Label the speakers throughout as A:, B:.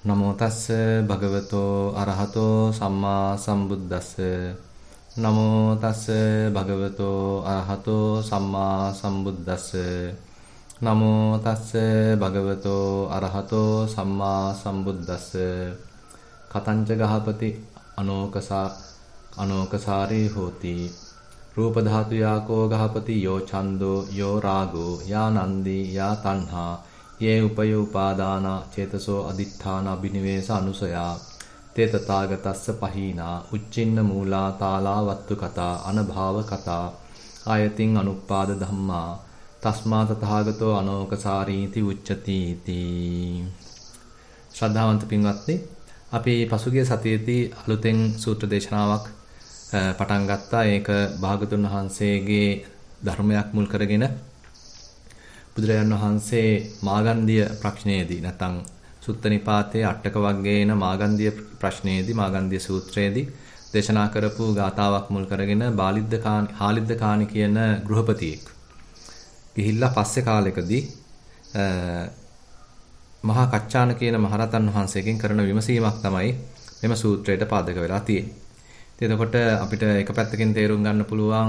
A: නමෝ තස්ස භගවතෝ අරහතෝ සම්මා සම්බුද්දස්ස නමෝ තස්ස භගවතෝ අරහතෝ සම්මා සම්බුද්දස්ස නමෝ තස්ස භගවතෝ අරහතෝ සම්මා සම්බුද්දස්ස කතංච ගහපති අනෝකසාරී හෝති රූප ධාතු යාකෝ ගහපති යෝ ඡන්தோ යෝ රාගෝ යා නන්දි යා තණ්හා යේ උපයෝ උපාදාන චේතසෝ අදිඨාන අබිනිවේෂ අනුසයා තේ තථාගතස්ස පහීනා උච්චින්න මූලා තාලා වත්තු කතා අනභාව කතා ආයතින් අනුප්පාද ධම්මා තස්මා තථාගතෝ අනෝකසාරීති උච්චති තී. ශ්‍රද්ධාවන්ත පින්වත්නි, අපි පසුගිය සතියේදී අලුතෙන් සූත්‍ර දේශනාවක් පටන් ගත්තා. ඒක භාගතුන් වහන්සේගේ ධර්මයක් මුල් කරගෙන බුදුරජාණන් වහන්සේ මාගන්ධිය ප්‍රශ්නයේදී නැත්නම් සුත්ත නිපාතයේ අටක වර්ගයේන මාගන්ධිය ප්‍රශ්නයේදී මාගන්ධිය සූත්‍රයේදී දේශනා කරපු ගාතාවක් මුල් කරගෙන හාලිද්දකාණි කියන ගෘහපතියෙක් ගිහිල්ලා පස්සේ කාලෙකදී මහා කච්චාන කියන මහරතන් වහන්සේගෙන් කරන විමසීමක් තමයි මෙම සූත්‍රයට පාදක වෙලා තියෙන්නේ. එතකොට අපිට එක පැත්තකින් තේරුම් ගන්න පුළුවන්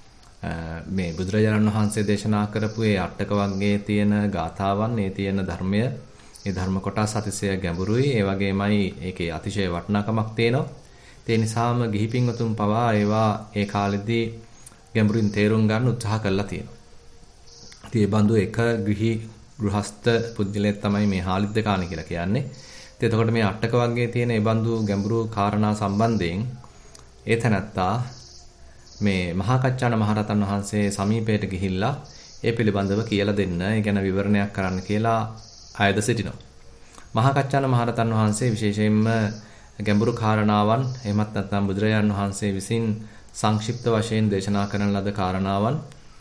A: මේ බුදුරජාණන් වහන්සේ දේශනා කරපු ඒ අටක වර්ගයේ තියෙන ගාථාවන්, ඒ තියෙන ධර්මය, ඒ ධර්ම කොටස් අතිශය ගැඹුරුයි. ඒ වගේමයි ඒකේ අතිශය වටිනාකමක් තියෙනවා. ඒ නිසාම ගිහි පින්වතුන් පවා ඒවා ඒ කාලෙදී ගැඹුරින් තේරුම් ගන්න උත්සාහ කළා තියෙනවා. ඉතින් ඒ බඳු එක ගෘහස්ත පුද්ගලයෙක් තමයි මේ හාලිද්දකාණි කියලා කියන්නේ. ඉතින් එතකොට මේ අටක වර්ගයේ තියෙන ඒ බඳු ගැඹුරු කාරණා සම්බන්ධයෙන් ඒ තැනත්තා මේ මහා කච්චාන මහරහතන් වහන්සේ සමීපයට ගිහිල්ලා ඒ පිළිබඳව කියලා දෙන්න, ඒ ගැන විවරණයක් කරන්න කියලා ආයද සිටිනවා. මහා කච්චාන මහරහතන් වහන්සේ විශේෂයෙන්ම ගැඹුරු කාරණාවන්, එහෙමත් නැත්නම් බුදුරජාණන් වහන්සේ විසින් සංක්ෂිප්ත වශයෙන් දේශනා කරන ලද කාරණාවන්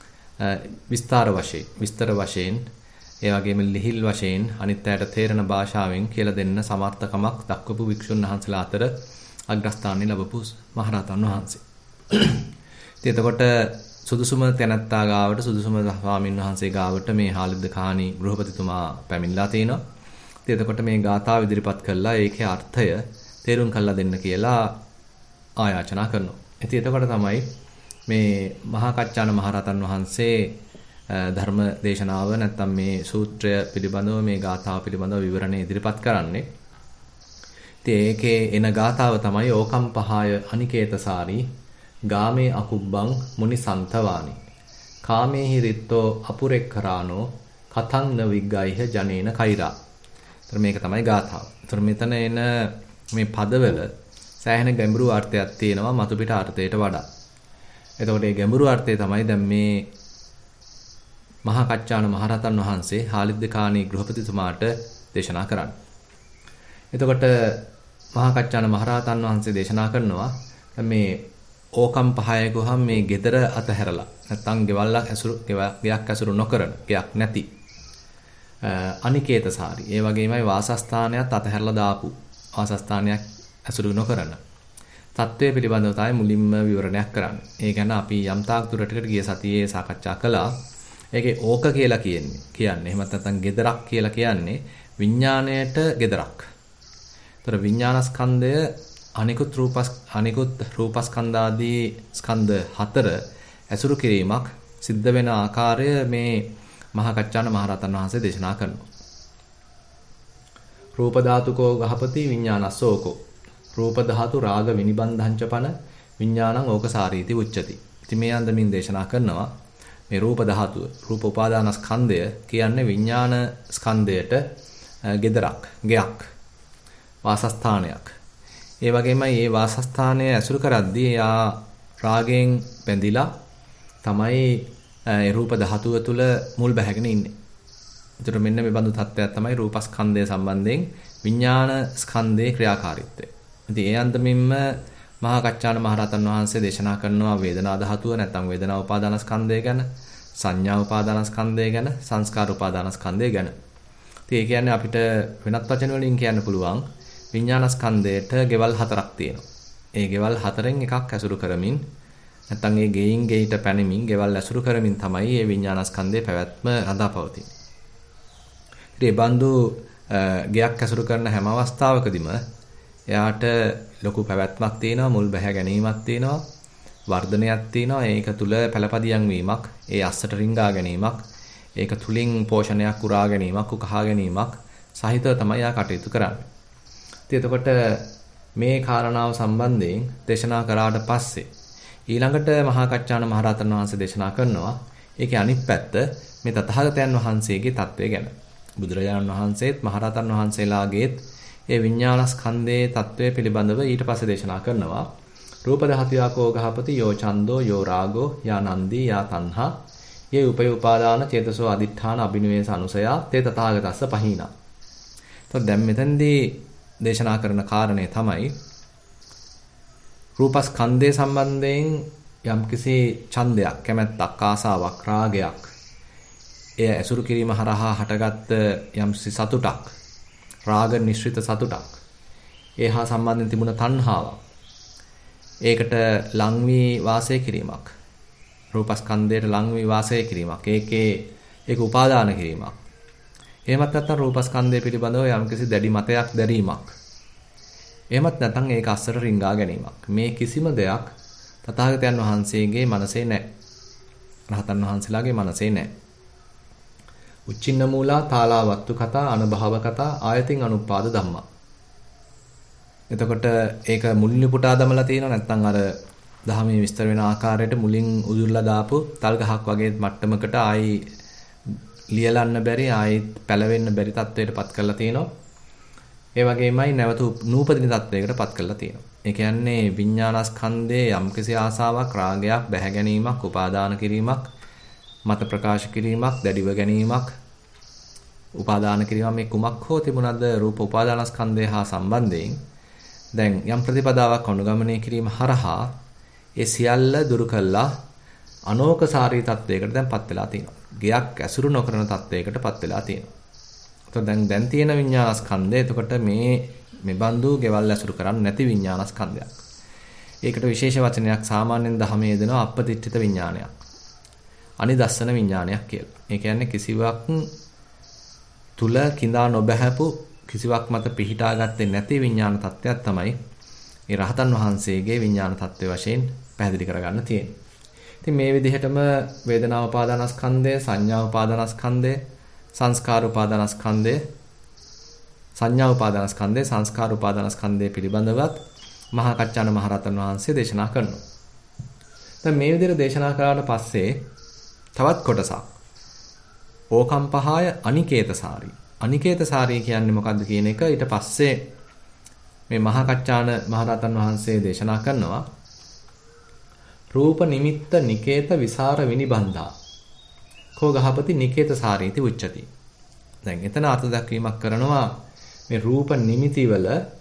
A: විස්තර වශයෙන්, ඒ වගේම ලිහිල් වශයෙන් අනිත් අයට තේරෙන භාෂාවෙන් කියලා දෙන්න සමර්ථකමක් දක්වපු වික්ෂුන් වහන්සේලා අතර අග්‍රස්ථානය ලැබපු මහරහතන් වහන්සේ. ඉතින් එතකොට සුදුසුම තැනැත්තා ගාවට, සුදුසුම ස්වාමීන් වහන්සේ ගාවට මේ හාලිද්දකාණි ගෘහපතිතුමා පැමිණලා තිනවා. ඉතින් එතකොට මේ ගාථාව ඉදිරිපත් කළා ඒකේ අර්ථය තේරුම් කරලා දෙන්න කියලා ආයාචනා කරනවා. ඉතින් එතකොට තමයි මේ මහා කච්චාන මහරහතන් වහන්සේ ධර්ම දේශනාව නැත්නම් මේ සූත්‍රය පිළිබඳව, මේ ගාථාව පිළිබඳව විවරණේ ඉදිරිපත් කරන්නේ. ඉතින් ඒකේ එන ගාථාව තමයි ඕකම් පහය අනිකේතසාරී ගාමේ අකුබ්බං මුනි සන්තවානි කාමේහි රිත්තෝ අපුරෙක්කරානෝ කතං න විග්ගයිහ ජනේන කෛරා. ඒතර මේක තමයි ගාථාව. ඒතර මෙතන එන මේ පදවල සෑහෙන ගැඹුරු අර්ථයක් තියෙනවා මතු පිට අර්ථයට වඩා. එතකොට මේ ගැඹුරු අර්ථය තමයි දැන් මේ මහා කච්චාන මහරහතන් වහන්සේ හාලිද්දකාණි ගෘහපතිතුමාට දේශනා කරන්නේ. එතකොට මහා කච්චාන මහරහතන් වහන්සේ දේශනා කරනවා මේ ඕකම් පහය ගොහම් මේ gedara අතහැරලා නැත්නම් ගෙයක් ඇසුරු නොකරන, ගෙයක් නැති අනිකේතසාරි, ඒ වගේමයි වාසස්ථානයත් අතහැරලා දාපු, වාසස්ථානයක් ඇසුරු නොකරන තත්ත්වය පිළිබඳව තමයි මුලින්ම විවරණයක් කරන්නේ. ඒ ගැන අපි යම් තාක් දුරට ගිය සතියේ සාකච්ඡා කළා. ඒකේ ඕක කියලා කියන්නේ එහෙමත් නැත්නම් gedarak කියලා කියන්නේ විඥාණයට gedarak. ඒතර විඥානස්කන්ධය අනිකුත් රූපස්කන්ධාදී ස්කන්ධ 4 ඇසුරු කිරීමක් සිද්ධ වෙන ආකාරය මේ මහා කච්චාන මහරහතන් වහන්සේ දේශනා කරනවා. රූප ධාතුකෝ ගහපති විඥානස්සෝකෝ රූප ධාතු රාග විනිබන්ධංච පන විඥානං ඕකසාරීති උච්චති. ඉතින් මේ අන්දමින් දේශනා කරනවා මේ රූප ධාතුව, රූප උපාදාන ස්කන්ධය කියන්නේ විඥාන ස්කන්ධයට gedarak, ගයක්, වාසස්ථානයක්. ඒ වගේමයි මේ වාසස්ථානය ඇසුරු කරද්දී යා රාගයෙන් බැඳිලා තමයි ඒ රූප ධාතුව තුළ මුල් බැහැගෙන ඉන්නේ. ඒතර මෙන්න මේ බඳු තත්ත්වයක් තමයි රූපස්කන්ධය සම්බන්ධයෙන් විඥාන ස්කන්ධයේ ක්‍රියාකාරීත්වය. ඉතින් ඒ අන්දමින්ම මහා කච්චාන මහරහතන් වහන්සේ දේශනා කරනවා වේදනා ධාතුව නැත්නම් වේදනා උපාදාන ස්කන්ධය ගැන, සංඥා උපාදාන ස්කන්ධය ගැන, සංස්කාර උපාදාන ස්කන්ධය ගැන. ඉතින් ඒ කියන්නේ අපිට වෙනත් වචන වලින් කියන්න පුළුවන් විඥානස්කන්ධයට ගෙවල් 4ක් තියෙනවා. ඒ ගෙවල් 4න් එකක් ඇසුරු කරමින් නැත්නම් ඒ ගෙයින් ගෙයිට පැනමින් ගෙවල් ඇසුරු කරමින් තමයි මේ විඥානස්කන්ධයේ පැවැත්ම රඳාපවතින්නේ. ඉතින් ඒ බඳු ගයක් ඇසුරු කරන හැම අවස්ථාවකදීම එයාට ලොකු පැවැත්මක් තියෙනවා, මුල් බැහැ ගැනීමක් තියෙනවා, වර්ධනයක් තියෙනවා. ඒක තුල පළපදියම් වීමක්, ඒ අස්සට රිංගා ගැනීමක්, ඒක තුලින් පෝෂණයක් උරා ගැනීමක්, උකහා ගැනීමක් සහිතව තමයි යා කටයුතු කරන්නේ. ඉතින් එතකොට මේ කාරණාව සම්බන්ධයෙන් දේශනා කරාට පස්සේ ඊළඟට මහා කච්චාන මහරහතන් වහන්සේ දේශනා කරනවා ඒකේ අනිත් පැත්ත මේ තථාගතයන් වහන්සේගේ தત્ත්වය ගැන. බුදුරජාණන් වහන්සේත් මහරහතන් වහන්සේලාගේත් ඒ විඥානස්කන්ධයේ தત્ත්වය පිළිබඳව ඊට පස්සේ දේශනා කරනවා. රූප ධාතුයා කෝ ගහපති යෝ චන්தோ යෝ රාගෝ යා නන්දී යා තණ්හා යේ උපය උපාදාන චේතසෝ අදිඨාන අබිනිවේස අනුසයා තේ තථාගතස්ස පහීනා. તો දැන් මෙතෙන්දී දේශනා කරන කාරණේ තමයි රූපස්කන්ධය සම්බන්ධයෙන් යම්කිසි ඡන්දයක්, කැමැත්තක්, ආසාවක්, රාගයක් එය ඇසුරු කිරීම හරහා හටගත් යම්කිසි සතුටක්, රාග නිශ්චිත සතුටක්, ඒහා සම්බන්ධයෙන් තිබුණ තණ්හාවක්, ඒකට ලං වී වාසය කිරීමක්, රූපස්කන්ධයට ලං වී වාසය කිරීමක්, ඒක උපාදාන කිරීමක්. එහෙමත් නැත්නම් රූපස්කන්ධය පිළිබඳව යම්කිසි දැඩි මතයක් දැරීමක්. එහෙමත් නැත්නම් ඒක අස්සට රිංගා ගැනීමක්. මේ කිසිම දෙයක් තථාගතයන් වහන්සේගේ මනසේ නැහැ. රහතන් වහන්සේලාගේ මනසේ නැහැ. උච්චින්න මූලා තාලා වත්තු කතා අනභව කතා ආයතින් අනුපාද ධම්මා. එතකොට ඒක මුලින් පුටා දමලා තියෙනවා නැත්නම් අර දහමේ විස්තර වෙන ආකාරයට මුලින් උදුරලා දාපු තල් ගහක් වගේ මට්ටමකට ආයි ලියලන්න බැරි ආයි පැලවෙන්න බැරි තත්වයට පත් කරලා තියෙනවා. ඒ වගේමයි නැවත නූපදින තත්වයකට පත් කරලා තියෙනවා. ඒ කියන්නේ විඥානස්කන්ධයේ යම්කිසි ආසාවක්, රාගයක්, බැහැ ගැනීමක්, උපාදාන කිරීමක්, මත ප්‍රකාශ කිරීමක්, දැඩිව ගැනීමක්, උපාදාන කිරීම මේ කුමක් හෝ තිබුණාද රූප උපාදානස්කන්ධය හා සම්බන්ධයෙන් දැන් යම් ප්‍රතිපදාවක් අනුගමනය කිරීම හරහා ඒ සියල්ල දුරු කළා අනෝකසාරී තත්වයකට දැන්පත් වෙලා තියෙනවා. ගයක් ඇසුරු නොකරන තත්වයකටපත් වෙලා තියෙනවා. එතකොට දැන් තියෙන විඤ්ඤාණස්කන්ධය එතකොට මේ බඳු ගෙවල් ඇසුරු කරන්නේ නැති විඤ්ඤාණස්කන්ධයක්. ඒකට විශේෂ වචනයක් සාමාන්‍යයෙන් දහමේ දෙනවා අපපතිට්ඨිත විඤ්ඤාණයක්. අනිදස්සන විඤ්ඤාණයක් කියලා. ඒ කියන්නේ කිසිවක් තුල කිඳා නොබැහැපු කිසිවක් මත පිහිටා ගත්තේ නැති විඤ්ඤාණ තත්ත්වයක් තමයි මේ රහතන් වහන්සේගේ විඤ්ඤාණ තත්ත්වය වශයෙන් පැහැදිලි කරගන්න තියෙන්නේ. ඉතින් මේ විදිහටම වේදනා උපාදානස්කන්ධය, සංඥා උපාදානස්කන්ධය, සංස්කාර උපාදානස්කන්ධය, සංඥා උපාදානස්කන්ධය, සංස්කාර උපාදානස්කන්ධය පිළිබඳවත් මහා කච්චාන මහරහතන් වහන්සේ දේශනා කරනවා. දැන් මේ විදිහට දේශනා කරාට පස්සේ තවත් කොටසක් ඕකම්පහාය අනිකේතසාරී. අනිකේතසාරී කියන්නේ මොකද්ද කියන එක ඊට පස්සේ මේ මහා කච්චාන මහරහතන් වහන්සේ දේශනා කරනවා. රූප නිමිත්ත නිකේත විසර විනිබන්ධා කෝ ගහපති නිකේතසාරීති උච්චති. දැන් එතන අර්ථ දක්වීමක් කරනවා මේ රූප නිමිති වල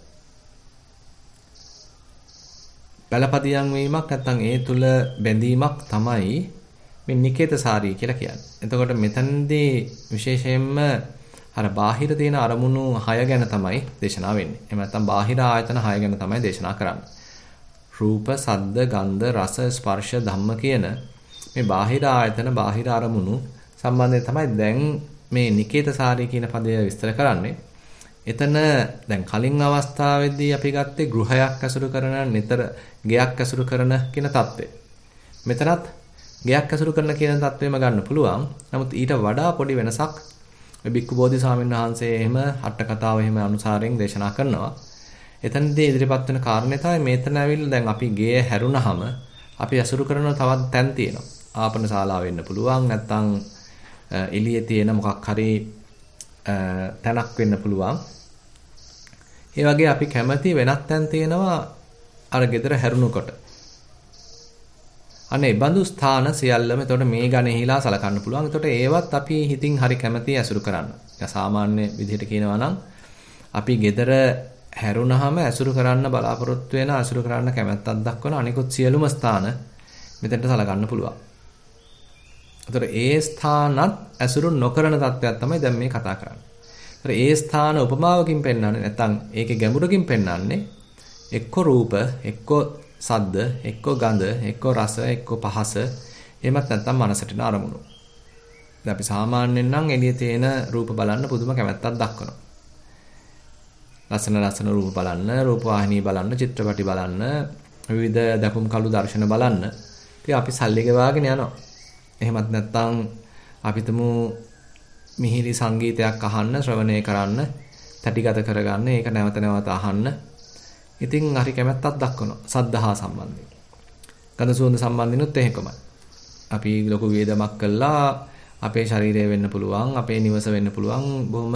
A: බලපදියම් වීමක් නැත්නම් ඒ තුල බැඳීමක් තමයි මේ නිකේතසාරී කියලා කියන්නේ. එතකොට මෙතනදී විශේෂයෙන්ම අර බාහිර තියෙන අරමුණු 6 ගැන තමයි දේශනා වෙන්නේ. එහෙම නැත්නම් බාහිර ආයතන 6 ගැන තමයි දේශනා කරන්නේ. රූප, සද්ද, ගන්ධ, රස, ස්පර්ශ, ධම්ම කියන මේ බාහිර ආයතන, බාහිර අරමුණු සම්බන්ධයෙන් තමයි දැන් මේ නිකේතසාරී කියන පදය විස්තර කරන්නේ. එතන දැන් කලින් අවස්ථාවේදී අපි ගත්තේ ගෘහයක් ඇසුරු කරන, නිතර ගෙයක් ඇසුරු කරන කියන தත්ත්වය. මෙතනත් ගෙයක් ඇසුරු කරන කියන தත්ත්වෙම ගන්න පුළුවන්. නමුත් ඊට වඩා පොඩි වෙනසක් මේ බික්කු බෝධි ස්වාමීන් වහන්සේ එහෙම අට කතාව එහෙම අනුසාරයෙන් දේශනා කරනවා. එතනදී ඉදිරිපත් වෙන කාරණේ තමයි මේතන ඇවිල්ලා දැන් අපි ගේ හැරුණාම අපි ඇසුරු කරන තවත් තැන් තියෙනවා. ආපන ශාලාව වෙන්න පුළුවන් නැත්නම් එළියේ තියෙන මොකක් හරි තැනක් වෙන්න පුළුවන්. ඒ වගේ අපි කැමති වෙනත් තැන් තියෙනවා අර gedara හැරුණුකොට. අනේ බඳු ස්ථාන සියල්ලම එතකොට මේ ගණෙහිලා සලකන්න පුළුවන්. එතකොට ඒවත් අපි හිතින් හරි කැමති ඇසුරු කරන්න. ඒක සාමාන්‍ය විදිහට කියනවා නම් අපි gedara හැරුණාම ඇසුරු කරන්න බලාපොරොත්තු වෙන ඇසුරු කරන්න කැමැත්තක් දක්වන අනිකුත් සියලුම ස්ථාන මෙතනට සලකන්න පුළුවන්. ඒතර ඒ ස්ථානත් ඇසුරු නොකරන තත්ත්වයක් තමයි දැන් මේ කතා කරන්නේ. ඒතර ඒ ස්ථාන උපමාවකින් පෙන්වන්නේ නැත්නම් ඒකේ ගැඹුරකින් පෙන්වන්නේ එක්ක රූප, එක්ක සද්ද, එක්ක ගඳ, එක්ක රස, එක්ක පහස, එහෙමත් නැත්නම් මනසට එන අරමුණු. දැන් අපි සාමාන්‍යයෙන් නම් එළියේ තියෙන රූප බලන්න පුදුම කැමැත්තක් දක්වනවා. ලස්සන රූප බලන්න, රූපවාහිනී බලන්න, චිත්‍රපටි බලන්න, විවිධ දකුම් කළු දර්ශන බලන්න. ඉතින් අපි සල්ලි ගෙවාගෙන යනවා. එහෙමත් නැත්නම් අපිටම මිහිරි සංගීතයක් අහන්න, ශ්‍රවණය කරන්න, තටිගත කරගන්න, ඒක නැවත නැවත අහන්න. ඉතින් හරි කැමැත්තක් දක්වනවා සද්ධා සම්බන්ධයෙන්. ගඳ සුවඳ සම්බන්ධිනුත් එහෙමයි. අපි ලොකු වේදමක් කළා අපේ ශරීරය වෙන්න පුළුවන්, අපේ නිවස වෙන්න පුළුවන්, බොහොම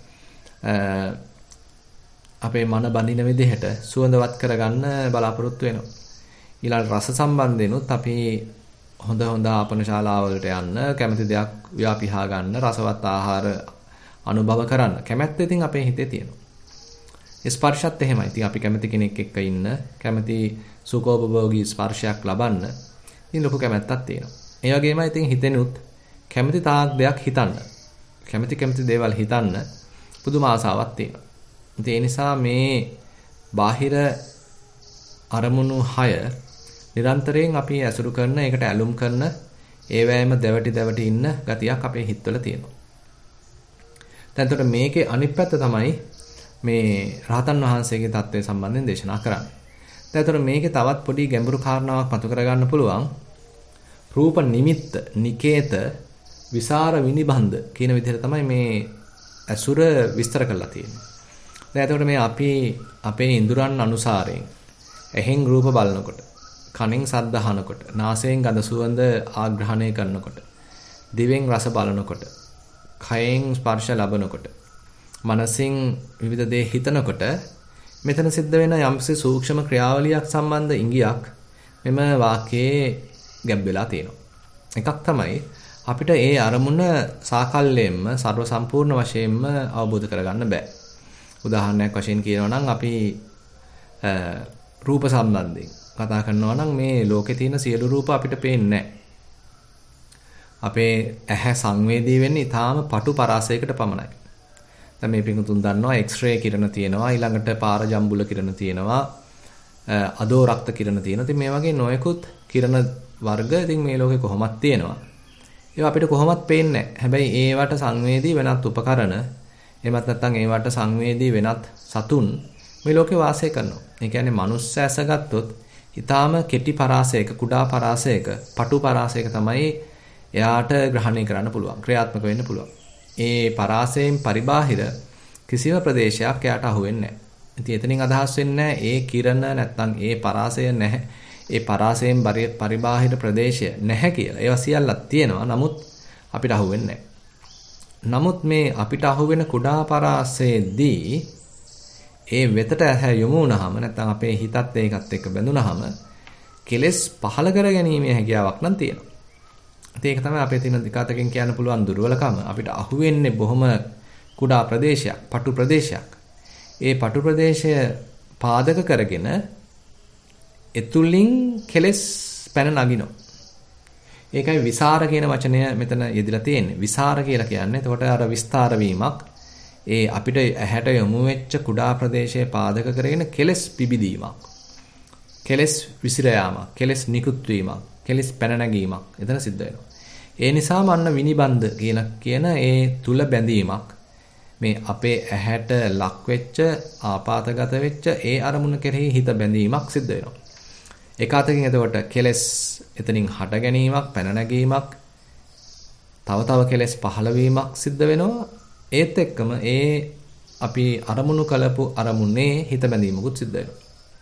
A: අපේ මන බඳින විදිහට සුවඳවත් කරගන්න බලාපොරොත්තු වෙනවා. ඊළඟ රස සම්බන්ධෙනුත් අපි හොඳ ආපන ශාලාවලට යන්න, කැමති දෙයක් ව්‍යාපිහා ගන්න, රසවත් ආහාර අනුභව කරන්න කැමැත්ත ඉතින් අපේ හිතේ තියෙනවා. ස්පර්ශත් එහෙමයි. ඉතින් අපි කැමති කෙනෙක් එක්ක ඉන්න, කැමති සුඛෝපභෝගී ස්පර්ශයක් ලබන්න ඉතින් ලොකු කැමැත්තක් තියෙනවා. ඒ වගේම ඉතින් හිතෙනුත් කැමති තාක් දෙයක් හිතන්න, කැමති දේවල් හිතන්න පුදුම ආසාවක් තියෙනවා. ඒ නිසා මේ බාහිර අරමුණු 6 නිරන්තරයෙන් අපි ඇසුරු කරන, ඒකට ඇලුම් කරන, ඒවැයම දැවටි ඉන්න ගතියක් අපේ හිතවල තියෙනවා. දැන් එතකොට මේකේ අනිත් පැත්ත තමයි මේ රහතන් වහන්සේගේ தත්ත්වය සම්බන්ධයෙන් දේශනා කරන්නේ. දැන් එතකොට මේකේ තවත් පොඩි ගැඹුරු කාරණාවක් මතු කරගන්න පුළුවන්. රූප නිමිත්ත, නිකේත, විසර විනිබන්ධ කියන විදිහට තමයි මේ අසුර විස්තර කරලා තියෙන්නේ. දැන් එතකොට මේ අපි අපේ ඉඳුරන් අනුසාරයෙන් ඇහෙන් රූප බලනකොට, කනෙන් ශබ්ද අහනකොට, නාසයෙන් ගඳ සුවඳ ආග්‍රහණය කරනකොට, දිවෙන් රස බලනකොට, කයෙන් ස්පර්ශ ලබනකොට, මනසින් විවිධ දේ හිතනකොට මෙතන සිද්ධ වෙන යම්කිසි සූක්ෂම ක්‍රියාවලියක් සම්බන්ධ ඉඟියක් මෙම වාක්‍යයේ ගැබ් වෙලා තියෙනවා. එකක් තමයි අපිට ඒ අරමුණ සාකල්යෙන්ම ਸਰව සම්පූර්ණ වශයෙන්ම අවබෝධ කරගන්න බෑ. උදාහරණයක් වශයෙන් කියනවා නම් අපි රූප සම්බන්ධයෙන් කතා කරනවා නම් මේ ලෝකේ තියෙන සියලු රූප අපිට පේන්නේ නැහැ. අපේ ඇහැ සංවේදී වෙන්නේ ඊටාම පටු පරාසයකට පමණයි. දැන් මේ පිටුතුන් දන්නවා X-ray කිරණ තියෙනවා, ඊළඟට පාරජම්බුල කිරණ තියෙනවා, අදෝ රක්ත කිරණ තියෙනවා. ඉතින් මේ වගේ නොයෙකුත් කිරණ වර්ග ඉතින් මේ ලෝකේ කොහොමත් තියෙනවා. ඒවා අපිට කොහොමත් පේන්නේ නැහැ. හැබැයි ඒවට සංවේදී වෙනත් උපකරණ, එහෙමත් නැත්නම් ඒවට සංවේදී වෙනත් සතුන් මේ ලෝකේ වාසය කරනවා. ඒ කියන්නේ මනුස්ස ඇස ගත්තොත් ඊටාම කෙටි පරාසයක, කුඩා පරාසයක, පටු පරාසයක තමයි එයාට ග්‍රහණය කරන්න පුළුවන්, ක්‍රියාත්මක වෙන්න පුළුවන්. ඒ පරාසයෙන් පරිබාහිර කිසිම ප්‍රදේශයක් එයාට අහු වෙන්නේ නැහැ. ඉතින් එතනින් අදහස් වෙන්නේ ඒ කිරණ නැත්නම් ඒ පරාසය නැහැ. ඒ පරාසයෙන් පරිබාහිර ප්‍රදේශය නැහැ කියලා. ඒවා සියල්ලක් තියෙනවා. නමුත් අපිට අහු වෙන්නේ නැහැ. නමුත් මේ අපිට අහු වෙන කුඩා පරාසයේදී ඒ වෙතට ඇහැ යොමු වුණාම නැත්නම් අපේ හිතත් ඒකත් එක්ක බැඳුනහම කෙලෙස් පහල කර ගැනීමේ හැකියාවක් නම් තියෙනවා. ඒක තමයි අපේ තියෙන විකාතකෙන් කියන්න පුළුවන් දුර්වලකම. අපිට අහු වෙන්නේ බොහොම කුඩා ප්‍රදේශයක්, පටු ප්‍රදේශයක්. ඒ පටු ප්‍රදේශය පාදක කරගෙන එතුලින් කෙලෙස් පැන නගිනවා. ඒකයි විසර කියන වචනය මෙතන යෙදලා තියෙන්නේ. විසර කියලා කියන්නේ එතකොට අර විස්තර වීමක්. ඒ අපිට ඇහැට යොමු වෙච්ච කුඩා ප්‍රදේශයේ පාදක කරගෙන කෙලෙස් පිබිදීමක්. කෙලෙස් විසිර යාමක්, කෙලෙස් නිකුත් වීමක්, කෙලෙස් පැන නැගීමක් එතන සිද්ධ වෙනවා. ඒ නිසාම අන්න විනිබන්ධ කියන ඒ තුල බැඳීමක් මේ අපේ ඇහැට ලක් වෙච්ච, ආපాతගත වෙච්ච ඒ අරමුණ කෙරෙහි හිත බැඳීමක් සිද්ධ වෙනවා. එක අතකින් එතකොට කෙලෙස් එතනින් හට ගැනීමක්, පැන නැගීමක්, තව කෙලෙස් පහළ වීමක් සිද්ධ වෙනවා. ඒත් එක්කම ඒ අපි අරමුණු කළපු අරමුණේ හිත බැඳීමකුත් සිද්ධ වෙනවා.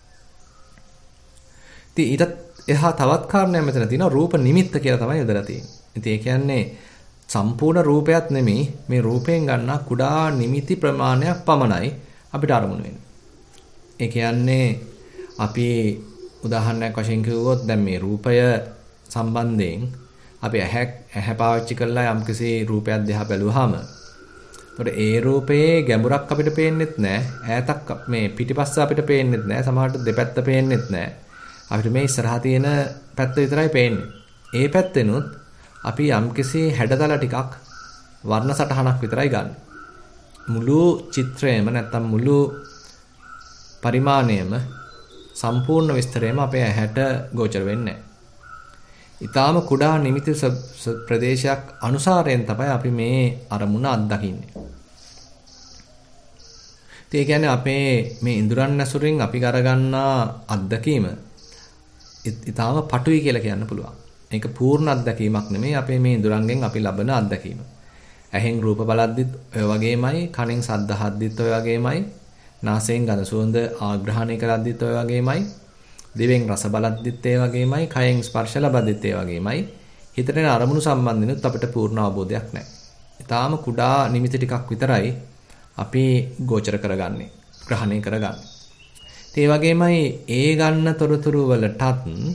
A: ඉතින් ඊට එහා තවත් කාරණයක් මෙතන තියෙනවා, රූප නිමිත්ත කියලා තමයි යොදලා තියෙන්නේ. ඉතින් ඒ කියන්නේ සම්පූර්ණ රූපයක් නෙමෙයි, මේ රූපයෙන් ගන්නා කුඩා නිමිති ප්‍රමාණයක් පමණයි අපිට අරමුණු වෙන්නේ. ඒ කියන්නේ අපි උදාහරණයක් වශයෙන් කිව්වොත් දැන් මේ රූපය සම්බන්ධයෙන් අපි ඇහැ පාවිච්චි කරලා යම්කිසි රූපයක් දිහා බැලුවාම එතකොට ඒ රූපයේ ගැඹුරක් අපිට පේන්නෙත් නැහැ, ඈතක් මේ පිටිපස්ස අපිට පේන්නෙත් නැහැ, සමහරට දෙපැත්ත පේන්නෙත් නැහැ. අපිට මේ ඉස්සරහා තියෙන පැත්ත විතරයි පේන්නේ. ඒ පැත්තෙනුත් අපි යම්කිසි හැඩතල ටිකක් වර්ණ සටහනක් විතරයි ගන්න. මුළු චිත්‍රයම නැත්තම් මුළු පරිමාණයම සම්පූර්ණ විස්තරයම අපේ ඇහැට ගෝචර වෙන්නේ නැහැ. ඊටාම කුඩා නිමිති ප්‍රදේශයක් අනුසාරයෙන් තමයි අපි මේ අරමුණ අත්දකින්නේ. ඒ කියන්නේ අපේ මේ ඉඳුරන් ඇසුරින් අපි අරගන්නා අත්දැකීම ඊටාම පටුයි කියලා කියන්න පුළුවන්. ඒක පූර්ණ අත්දැකීමක් නෙමෙයි අපේ මේ ඉඳුරන්ගෙන් අපි ලබන අත්දැකීම. ඇහෙන් රූප බලද්දිත් ඔය වගේමයි, කනෙන් ශබ්ද අහද්දිත් ඔය වගේමයි, නාසයෙන් ගඳ සුවඳ ආග්‍රහණය කරද්දිත් ඔය වගේමයි, දිවෙන් රස බලද්දිත් ඒ වගේමයි, කයෙන් ස්පර්ශ ලබද්දිත් ඒ වගේමයි. හිතට එන අරමුණු සම්බන්ධිනුත් අපිට පූර්ණ අවබෝධයක් නැහැ. ඊටාම කුඩා නිමිති ටිකක් විතරයි අපි ගෝචර කරගන්නේ, ග්‍රහණය කරගන්නේ. ඒ වගේමයි ඒ ගන්න තොරතුරු වලටත්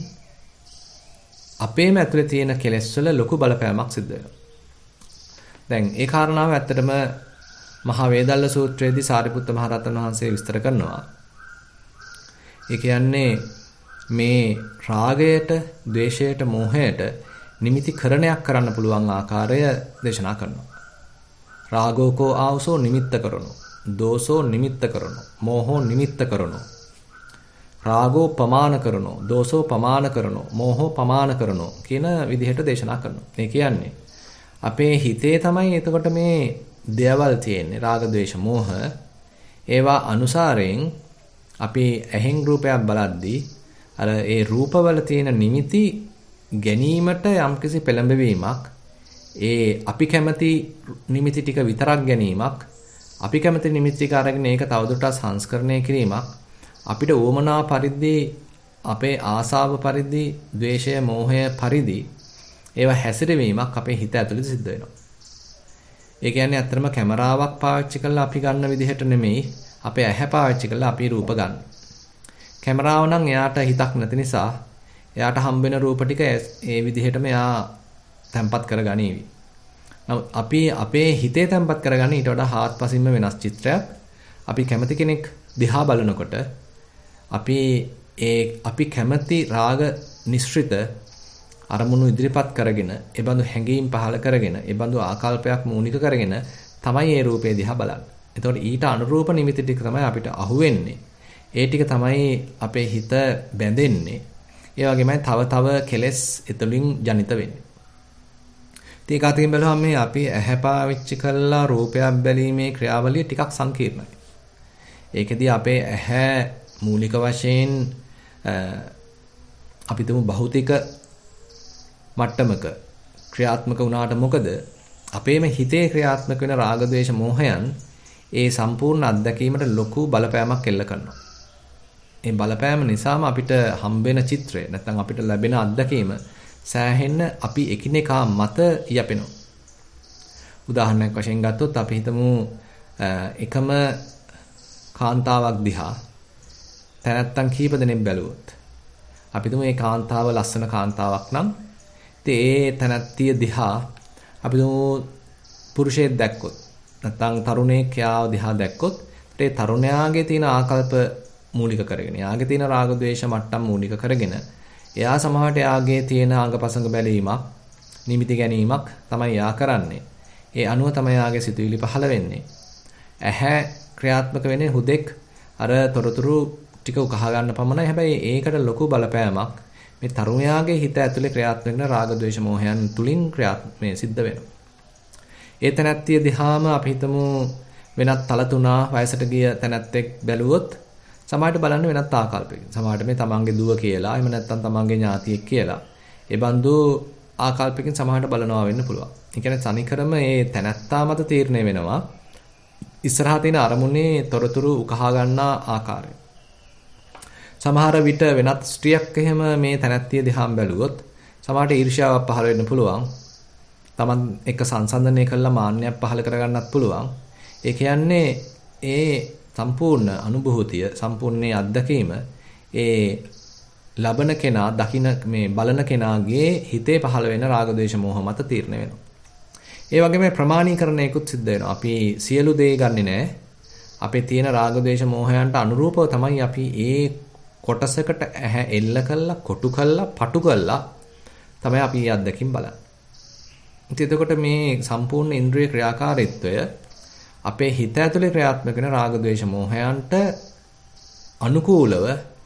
A: අපේම ඇතුලේ තියෙන කෙලෙස් වල ලොකු බලපෑමක් සිද්ධ වෙනවා. දැන් ඒ කාරණාව ඇත්තටම මහා වේදල්ල සූත්‍රයේදී සාරිපුත්ත මහ රහතන් වහන්සේ විස්තර කරනවා. ඒ කියන්නේ මේ රාගයට, ද්වේෂයට, මෝහයට නිමිතිකරණයක් කරන්න පුළුවන් ආකාරය දේශනා කරනවා. රාගෝකෝ ආවසෝ නිමිත්ත කරනෝ, දෝසෝ නිමිත්ත කරනෝ, මෝහෝ නිමිත්ත කරනෝ. රාගෝ පමාන කරනෝ, දෝසෝ පමාන කරනෝ, මෝහෝ පමාන කරනෝ කියන විදිහට දේශනා කරනවා. ඒ කියන්නේ අපේ හිතේ තමයි එතකොට මේ දේවල් තියෙන්නේ. රාග, ද්වේෂ, මෝහ. ඒවා අනුසාරයෙන් අපි ඇහෙන් රූපයක් බලද්දී අර ඒ රූපවල තියෙන නිමිති ගැනීමට යම්කිසි පෙළඹවීමක්, ඒ අපි කැමති නිමිති ටික විතරක් ගැනීමක්, අපි කැමති නිමිති ටික අරගෙන ඒක තවදුරටත් සංස්කරණය කිරීමක්, අපිට උවමනා පරිදි අපේ ආසාව පරිදි, ද්වේෂය, මෝහය පරිදි ඒවා හැසිරවීමක් අපේ හිත ඇතුළත සිද්ධ වෙනවා. ඒ කියන්නේ අත්‍තරම කැමරාවක් පාවිච්චි කරලා අපි ගන්න විදිහට නෙමෙයි අපේ ඇහැ පාවිච්චි කරලා අපි රූප ගන්න. කැමරාව නම් එයාට හිතක් නැති නිසා එයාට හම්බෙන රූප ටික ඒ විදිහටම එයා තැම්පත් කරගනීවි. නමුත් අපි අපේ හිතේ තැම්පත් කරගන්නේ ඊට වඩා හාත්පසින්ම වෙනස් චිත්‍රයක්. අපි කැමති කෙනෙක් දිහා බලනකොට අපි කැමති රාග නිශ්චිත අරමුණු ඉදිරිපත් කරගෙන, ඒ බඳු හැඟීම් පහළ කරගෙන, ඒ බඳු ආකල්පයක් මූලික කරගෙන තමයි මේ රූපේ දිහා බලන්නේ. එතකොට ඊට අනුරූප නිමිති ටික තමයි අපිට අහුවෙන්නේ. ඒ ටික තමයි අපේ හිත බැඳෙන්නේ. ඒ වගේමයි තව කෙලෙස් එතලින් ජනිත වෙන්නේ. ඒක අතකින් බලුවම මේ අපි ඇහැ පාවිච්චි කරලා රූපයක් බැලීමේ ක්‍රියාවලිය ටිකක් සංකීර්ණයි. ඒකෙදී අපේ ඇහැ මූලික වශයෙන් අපි තුමු භෞතික මට්ටමක ක්‍රියාත්මක වුණාට මොකද අපේම හිතේ ක්‍රියාත්මක වෙන රාග, ද්වේෂ, මෝහයන් ඒ සම්පූර්ණ අත්දැකීමට ලොකු බලපෑමක් එල්ල කරනවා. ඒ බලපෑම නිසාම අපිට හම්බෙන චිත්‍රය නැත්නම් අපිට ලැබෙන අත්දැකීම සෑහෙන්න අපි එකිනෙකා මත යැපෙනවා. උදාහරණයක් වශයෙන් ගත්තොත් අපි හිතමු එකම කාන්තාවක් දිහා තැනැත්තන් කීප දෙනෙක් බැලුවොත්. අපි හිතමු මේ කාන්තාව ලස්සන කාන්තාවක් නම් ඒ තැනැත්තිය දිහා අපි හිතමු පුරුෂයෙක් දැක්කොත් නැත්නම් තරුණයෙක් යාව දිහා දැක්කොත් ඒ තරුණයාගේ තියෙන ආකල්ප මූලික කරගෙන, එයාගේ තියෙන රාග ද්වේෂ මට්ටම් මූලික කරගෙන, එයා සමහරට එයාගේ තියෙන අංගපසංග බැලීමක්, නිමිති ගැනීමක් තමයි එයා කරන්නේ. ඒ අනුව තමයි එයාගේ සිතුවිලි පහළ වෙන්නේ. ඇහැ ක්‍රියාත්මක වෙන්නේ හුදෙක් අර තොරතුරු ටික උකහා ගන්න පමණයි. හැබැයි ඒකට ලොකු බලපෑමක් මේ තරුණයාගේ හිත ඇතුලේ ක්‍රියාත්මක වෙන රාග ද්වේෂ මෝහයන් තුලින් මේ සිද්ධ වෙනවා. ඒ තැනැත්තිය දිහාම අපි හිතමු වෙනත් තල තුනා වයසට ගිය තැනැත්තෙක් බැලුවොත් සමහරට බලන්න වෙනත් ආකල්පයකින්. සමහරට මේ තමන්ගේ දුව කියලා, එහෙම නැත්නම් තමන්ගේ ඥාතියෙක් කියලා. ඒ බඳු ආකල්පයකින් සමහරට බලනවා වෙන්න පුළුවන්. ඒ කියන්නේ තනිකරම මේ තැනැත්තා මත තීරණය වෙනවා ඉස්සරහා තියෙන අරමුණේ තොරතුරු උකහා ගන්නා ආකාරය. සමහර විට වෙනත් ස්ත්‍රියක් එහෙම මේ තැනැත්තිය දිහාම බැලුවොත් සමහරට ඊර්ෂ්‍යාවක් පහළ වෙන්න පුළුවන්. තමන් එක්ක සංසන්දනය කළා මාන්නයක් පහළ කරගන්නත් පුළුවන්. ඒ කියන්නේ ඒ සම්පූර්ණ අනුභූතිය, සම්පූර්ණ අත්දැකීම ඒ ලබන කෙනා, දකින්න මේ බලන කෙනාගේ හිතේ පහළ වෙන රාග ද්වේෂ මෝහ මත තීරණය වෙනවා. ඒ වගේම ප්‍රමාණීකරණයකුත් සිද්ධ වෙනවා. අපි සියලු දේ ගන්නෙ නෑ. අපේ තියෙන රාග ද්වේෂ මෝහයන්ට අනුරූපව තමයි අපි ඒ කොටසකට ඇහැ එල්ල කළා, කොටු කළා, පටු කළා තමයි අපි මේ අත්දැකීම් බලන්නේ. එතකොට මේ සම්පූර්ණ ඉන්ද්‍රිය ක්‍රියාකාරීත්වය අපේ හිත ඇතුලේ ක්‍රියාත්මක වෙන රාග ද්වේෂ මෝහයන්ට අනුකූලව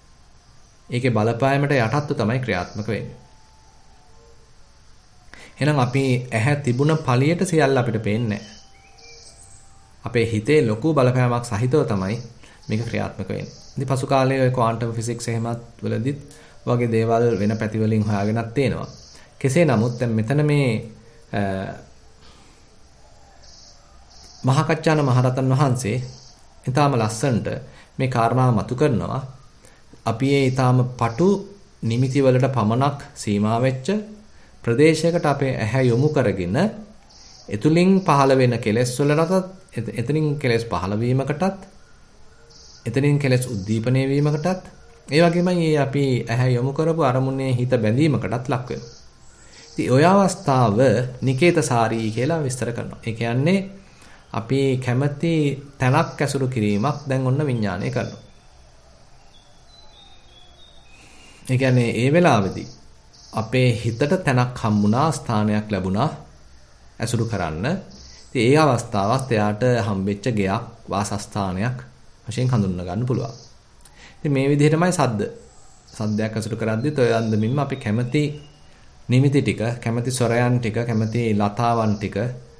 A: ඒකේ බලපෑමට යටත්ව තමයි ක්‍රියාත්මක වෙන්නේ. එහෙනම් අපි ඇහැ තිබුණ පළියට සියල්ල අපිට පේන්නේ නැහැ. අපේ හිතේ ලොකු බලපෑමක් සහිතව තමයි මේක ක්‍රියාත්මක වෙන්නේ. ඉතින් පසු කාලයේ ඔය ක්වාන්ටම් ෆිසික්ස් එහෙමත් වලදීත් වගේ දේවල් වෙන පැති වලින් හොයාගෙනත් තේනවා. කෙසේ නමුත් දැන් මෙතන මේ මහා කච්චාන මහරතන් වහන්සේ ඊටාම ලස්සනට මේ කාරණාව මතු කරනවා. අපි ඒ ඊටාම පටු නිමිති වලට පමණක් සීමා වෙච්ච ප්‍රදේශයකට අපේ ඇහැ යොමු කරගෙන එතුලින් පහළ වෙන කෙලෙස් වලටත් එතනින් කෙලෙස් පහළ වීමකටත් එතනින් කෙලෙස් උද්දීපනය වීමකටත් ඒ වගේමයි අපි ඇහැ යොමු කරපු අරමුණේ හිත බැඳීමකටත් ලක් වෙනවා. ඉතින් ඔය අවස්ථාව නිකේතසාරී කියලා විස්තර කරනවා. ඒ කියන්නේ අපි කැමති තැනක් ඇසුරු කිරීමක් දැන් ඔන්න විඥාණය කරනවා. ඒ කියන්නේ ඒ වෙලාවේදී අපේ හිතට තැනක් හම්බුණා, ස්ථානයක් ලැබුණා ඇසුරු කරන්න. ඉතින් ඒ අවස්ථාවත් එයාට හම්බෙච්ච ගයක්, වාසස්ථානයක් වශයෙන් හඳුන්වා ගන්න පුළුවන්. ඉතින් මේ විදිහටමයි සද්දයක් ඇසුරු කරද්දිත් ඔය අන්දමින්ම අපි කැමති නිමිති ටික, කැමති ස්වරයන් ටික, කැමති ලතාවන් ටික,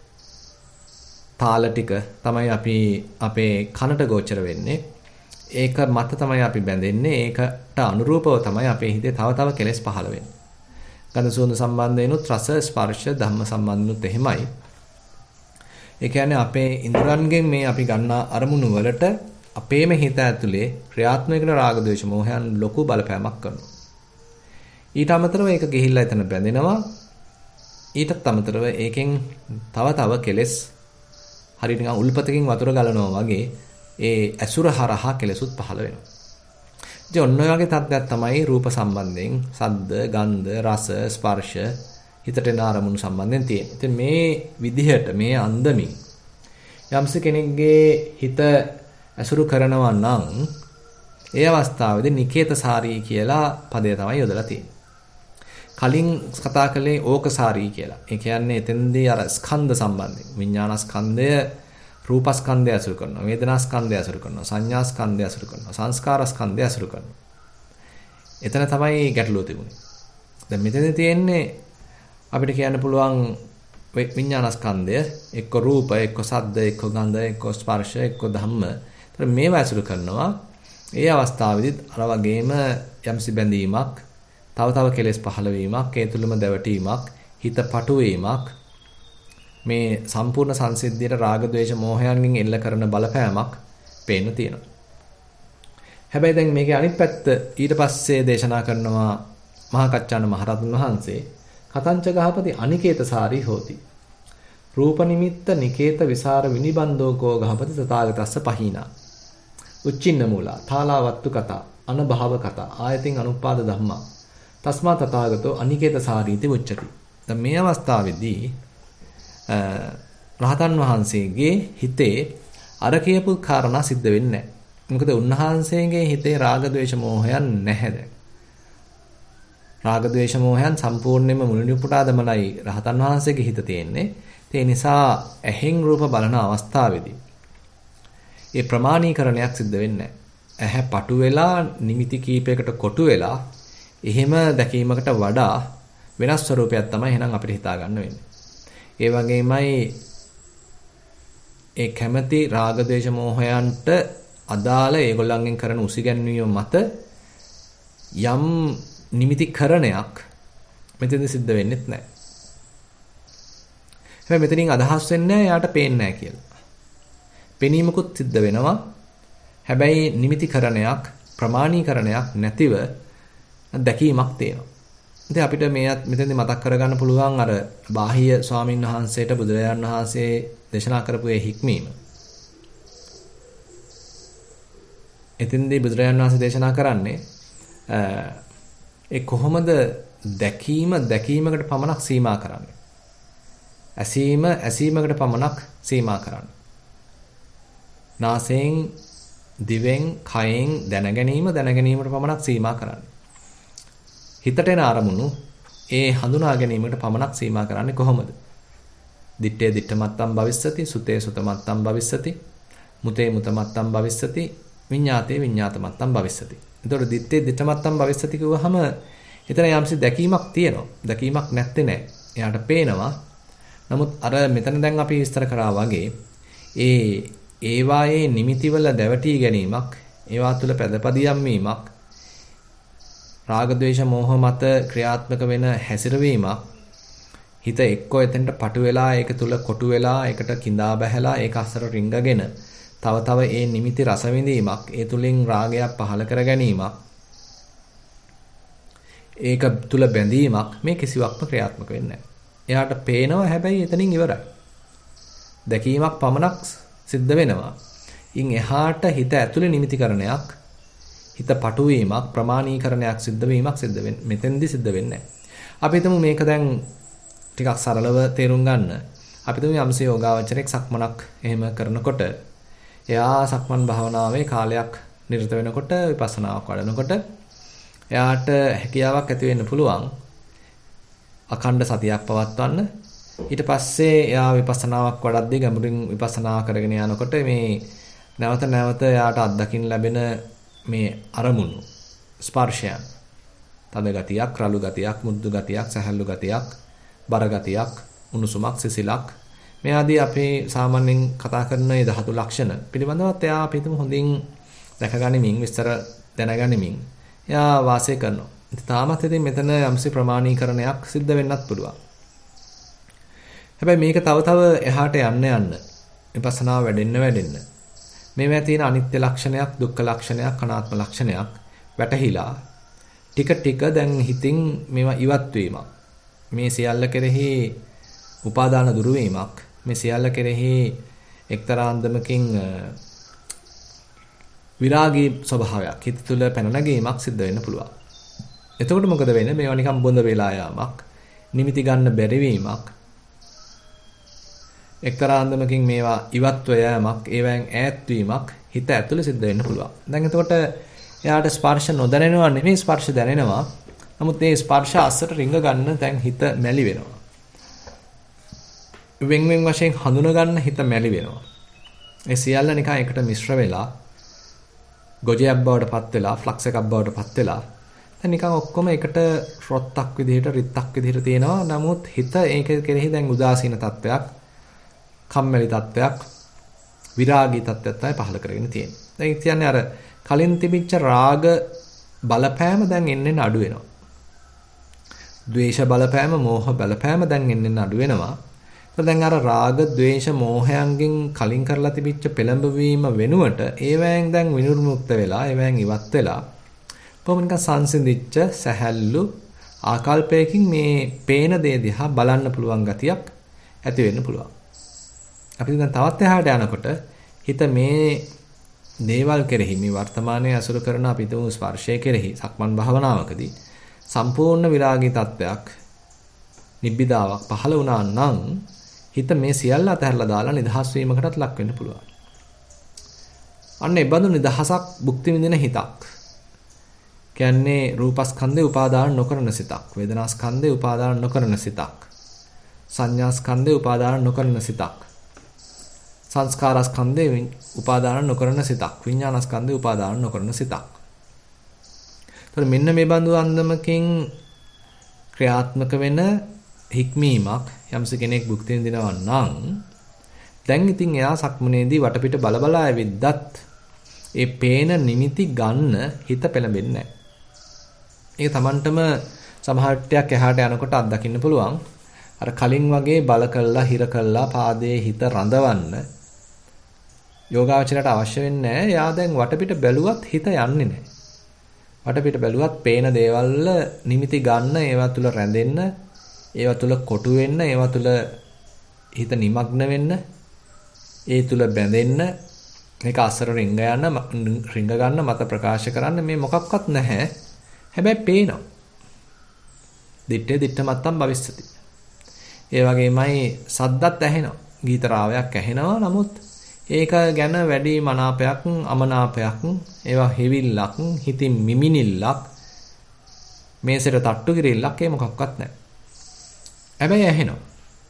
A: තාල ටික තමයි අපි අපේ කනට ගෝචර වෙන්නේ. ඒක මත තමයි අපි බැඳෙන්නේ. ඒකට අනුරූපව තමයි අපේ හිතේ තව කෙලෙස් පහළ වෙන්නේ. ගඳ සුවඳ සම්බන්ධයෙන්ුත් රස ස්පර්ශ ධම්ම සම්බන්ධනුත් එහෙමයි. ඒ කියන්නේ අපේ ඉන්ද්‍රයන්ගෙන් මේ අපි ගන්නා අරමුණු වලට අපේම හිත ඇතුලේ ක්‍රියාත්මක වෙන රාග ද්වේෂ මෝහයන් ලොකු බලපෑමක් කරනවා. ඊට අමතරව ඒක ගිහිල්ලා එතන බැඳෙනවා. ඊටත් අමතරව ඒකෙන් තව කෙලෙස් හරියට නිකන් උල්පතකින් වතුර ගලනවා වගේ ඒ ඇසුර හරහා කෙලෙසුත් පහළ වෙනවා. ඉතින් ඔන්න ඔය වගේ තත්ත්වයක් තමයි රූප සම්බන්ධයෙන්, සද්ද, ගන්ධ, රස, ස්පර්ශ හිතට එන අරමුණු සම්බන්ධයෙන් තියෙන්නේ. ඉතින් මේ විදිහට මේ අන්දමින් යම්ස කෙනෙක්ගේ හිත ඇසුරු කරනවා නම් ඒ අවස්ථාවේදී නිකේතසාරී කියලා පදය තමයි යොදලා තියෙන්නේ. කලින් කතා කළේ ඕකසාරී කියලා. ඒ කියන්නේ එතෙන්දී අර ස්කන්ධ සම්බන්ධයෙන් විඥානස්කන්ධය, රූපස්කන්ධය අසුරු කරනවා, වේදනාස්කන්ධය අසුරු කරනවා, සංඥාස්කන්ධය අසුරු කරනවා, සංස්කාරස්කන්ධය අසුරු කරනවා. එතන තමයි ගැටලුව තිබුණේ. දැන් මෙතනදී තියෙන්නේ අපිට කියන්න පුළුවන් විඥානස්කන්ධය එක්ක රූප, එක්ක සද්ද, එක්ක ගන්ධ, එක්ක ස්පර්ශ, එක්ක ධම්ම. ඒතර මේවා අසුරු කරනවා. ඒ අවස්ථාවේදීත් අර වගේම යම්සි බැඳීමක්, තව කෙලෙස් පහළ වීමක්, ඒ තුලම දැවටීමක්, හිත පටු වීමක්, මේ සම්පූර්ණ සංසිද්ධියට රාග ద్వේෂ මෝහයන්ගෙන් එල්ල කරන බලපෑමක් පේන්න තියෙනවා. හැබැයි දැන් මේකේ අනිත් පැත්ත ඊට පස්සේ දේශනා කරනවා මහා කච්චාන මහරහතන් වහන්සේ කතංච ගහපති අනිකේතසාරී හෝති. රූප නිමිත්ත නිකේත විසර විනිබන්ධෝකෝ ගහපති තථාගතස්ස පහීනා. උච්චින්න මූලා තාලාවත්තු කතා අනභව කතා ආයතින් අනුපාද ධම්මා තස්මා තථාගතෝ අනිකේතසාරීති උච්චති. දැන් මේ අවස්ථාවේදී රහතන් වහන්සේගේ හිතේ අර කියපු කාරණා සිද්ධ වෙන්නේ නැහැ. මොකද උන්වහන්සේගේ හිතේ රාග ద్వේෂ මෝහයන් නැහැ දැන්. රාග ద్వේෂ මෝහයන් සම්පූර්ණයෙන්ම මුලින් උපුටා දමලයි රහතන් වහන්සේගේ හිත තියෙන්නේ. ඒ නිසා ඇහෙන් රූප බලන අවස්ථාවේදී ඒ ප්‍රමාණීකරණයක් සිද්ධ වෙන්නේ නැහැ. ඇහැ පටු වෙලා නිමිති කීපයකට කොටු වෙලා එහෙම දැකීමකට වඩා වෙනස් ස්වරූපයක් තමයි එහෙනම් අපිට හිතා ගන්න වෙන්නේ. ඒ වගේමයි ඒ කැමැති රාග දේශ මොහයන්ට අදාළ ඒගොල්ලන්ගෙන් කරන උසිගැන්වීම මත යම් නිමිතිකරණයක් මෙතෙන්ද සිද්ධ වෙන්නේත් නැහැ. හැබැයි මෙතනින් අදහස් වෙන්නේ එයාට පේන්නේ නැහැ කියලා. පෙනීමකුත් සිද්ධ වෙනවා. හැබැයි නිමිතිකරණයක් ප්‍රමාණීකරණයක් නැතිව දැකීමක් තියෙනවා. ඉතින් අපිට මෙතෙන්දි මතක් කරගන්න පුළුවන් අර බාහිය ස්වාමින් වහන්සේට බුදුරජාණන් වහන්සේ දේශනා කරපු ඒ හික්මීම. එතෙන්දී බුදුරජාණන් වහන්සේ දේශනා කරන්නේ ඒ කොහොමද දැකීමකට පමණක් සීමා කරන්නේ. ඇසීමකට පමණක් සීමා කරන්නේ. නාසයෙන්, දිවෙන්, කයෙන් දැනගැනීමට පමණක් සීමා කරන්නේ. හිතට එන අරමුණු ඒ හඳුනා ගැනීමට පමණක් සීමා කරන්නේ කොහොමද? දිත්තේ දිත්තමත්තම් භවිස්සති, සුතේ සුතමත්තම් භවිස්සති, මුතේ මුතමත්තම් භවිස්සති, විඤ්ඤාතේ විඤ්ඤාතමත්තම් භවිස්සති. එතකොට දිත්තේ දිත්තමත්තම් භවිස්සති කිව්වහම එතන යම්සි දැකීමක් තියෙනවා. දැකීමක් නැත්තේ නෑ. එයාට පේනවා. නමුත් අර මෙතන දැන් අපි විස්තර කරා වගේ ඒවායේ නිමිතිවල දැවටි ගැනීමක්, ඒවා තුළ පැදපදියම් වීමක්, රාග ద్వේෂ මෝහ මත ක්‍රියාත්මක වෙන හැසිරවීමක්, හිත එක්කෝ එතෙන්ට පටු වෙලා ඒක තුල කොටු වෙලා ඒකට කිඳා බහැලා ඒක අසර රිංගගෙන තව ඒ නිමිති රස විඳීමක්, ඒ තුලින් රාගයක් පහළ කර ගැනීමක්, ඒක තුල බැඳීමක්, මේ කිසිවක්ම ක්‍රියාත්මක වෙන්නේ නැහැ. එයාට පේනවා හැබැයි එතනින් ඉවරයි. දැකීමක් පමණක් සිද්ධ වෙනවා. ඉන් එහාට හිත ඇතුලේ නිමිතිකරණයක්, හිත පටු වීමක්, ප්‍රමාණීකරණයක් සිද්ධ වෙන්නේ මෙතෙන්දි සිද්ධ වෙන්නේ නැහැ. අපි හිතමු මේක දැන් ටිකක් සරලව තේරුම් ගන්න. අපි හිතමු යම්සේ යෝගාවචරයක් සක්මනක් එහෙම කරනකොට එයා සක්මන් භාවනාවේ කාලයක් නිරත වෙනකොට විපස්සනාවක් වඩනකොට එයාට හැකියාවක් ඇති වෙන්න පුළුවන් අඛණ්ඩ සතියක් පවත්වන්න. ඊට පස්සේ එයා විපස්සනාවක් වඩද්දී ගැඹුරින් විපස්සනා කරගෙන යනකොට මේ නැවත නැවත එයාට අත්දකින්න ලැබෙන මේ අරමුණු ස්පර්ශයන්, තද ගතියක්, රළු ගතියක්, මුද්දු ගතියක්, සැහැල්ලු ගතියක්, බර ගතියක්, උණුසුමක්, සිසිලක්, මේ ආදී අපේ සාමාන්‍යයෙන් කතා කරන මේ ධාතු ලක්ෂණ පිළිබඳවත් එයා අපි හිතමු හොඳින් දැකගනිමින් විස්තර දැනගනිමින් එයා වාසය කරනවා. ඉතින් තාමත් ඉතින් මෙතන යම්සි ප්‍රමාණීකරණයක් සිද්ධ වෙන්නත් පුළුවන්. හැබැයි මේක තව එහාට යන්න විපස්සනා වැඩෙන්න මේවා තියෙන අනිත්‍ය ලක්ෂණයක්, දුක්ඛ ලක්ෂණයක්, අනාත්ම ලක්ෂණයක් වැටහිලා ටික දැන් හිතින් මේවා ඉවත් වීමක්, මේ සියල්ල කෙරෙහි උපාදාන දුරු වීමක්, මේ සියල්ල කෙරෙහි එක්තරා අන්දමකින් විරාගී ස්වභාවයක් හිත තුළ පැන නැගීමක් සිද්ධ වෙන්න පුළුවන්. එතකොට මොකද වෙන්නේ? මේවා නිකන් බොඳ වෙලා යාමක්, නිමිති ගන්න බැරි වීමක්, එක්තරා අන්දමකින් මේවා ඉවත්ව යෑමක්, ඒවෙන් ඈත් වීමක් හිත ඇතුළේ සිද්ධ වෙන්න පුළුවන්. දැන් එතකොට එයාට ස්පර්ශ නොදැනෙනවා නෙමෙයි, ස්පර්ශ දැනෙනවා. නමුත් මේ ස්පර්ශ අස්සට රිංග ගන්න දැන් හිත මැලි වෙනවා. වෙන් වශයෙන් හඳුන ගන්න හිත මැලි වෙනවා. ඒ සියල්ල නිකන් එකට මිශ්‍ර වෙලා ගොජයක් බවට පත් වෙලා, ෆ්ලක්ස් එකක් බවට පත් වෙලා දැන් නිකන් ඔක්කොම එකට රොත්තක් විදිහට, රිත්තක් විදිහට තියෙනවා. නමුත් හිත ඒක කෙරෙහි දැන් උදාසීන තත්වයක්, කම්මැලි තත්වයක්, විරාගී තත්වයක් තමයි පහළ කරගෙන තියෙන්නේ. දැන් කියන්නේ අර කලින් තිබිච්ච රාග බලපෑම දැන් එන්න අඩු වෙනවා. ද්වේෂ බලපෑම, මෝහ බලපෑම දැන් එන්න අඩු වෙනවා. දැන් අර රාග, ද්වේෂ, මෝහයන්ගෙන් කලින් කරලා තිබිච්ච පෙළඹවීම වෙනුවට ඒවැයෙන් දැන් විනිර්මුක්ත වෙලා, ඒවැයෙන් ඉවත් වෙලා කොහොමනික සංසිඳිච්ච සැහැල්ලු ආකල්පයකින් මේ පේන දේ දිහා බලන්න පුළුවන් ගතියක් ඇති වෙන්න පුළුවන්. අපි දැන් තවත් එහාට යනකොට හිත මේ දේවල් කෙරෙහි, මේ වර්තමානයේ අසුර කරන අපි තුමු ස්පර්ශය කෙරෙහි සක්මන් භාවනාවකදී සම්පූර්ණ විරාගී තත්වයක්, නිබ්බිදාවක් පහළ වුණා නම් හිත මේ සියල්ල අතහැරලා දාලා නිදහස් වීමකටත් ලක් වෙන්න පුළුවන්. අන්න ඒ බඳු නිදහසක් භුක්ති විඳින හිතක්. කියන්නේ රූපස්කන්ධේ උපාදාන නොකරන සිතක්, වේදනාස්කන්ධේ උපාදාන නොකරන සිතක්, සංඥාස්කන්ධේ උපාදාන නොකරන සිතක්, සංස්කාරස්කන්ධේ උපාදාන නොකරන සිතක්, විඥානස්කන්ධේ උපාදාන නොකරන සිතක්. එතකොට මෙන්න මේ බඳු අන්දමකින් ක්‍රියාත්මක වෙන හික්මීමක් යම්ස කෙනෙක් භුක්ති විඳිනවා නම් දැන් ඉතින් එයා සක්මනේදී වටපිට බලබලා ඇවිද්දත් ඒ පේන නිමිති ගන්න හිත පෙළඹෙන්නේ නැහැ. ඒක Tamanටම සමහරටයක් එහාට යනකොට අත්දකින්න පුළුවන්. අර කලින් වගේ බල කළා, හිර කළා, පාදයේ හිත රඳවන්න යෝගාවචරයට අවශ්‍ය වෙන්නේ නැහැ. එයා දැන් වටපිට බැලුවත් හිත යන්නේ නැහැ. වටපිට බැලුවත් පේන දේවල් නිමිති ගන්න, ඒවා තුල රැඳෙන්න, ඒවා තුල කොටු වෙන්න, ඒවා තුල හිත නිමග්න වෙන්න, ඒ තුල බැඳෙන්න, මේක අසර රිංග ගන්න, මත ප්‍රකාශ කරන්න මේ මොකක්වත් නැහැ. හැබැයි පේනවා. දිත්තේ දිත්ත මත්තම් භවිස්සති. ඒ වගේමයි සද්දත් ඇහෙනවා. ගීත රාවයක් ඇහෙනවා. නමුත් ඒක ගැන වැඩි මනාපයක්, අමනාපයක්, ඒවා හිවිල්ලක්, හිතින් මිමිනිල්ලක්, මේසෙට තට්ටු කිරිල්ලක් ඒ මොකක්වත් නැහැ. හැබැයි ඇහෙනවා.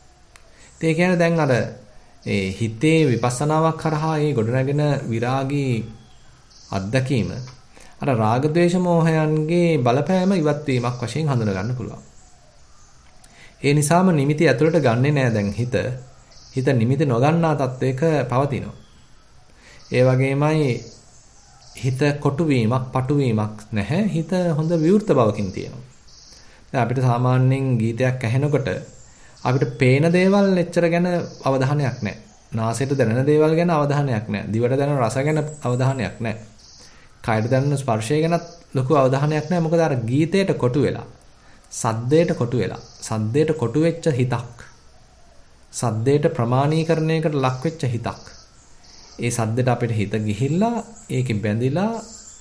A: ඒ කියන්නේ දැන් අර ඒ හිතේ විපස්සනාවක් කරහා ඒ ගොඩනැගෙන විරාගී අත්දැකීම අර රාග ద్వේෂ මෝහයන්ගේ බලපෑම ඉවත් වීමක් වශයෙන් හඳුනා ගන්න පුළුවන්. ඒ නිසාම නිමිති ඇතුළට ගන්නෙ නෑ දැන් හිත. හිත නිමිති නොගන්නා තත්වයක පවතිනවා. ඒ වගේමයි හිත කොටු වීමක්, පටු වීමක් නැහැ. හිත හොඳ විවෘත බවකින් තියෙනවා. දැන් අපිට සාමාන්‍යයෙන් ගීතයක් ඇහෙනකොට අපිට පේන දේවල් එච්චර ගැන අවධානයක් නැහැ. නාසයට දැනෙන දේවල් ගැන අවධානයක් නැහැ. දිවට දැනෙන රස ගැන අවධානයක් නැහැ. කයට දැනෙන ස්පර්ශය ගැනත් ලොකු අවධානයක් නැහැ. මොකද අර ගීතයට කොටු වෙලා, සද්දයට කොටු වෙලා, සද්දයට කොටු වෙච්ච හිතක්, සද්දයට ප්‍රමාණීකරණයකට ලක් වෙච්ච හිතක්. ඒ සද්දයට අපිට හිත ගිහිල්ලා ඒකෙ බැඳිලා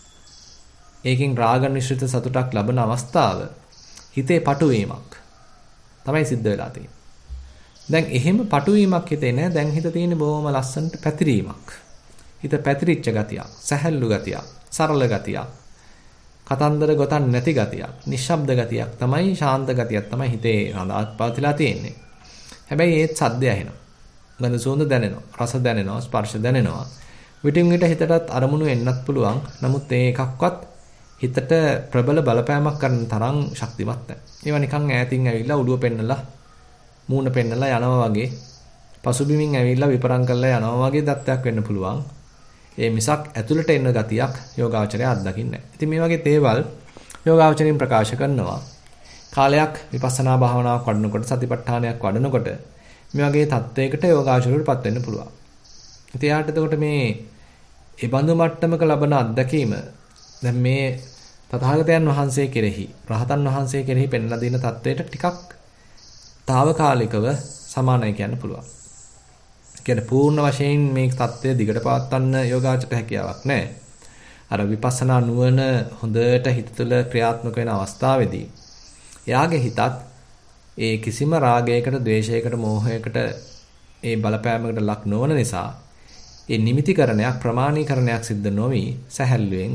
A: ඒකෙන් රාග නිශ්චිත සතුටක් ලබන අවස්ථාව හිතේ පටුවීමක් තමයි සිද්ධ වෙලා තියෙන්නේ. දැන් එහෙම පටුවීමක් හිතේ නැහැ. දැන් හිත තියෙන්නේ බොහොම ලස්සනට පැතිරීමක්. හිත පැතිරිච්ච ගතියක්, සැහැල්ලු ගතියක්, සරල ගතියක්, කතන්දර ගොතන් නැති ගතියක්, නිශ්ශබ්ද ගතියක් තමයි, ශාන්ත ගතියක් තමයි හිතේ රඳාපවතිලා තියෙන්නේ. හැබැයි ඒත් සද්ද ඇහෙනවා. ගඳ සුවඳ දැනෙනවා, රස දැනෙනවා, ස්පර්ශ දැනෙනවා. විටින් විට හිතටත් අරමුණු එන්නත් පුළුවන්. නමුත් ඒ එකක්වත් හිතට ප්‍රබල බලපෑමක් කරන තරම් ශක්තිමත් නැහැ. ඒවා නිකන් ඈතින් ඇවිල්ලා උඩුව පෙන්නලා, මූණ පෙන්නලා යනවා වගේ, පසුබිමින් ඇවිල්ලා විපරම් කරලා යනවා වගේ තත්ත්වයක් වෙන්න පුළුවන්. ඒ මිසක් ඇතුළට එන ගතියක් යෝගාචරය අත්දකින්නේ නැහැ. ඉතින් මේ වගේ දේවල් යෝගාචරයෙන් ප්‍රකාශ කරනවා. කාලයක් විපස්සනා භාවනාවක් වඩනකොට, සතිපට්ඨානයක් වඩනකොට මේ වගේ තත්වයකට යෝගාචරයටපත් වෙන්න පුළුවන්. ඉතින් යාට එතකොට මේ ඒ බඳු මට්ටමක ලබන අත්දැකීම දැන් මේ තථාගතයන් වහන්සේ කෙරෙහි, රහතන් වහන්සේ කෙරෙහි පෙන්ලා දෙන තත්වයට ටිකක් తాවකාලිකව සමානයි කියන්න පුළුවන්. කියන්නේ පූර්ණ වශයෙන් මේ தත්ත්වය දිගට පවත්වන්න යෝගාචරයට හැකියාවක් නැහැ. අර විපස්සනා නුවණ හොඳට හිත තුළ ක්‍රියාත්මක වෙන අවස්ථාවේදී එයාගේ හිතත් ඒ කිසිම රාගයකට, ද්වේෂයකට, මෝහයකට ඒ බලපෑමකට ලක් නොවන නිසා ඒ නිමිතිකරණයක්, ප්‍රමාණීකරණයක් සිද්ධ නොවි සැහැල්ලුවෙන්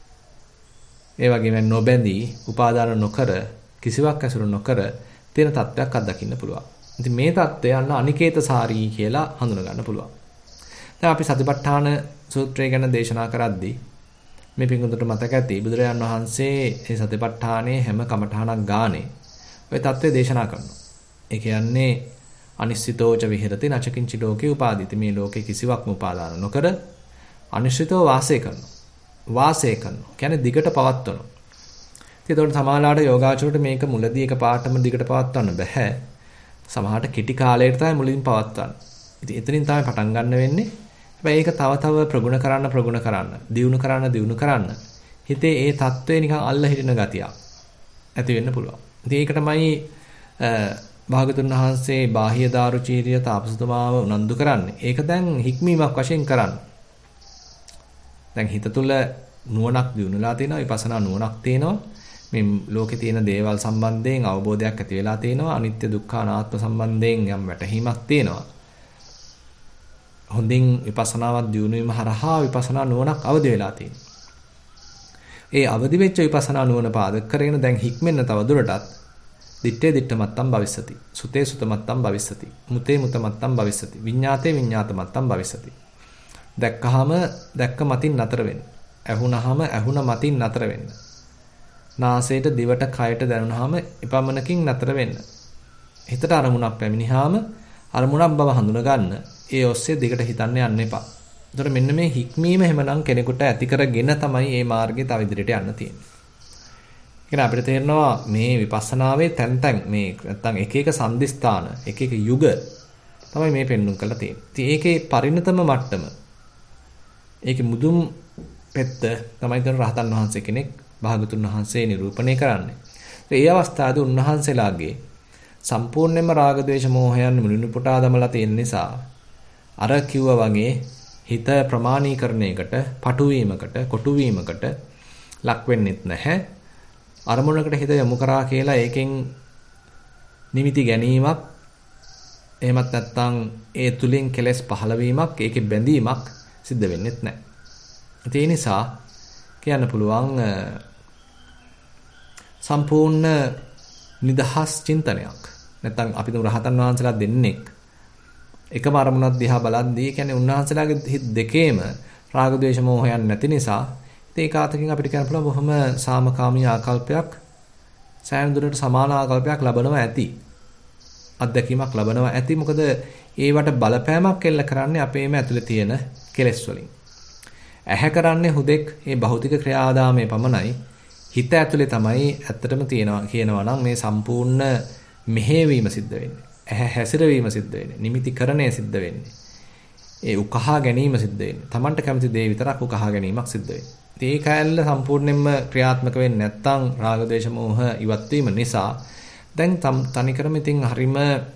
A: ඒ වගේම නොබැඳී, උපාදාන නොකර, කිසිවක් ඇසුරු නොකර තියෙන තත්ත්වයක් අත්දකින්න පුළුවන්. ඉතින් මේ தත්ත්වය අන්න අනිකේතසාරී කියලා හඳුන ගන්න පුළුවන්. දැන් අපි සතිපට්ඨාන සූත්‍රය ගැන දේශනා කරද්දී මේ පිටුදුට මතක ඇති බුදුරජාන් වහන්සේ මේ සතිපට්ඨානයේ හැම කමඨහනක් ගානේ ඔය தත්ත්වය දේශනා කරනවා. ඒ කියන්නේ අනිශ්චිතෝච විහෙරති නචකින්චි ලෝකේ උපාදීති. මේ ලෝකේ කිසිවක්ම උපාදාන නොකර අනිශ්චිතව වාසය කරනවා. වාසය කරනවා. කියන්නේ දිගට පවත්වනවා. ඉතින් ඒතකොට සමාලාට යෝගාචරයට මේක මුලදී එක පාටම දිගට පවත්වන්න බෑ. සමහරට කෙටි කාලයකට තමයි මුලින් පවත්වන්නේ. ඉතින් එතනින් තමයි පටන් ගන්න වෙන්නේ. හැබැයි ඒක තව ප්‍රගුණ කරන්න, දියුණු කරන්න. හිතේ ඒ தત્ත්වය නිකන් අල්ල හිටින ගතියක් ඇති වෙන්න පුළුවන්. ඉතින් ඒක තමයි භාගතුන් වහන්සේ බාහ්‍ය දාරුචීරිය තාපසතුමාව උනන්දු කරන්නේ. ඒක දැන් හික්මීමක් වශයෙන් කරන්න. දැන් හිත තුළ නුවණක් දියුණුලා තියෙනවා, විපස්සනා නුවණක් තියෙනවා. මේ ලෝකේ තියෙන දේවල් සම්බන්ධයෙන් අවබෝධයක් ඇති වෙලා තියෙනවා. අනිත්‍ය දුක්ඛ අනාත්ම සම්බන්ධයෙන් යම් වැටහීමක් තියෙනවා. හොඳින් විපස්සනාවක් දියුණු වීම හරහා විපස්සනා නුවණක් අවදි වෙලා තියෙනවා. ඒ අවදි වෙච්ච විපස්සනා නුවණ පාදක කරගෙන දැන් හික්මෙන්න තව දුරටත් දිත්තේ දිත්තමත්තම් භවිස්සති. සුතේ සුතමත්තම් භවිස්සති. මුතේ මුතමත්තම් භවිස්සති. විඤ්ඤාතේ විඤ්ඤාතමත්තම් භවිස්සති. දැක්කහම දැක්ක මතින් නතර වෙන්න. ඇහුනහම ඇහුන මතින් නතර වෙන්න. නාසයට, දිවට, කයට දැනුනහම එපමණකින් නතර වෙන්න. හිතට අරමුණක් පැමිණිහාම අරමුණක් බව හඳුන ගන්න. ඒ ඔස්සේ දිගට හිතන්න යන්න එපා. එතකොට මෙන්න මේ හික්මීම හැමනම් කෙනෙකුට ඇති කරගෙන තමයි මේ මාර්ගයේ තව ඉදිරියට යන්න තියෙන්නේ. කියන අපිට තේරෙනවා මේ විපස්සනාවේ තැන් මේ නැත්තම් එක එක සම්දිස්ථාන, එක එක යුග තමයි මේ පෙන්වුම් කරලා තියෙන්නේ. ඉතින් ඒකේ පරිණතම මට්ටම, ඒකේ මුදුන් පෙත්ත තමයි තන රහතන් වහන්සේ කෙනෙක් භාගතුන් වහන්සේ නිරූපණය කරන්නේ. ඒ අවස්ථාවේ උන්වහන්සේලාගේ සම්පූර්ණයෙන්ම රාග ద్వේෂ මෝහයන් මුලින්ම පුටා දමලා තියෙන නිසා අර කිව්වා වගේ හිත ප්‍රමාණීකරණයකට, පටුවීමකට, කොටුවීමකට ලක් වෙන්නෙත් නැහැ. අරමුණකට හිත යොමු කරා කියලා ඒකෙන් නිමිති ගැනීමක්, එහෙමත් නැත්නම් ඒ තුලින් කෙලෙස් පහළ වීමක්, ඒකේ බැඳීමක් සිද්ධ වෙන්නෙත් නැහැ. ඒ නිසා කියන්න පුළුවන් සම්පූර්ණ නිදහස් චින්තනයක්. නැත්නම් අපි තුන් රහතන් වහන්සේලා දෙන්නෙක් එකම අරමුණක් දිහා බලද්දී කියන්නේ උන්වහන්සේලාගේ හිත දෙකේම රාග ద్వේෂ මෝහයන් නැති නිසා ඒක ආතකින් අපිට කියන්න පුළුවන් බොහොම සාමකාමී ආකල්පයක්, සෑහෙන දුරට සමාන ආකල්පයක් ලබනවා ඇති. අත්දැකීමක් ලබනවා ඇති. මොකද ඒවට බලපෑමක් එල්ල කරන්නේ අපේම ඇතුලේ තියෙන කෙලෙස් වලින්. ඇහැ කරන්නේ හුදෙක් මේ භෞතික ක්‍රියාදාමයේ පමණයි. හිත ඇතුලේ තමයි ඇත්තටම තියෙනවා කියනවා නම් මේ සම්පූර්ණ මෙහෙවීම සිද්ධ වෙන්නේ. ඇහැ හැසිරවීම සිද්ධ වෙන්නේ. නිමිතිකරණය සිද්ධ වෙන්නේ. ඒ උකහා ගැනීම සිද්ධ වෙන්නේ. Tamanට කැමති දේ විතරක් උකහා ගැනීමක් සිද්ධ වෙන්නේ. ඒ කැලල සම්පූර්ණයෙන්ම ක්‍රියාත්මක වෙන්නේ නැත්නම් රාග දේශ මොහ ඉවත් වීම නිසා දැන් තනිකරම ඉතින් හරීම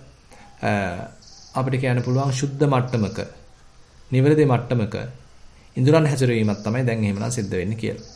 A: අපිට කියන්න පුළුවන් සුද්ධ මට්ටමක නිවැරදි මට්ටමක ඉන්ද්‍රයන් හැසිරවීමක් තමයි දැන් එහෙමනම් සිද්ධ වෙන්නේ කියලා.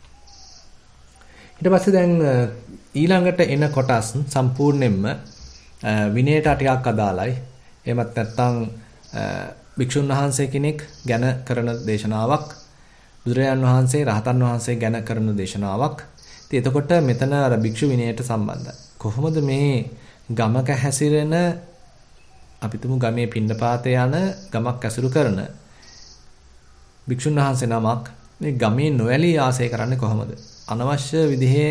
A: ඊට පස්සේ දැන් ඊළඟට එන කොටස් සම්පූර්ණයෙන්ම විනයට ටිකක් අදාළයි. එහෙමත් නැත්නම් භික්ෂුන් වහන්සේ කෙනෙක් ගැන කරන දේශනාවක්, බුදුරජාන් වහන්සේ රහතන් වහන්සේ ගැන කරන දේශනාවක්. ඉතින් එතකොට මෙතන අර භික්ෂු විනයට සම්බන්ධයි. කොහොමද මේ ගමක හැසිරෙන අපිටම ගමේ පින්නපාතේ යන ගමක් ඇසුරු කරන භික්ෂුන් වහන්සේ නමක් මේ ගමේ නොඇලී ආසය කරන්නේ කොහොමද? අනවශ්‍ය විදිහේ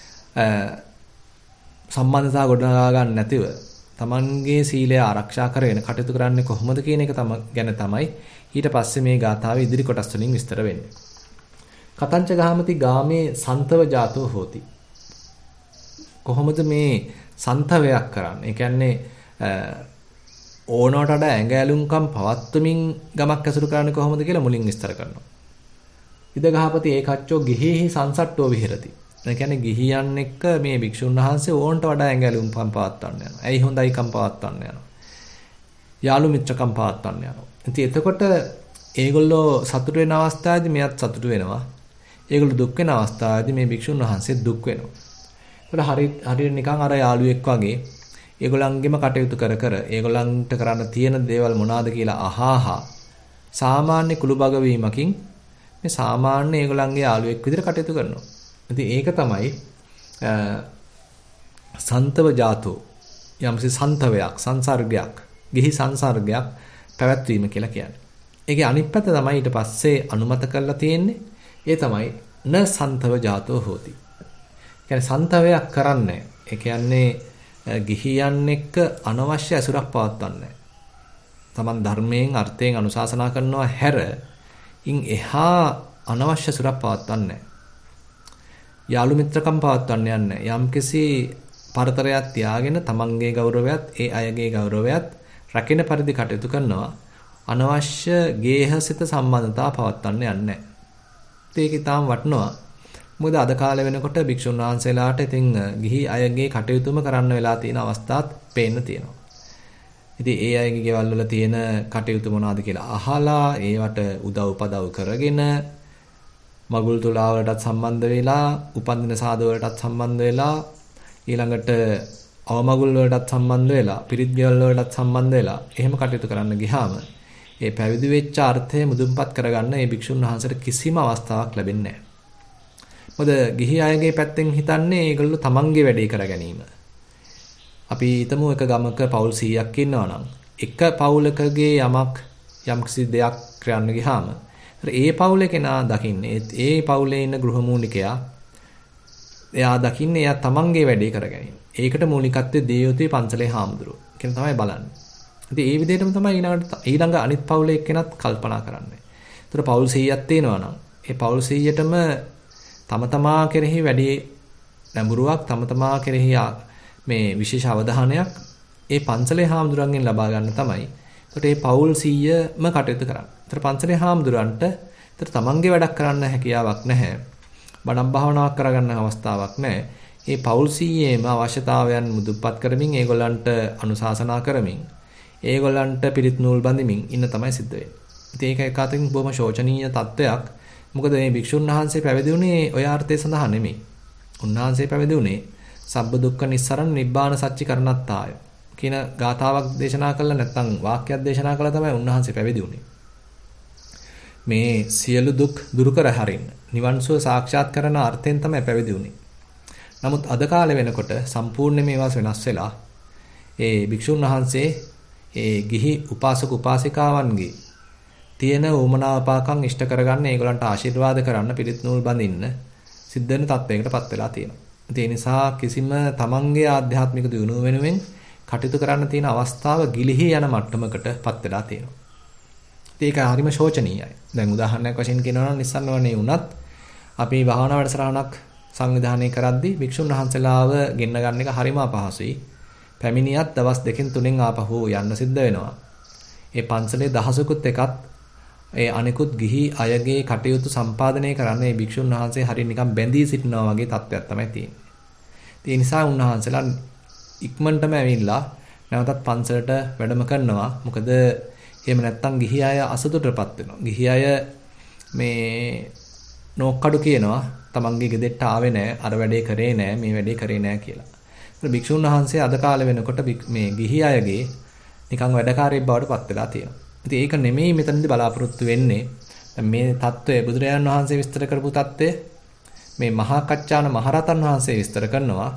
A: සම්බන්ධතා ගොඩනගා ගන්න නැතිව තමන්ගේ සීලය ආරක්ෂා කරගෙන කටයුතු කරන්නේ කොහොමද කියන එක ගැන තමයි ඊට පස්සේ මේ ගාථාවේ ඉදිරි කොටස් වලින් විස්තර වෙන්නේ. කතංච ගාමති ගාමේ සන්තව ජාතෝ හෝති. කොහොමද මේ සන්තවයක් කරන්නේ? ඒ කියන්නේ ඕනවට වඩා ඇඟ ඇලුම්කම් පවත්වමින් ගමක් ඇසුරු කරන්නේ කොහොමද කියලා මුලින් විස්තර කරනවා. ඉද ගහපති ඒකච්චෝ ගිහිහි සංසට්ටෝ විහෙරති. ඒ කියන්නේ ගිහියන් එක්ක මේ භික්ෂුන් වහන්සේ ඕන්ට වඩා ඇඟ ඇලුම්කම් පවත්වන්න යනවා. ඇයි හොඳයිකම් පවත්වන්න යනවා. යාළු මිත්‍රකම් පවත්වන්න යනවා. ඉතින් එතකොට ඒගොල්ලෝ සතුට වෙන අවස්ථාවේදී මෙයත් සතුට වෙනවා. ඒගොල්ලෝ දුක් වෙන අවස්ථාවේදී මේ භික්ෂුන් වහන්සේ දුක් වෙනවා. ඒකට හරියට නිකන් අර යාළුවෙක් වගේ ඒගොල්ලන්ගෙම කටයුතු කර ඒගොල්ලන්ට කරන්න තියෙන දේවල් මොනවාද කියලා අහහා සාමාන්‍ය කුළුබග වීමකින් මේ සාමාන්‍ය ඒගොල්ලන්ගේ යාළුවෙක් විදිහට කටයුතු කරනවා. ඉතින් ඒක තමයි සන්තව ජාතෝ යම්සි සන්තවයක් සංසර්ගයක් ගිහි සංසර්ගයක් පැවැත්වීම කියලා කියන්නේ. ඒකේ අනිත් පැත්ත තමයි ඊට පස්සේ අනුමත කරලා තියෙන්නේ. ඒ තමයි න සන්තව ජාතෝ හෝති. කියන්නේ සන්තවයක් කරන්නේ. ඒ කියන්නේ ගිහියන් එක්ක අනවශ්‍ය ඇසුරක් පවත්වන්නේ. තමන් ධර්මයෙන් අර්ථයෙන් අනුශාසනා කරනවා හැර ඉන් එහා අනවශ්‍ය ඇසුරක් පවත්වන්නේ. යාළු මිත්‍රකම් පවත්වන්න යන්නේ. යම්කිසි පරතරයක් තියාගෙන තමන්ගේ ගෞරවයත් ඒ අයගේ ගෞරවයත් රැකෙන පරිදි කටයුතු කරනවා. අනවශ්‍ය ගේහසිත සම්බන්ධතා පවත්වන්න යන්නේ. ඒක ඊටාම් වටනවා. මොකද අද කාලේ වෙනකොට භික්ෂුන් වහන්සේලාට ඉතින් ගිහි අයගේ කටයුතුම කරන්න වෙලා තියෙන අවස්ථාත් පේන්න තියෙනවා. ඉතින් ඒ අයගේ ගෙවල් වල තියෙන කටයුතු මොනවාද කියලා අහලා ඒවට උදව් උපදව් කරගෙන මගුල් තුලා වලටත් සම්බන්ධ වෙලා උපන්දින සාද වලටත් සම්බන්ධ වෙලා ඊළඟට අවමගුල් වලටත් සම්බන්ධ වෙලා පිරිත් ගෙවල් වලටත් සම්බන්ධ වෙලා එහෙම කටයුතු කරන්න ගියාම ඒ පැවිදි වෙච්ච අර්ථය මුදුන්පත් කරගන්න මේ භික්ෂුන් වහන්සේට කිසිම අවස්ථාවක් ලැබෙන්නේ නැහැ. මොකද ගිහි අයගේ පැත්තෙන් හිතන්නේ ඒගොල්ලෝ තමන්ගේ වැඩේ කර ගැනීම. අපි හිතමු එක ගමක පවුල් 100ක් ඉන්නවා නම් එක පවුලකගේ යමක් යම්කිසි දෙයක් කරන්න ගියාම ඒ පවුලේ කෙනා දකින්නේ ඒ පවුලේ ඉන්න ගෘහමූලිකයා එයා දකින්නේ එයා තමන්ගේ වැඩේ කර ගැනීම. ඒකට මූලිකත්වයේ දිය යුතුයි පන්සලේ හාමුදුරුවෝ. කියන තමයි බලන්නේ. ඉතින් ඒ විදිහටම තමයි ඊළඟ අනිත් පවුලේ එක්කෙනත් කල්පනා කරන්නේ. ඒතර පවුල් 100ක් තියෙනවා නම් ඒ පවුල් 100ටම තම තමා කෙරෙහි වැඩි නැඹුරුවක් තම තමා කෙරෙහි මේ විශේෂ අවධානයක් ඒ පන්සලේ හාමුදුරන්ගෙන් ලබා ගන්න තමයි. ඒකට මේ පවුල් 100ම කටයුතු කරන්නේ. ඒතර පන්සලේ හාමුදුරන්ට ඒතර තමන්ගේ වැඩක් කරන්න හැකියාවක් නැහැ. බණක් භාවනාවක් කරගන්න අවස්ථාවක් නැහැ. මේ පවුල් 100ේම අවශ්‍යතාවයන් මුදුපත් කරමින් ඒගොල්ලන්ට අනුශාසනා කරමින් ඒගොල්ලන්ට පිරිත් නූල් බඳිමින් ඉන්න තමයි සිද්ධ වෙන්නේ. ඉතින් ඒක එක අතින් බොහොම ශෝචනීය තත්ත්වයක්. මොකද මේ භික්ෂුන් වහන්සේ පැවිදි වුණේ ඔය අර්ථය සඳහා නෙමෙයි. උන්වහන්සේ පැවිදි වුණේ සබ්බ දුක්ඛ නිස්සරණ නිබ්බාන සච්චි කරණත්තාය කියන ගාථාවක් දේශනා කළා නැත්නම් වාක්‍යයක් දේශනා කළා තමයි උන්වහන්සේ පැවිදි වුණේ. මේ සියලු දුක් දුරු කර හරින්න නිවන් සුව සාක්ෂාත් කරන අර්ථයෙන් තමයි පැවිදි වුණේ. නමුත් අද කාලේ වෙනකොට සම්පූර්ණ මේවා වෙනස් වෙලා ඒ භික්ෂුන් වහන්සේ ඒ ගිහි උපාසක උපාසිකාවන්ගේ තියෙන උමනාපාකම් ඉෂ්ට කරගන්න ඒගොල්ලන්ට ආශිර්වාද කරන්න පිරිත් නූල් බඳින්න සිද්ධ වෙන තත්වයකටපත් වෙලා තියෙනවා. ඒ නිසා කිසිම තමන්ගේ ආධ්‍යාත්මික දියුණුව වෙනුවෙන් කටයුතු කරන්න තියෙන අවස්ථාව ගිලිහි යන මට්ටමකටපත් වෙලා තියෙනවා. ඒක හරිම ශෝචනීයයි. දැන් උදාහරණයක් වශයෙන් කියනවා නම් නිස්සන්වනේ වුණත් අපි භාවනා වැඩසටහනක් සංවිධානය කරද්දී භික්ෂුන් වහන්සේලාව ගෙන්න ගන්න එක හරිම අපහසුයි. පැමිණියත් දවස් 2-3 ආපහු යන්න සිද්ධ වෙනවා. ඒ පන්සලේ දහසකුත් එකත් ඒ අනිකුත් ගිහි අයගේ කටයුතු සම්පාදනය කරන්න මේ භික්ෂුන් වහන්සේ හරිය නිකන් බැඳී සිටිනවා වගේ තත්ත්වයක් තමයි තියෙන්නේ. ඒ නිසා උන්වහන්සේලා ඉක්මනටම ඇවිල්ලා නැවතත් පන්සලට වැඩම කරනවා. මොකද එහෙම නැත්තම් ගිහි අය අසතුටටපත් වෙනවා. ගිහි අය මේ නෝක්කඩු කියනවා තමන්ගේ ගෙදරට ආවේ නැහැ, අර වැඩේ කරේ නැහැ, මේ වැඩේ කරේ නැහැ කියලා. ඒත් භික්ෂුන් වහන්සේ අද කාලේ වෙනකොට මේ ගිහි අයගේ නිකන් වැඩකාරයෙක් බවට පත් වෙලා තියෙනවා. ඉතින් ඒක නෙමෙයි මෙතනදී බලාපොරොත්තු වෙන්නේ. දැන් මේ தত্ত্বය බුදුරජාණන් වහන්සේ විස්තර කරපු தত্ত্বය මේ මහා කච්චාන මහරතන් වහන්සේ විස්තර කරනවා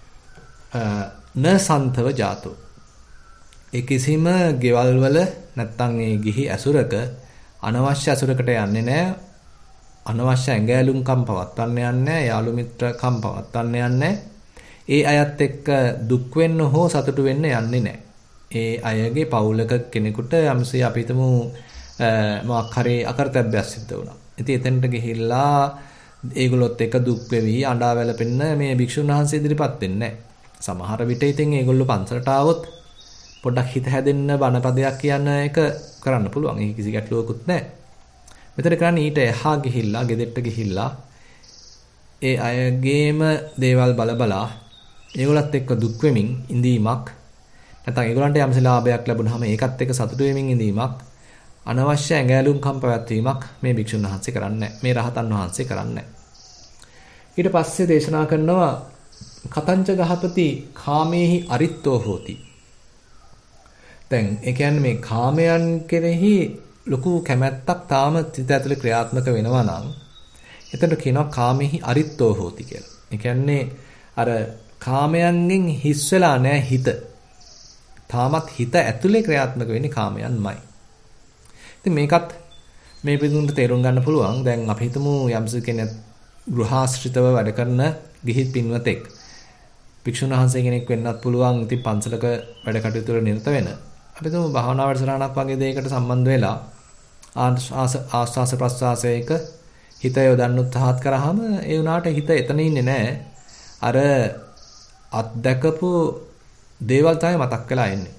A: න සන්තව ජාතෝ. ඒ කිසිම ගෙවල් වල නැත්තම් ඒ ගිහි ඇසුරක අනවශ්‍ය ඇසුරකට යන්නේ නැහැ. අනවශ්‍ය ඇඟෑලුම්කම් පවත්වන්න යන්නේ නැහැ. යාළු මිත්‍රකම් පවත්වන්න යන්නේ නැහැ. ඒ අයත් එක්ක දුක් වෙන්න හෝ සතුටු වෙන්න යන්නේ නැහැ. ඒ අයගේ පවුලක කෙනෙකුට යම්සේ අපි හිතමු මොකක් හරි අකරතැබ්බයක් සිද්ධ වුණා. ඉතින් එතනට ගිහිල්ලා ඒගොල්ලොත් එක්ක දුක් වෙවි අඬා වැළපෙන්න මේ භික්ෂුන් වහන්සේ ඉදිරිපත් වෙන්නේ නැහැ. සමහර විට ඉතින් ඒගොල්ලෝ පන්සලට ආවොත් පොඩ්ඩක් හිත හැදෙන්න බණපදයක් කියන එක කරන්න පුළුවන්. ඒක කිසි ගැටලුවකුත් නැහැ. මෙතන කරන්නේ ඊට එහා ගිහිල්ලා ගෙදෙට්ට ගිහිල්ලා ඒ අයගේම දේවල් බලා ඒගොල්ලත් එක්ක දුක් වෙමින් ඉඳීමක් නැත්නම් ඒගොල්ලන්ට යම්සේ ලාභයක් ලැබුණාම ඒකත් එක්ක සතුටු වෙමින් ඉඳීමක් අනවශ්‍ය ඇඟෑලුම්කම් පැවැත්වීමක් මේ භික්ෂුන් වහන්සේ කරන්නේ මේ රහතන් වහන්සේ කරන්නේ ඊට පස්සේ දේශනා කරනවා කතංච ගහපති කාමේහි අරිත්තෝ හෝති. දැන් ඒ කියන්නේ මේ කාමයන් කෙරෙහි ලොකු කැමැත්තක් තාම සිත ඇතුලේ ක්‍රියාත්මක වෙනවා නම් එතන කියනවා කාමෙහි අරිත්තෝ හෝති කියලා. ඒ කියන්නේ අර කාමයන්ගෙන් හිස් වෙලා නැහැ හිත. තාමත් හිත ඇතුලේ ක්‍රියාත්මක වෙන්නේ කාමයන්මයි. ඉතින් මේකත් මේ පිටුන්ට තේරුම් ගන්න පුළුවන්. දැන් අපි හිතමු යම්ස කෙනෙක් ගෘහාශ්‍රිතව වැඩ කරන ගිහි පින්වතෙක්. භික්ෂුන් වහන්සේ කෙනෙක් වෙන්නත් පුළුවන්. ඉතින් පන්සලක වැඩ කටයුතු වල නිරත වෙන. අපි හිතමු භාවනා වැඩසටහනක් වගේ දෙයකට සම්බන්ධ වෙලා ආස්වාස ප්‍රස්වාසයක හිත යොදන්න උත්සාහත් කරාම ඒ උනාට හිත එතන ඉන්නේ නැහැ. අර අත්දකපු දේවල් තමයි මතක් වෙලා එන්නේ.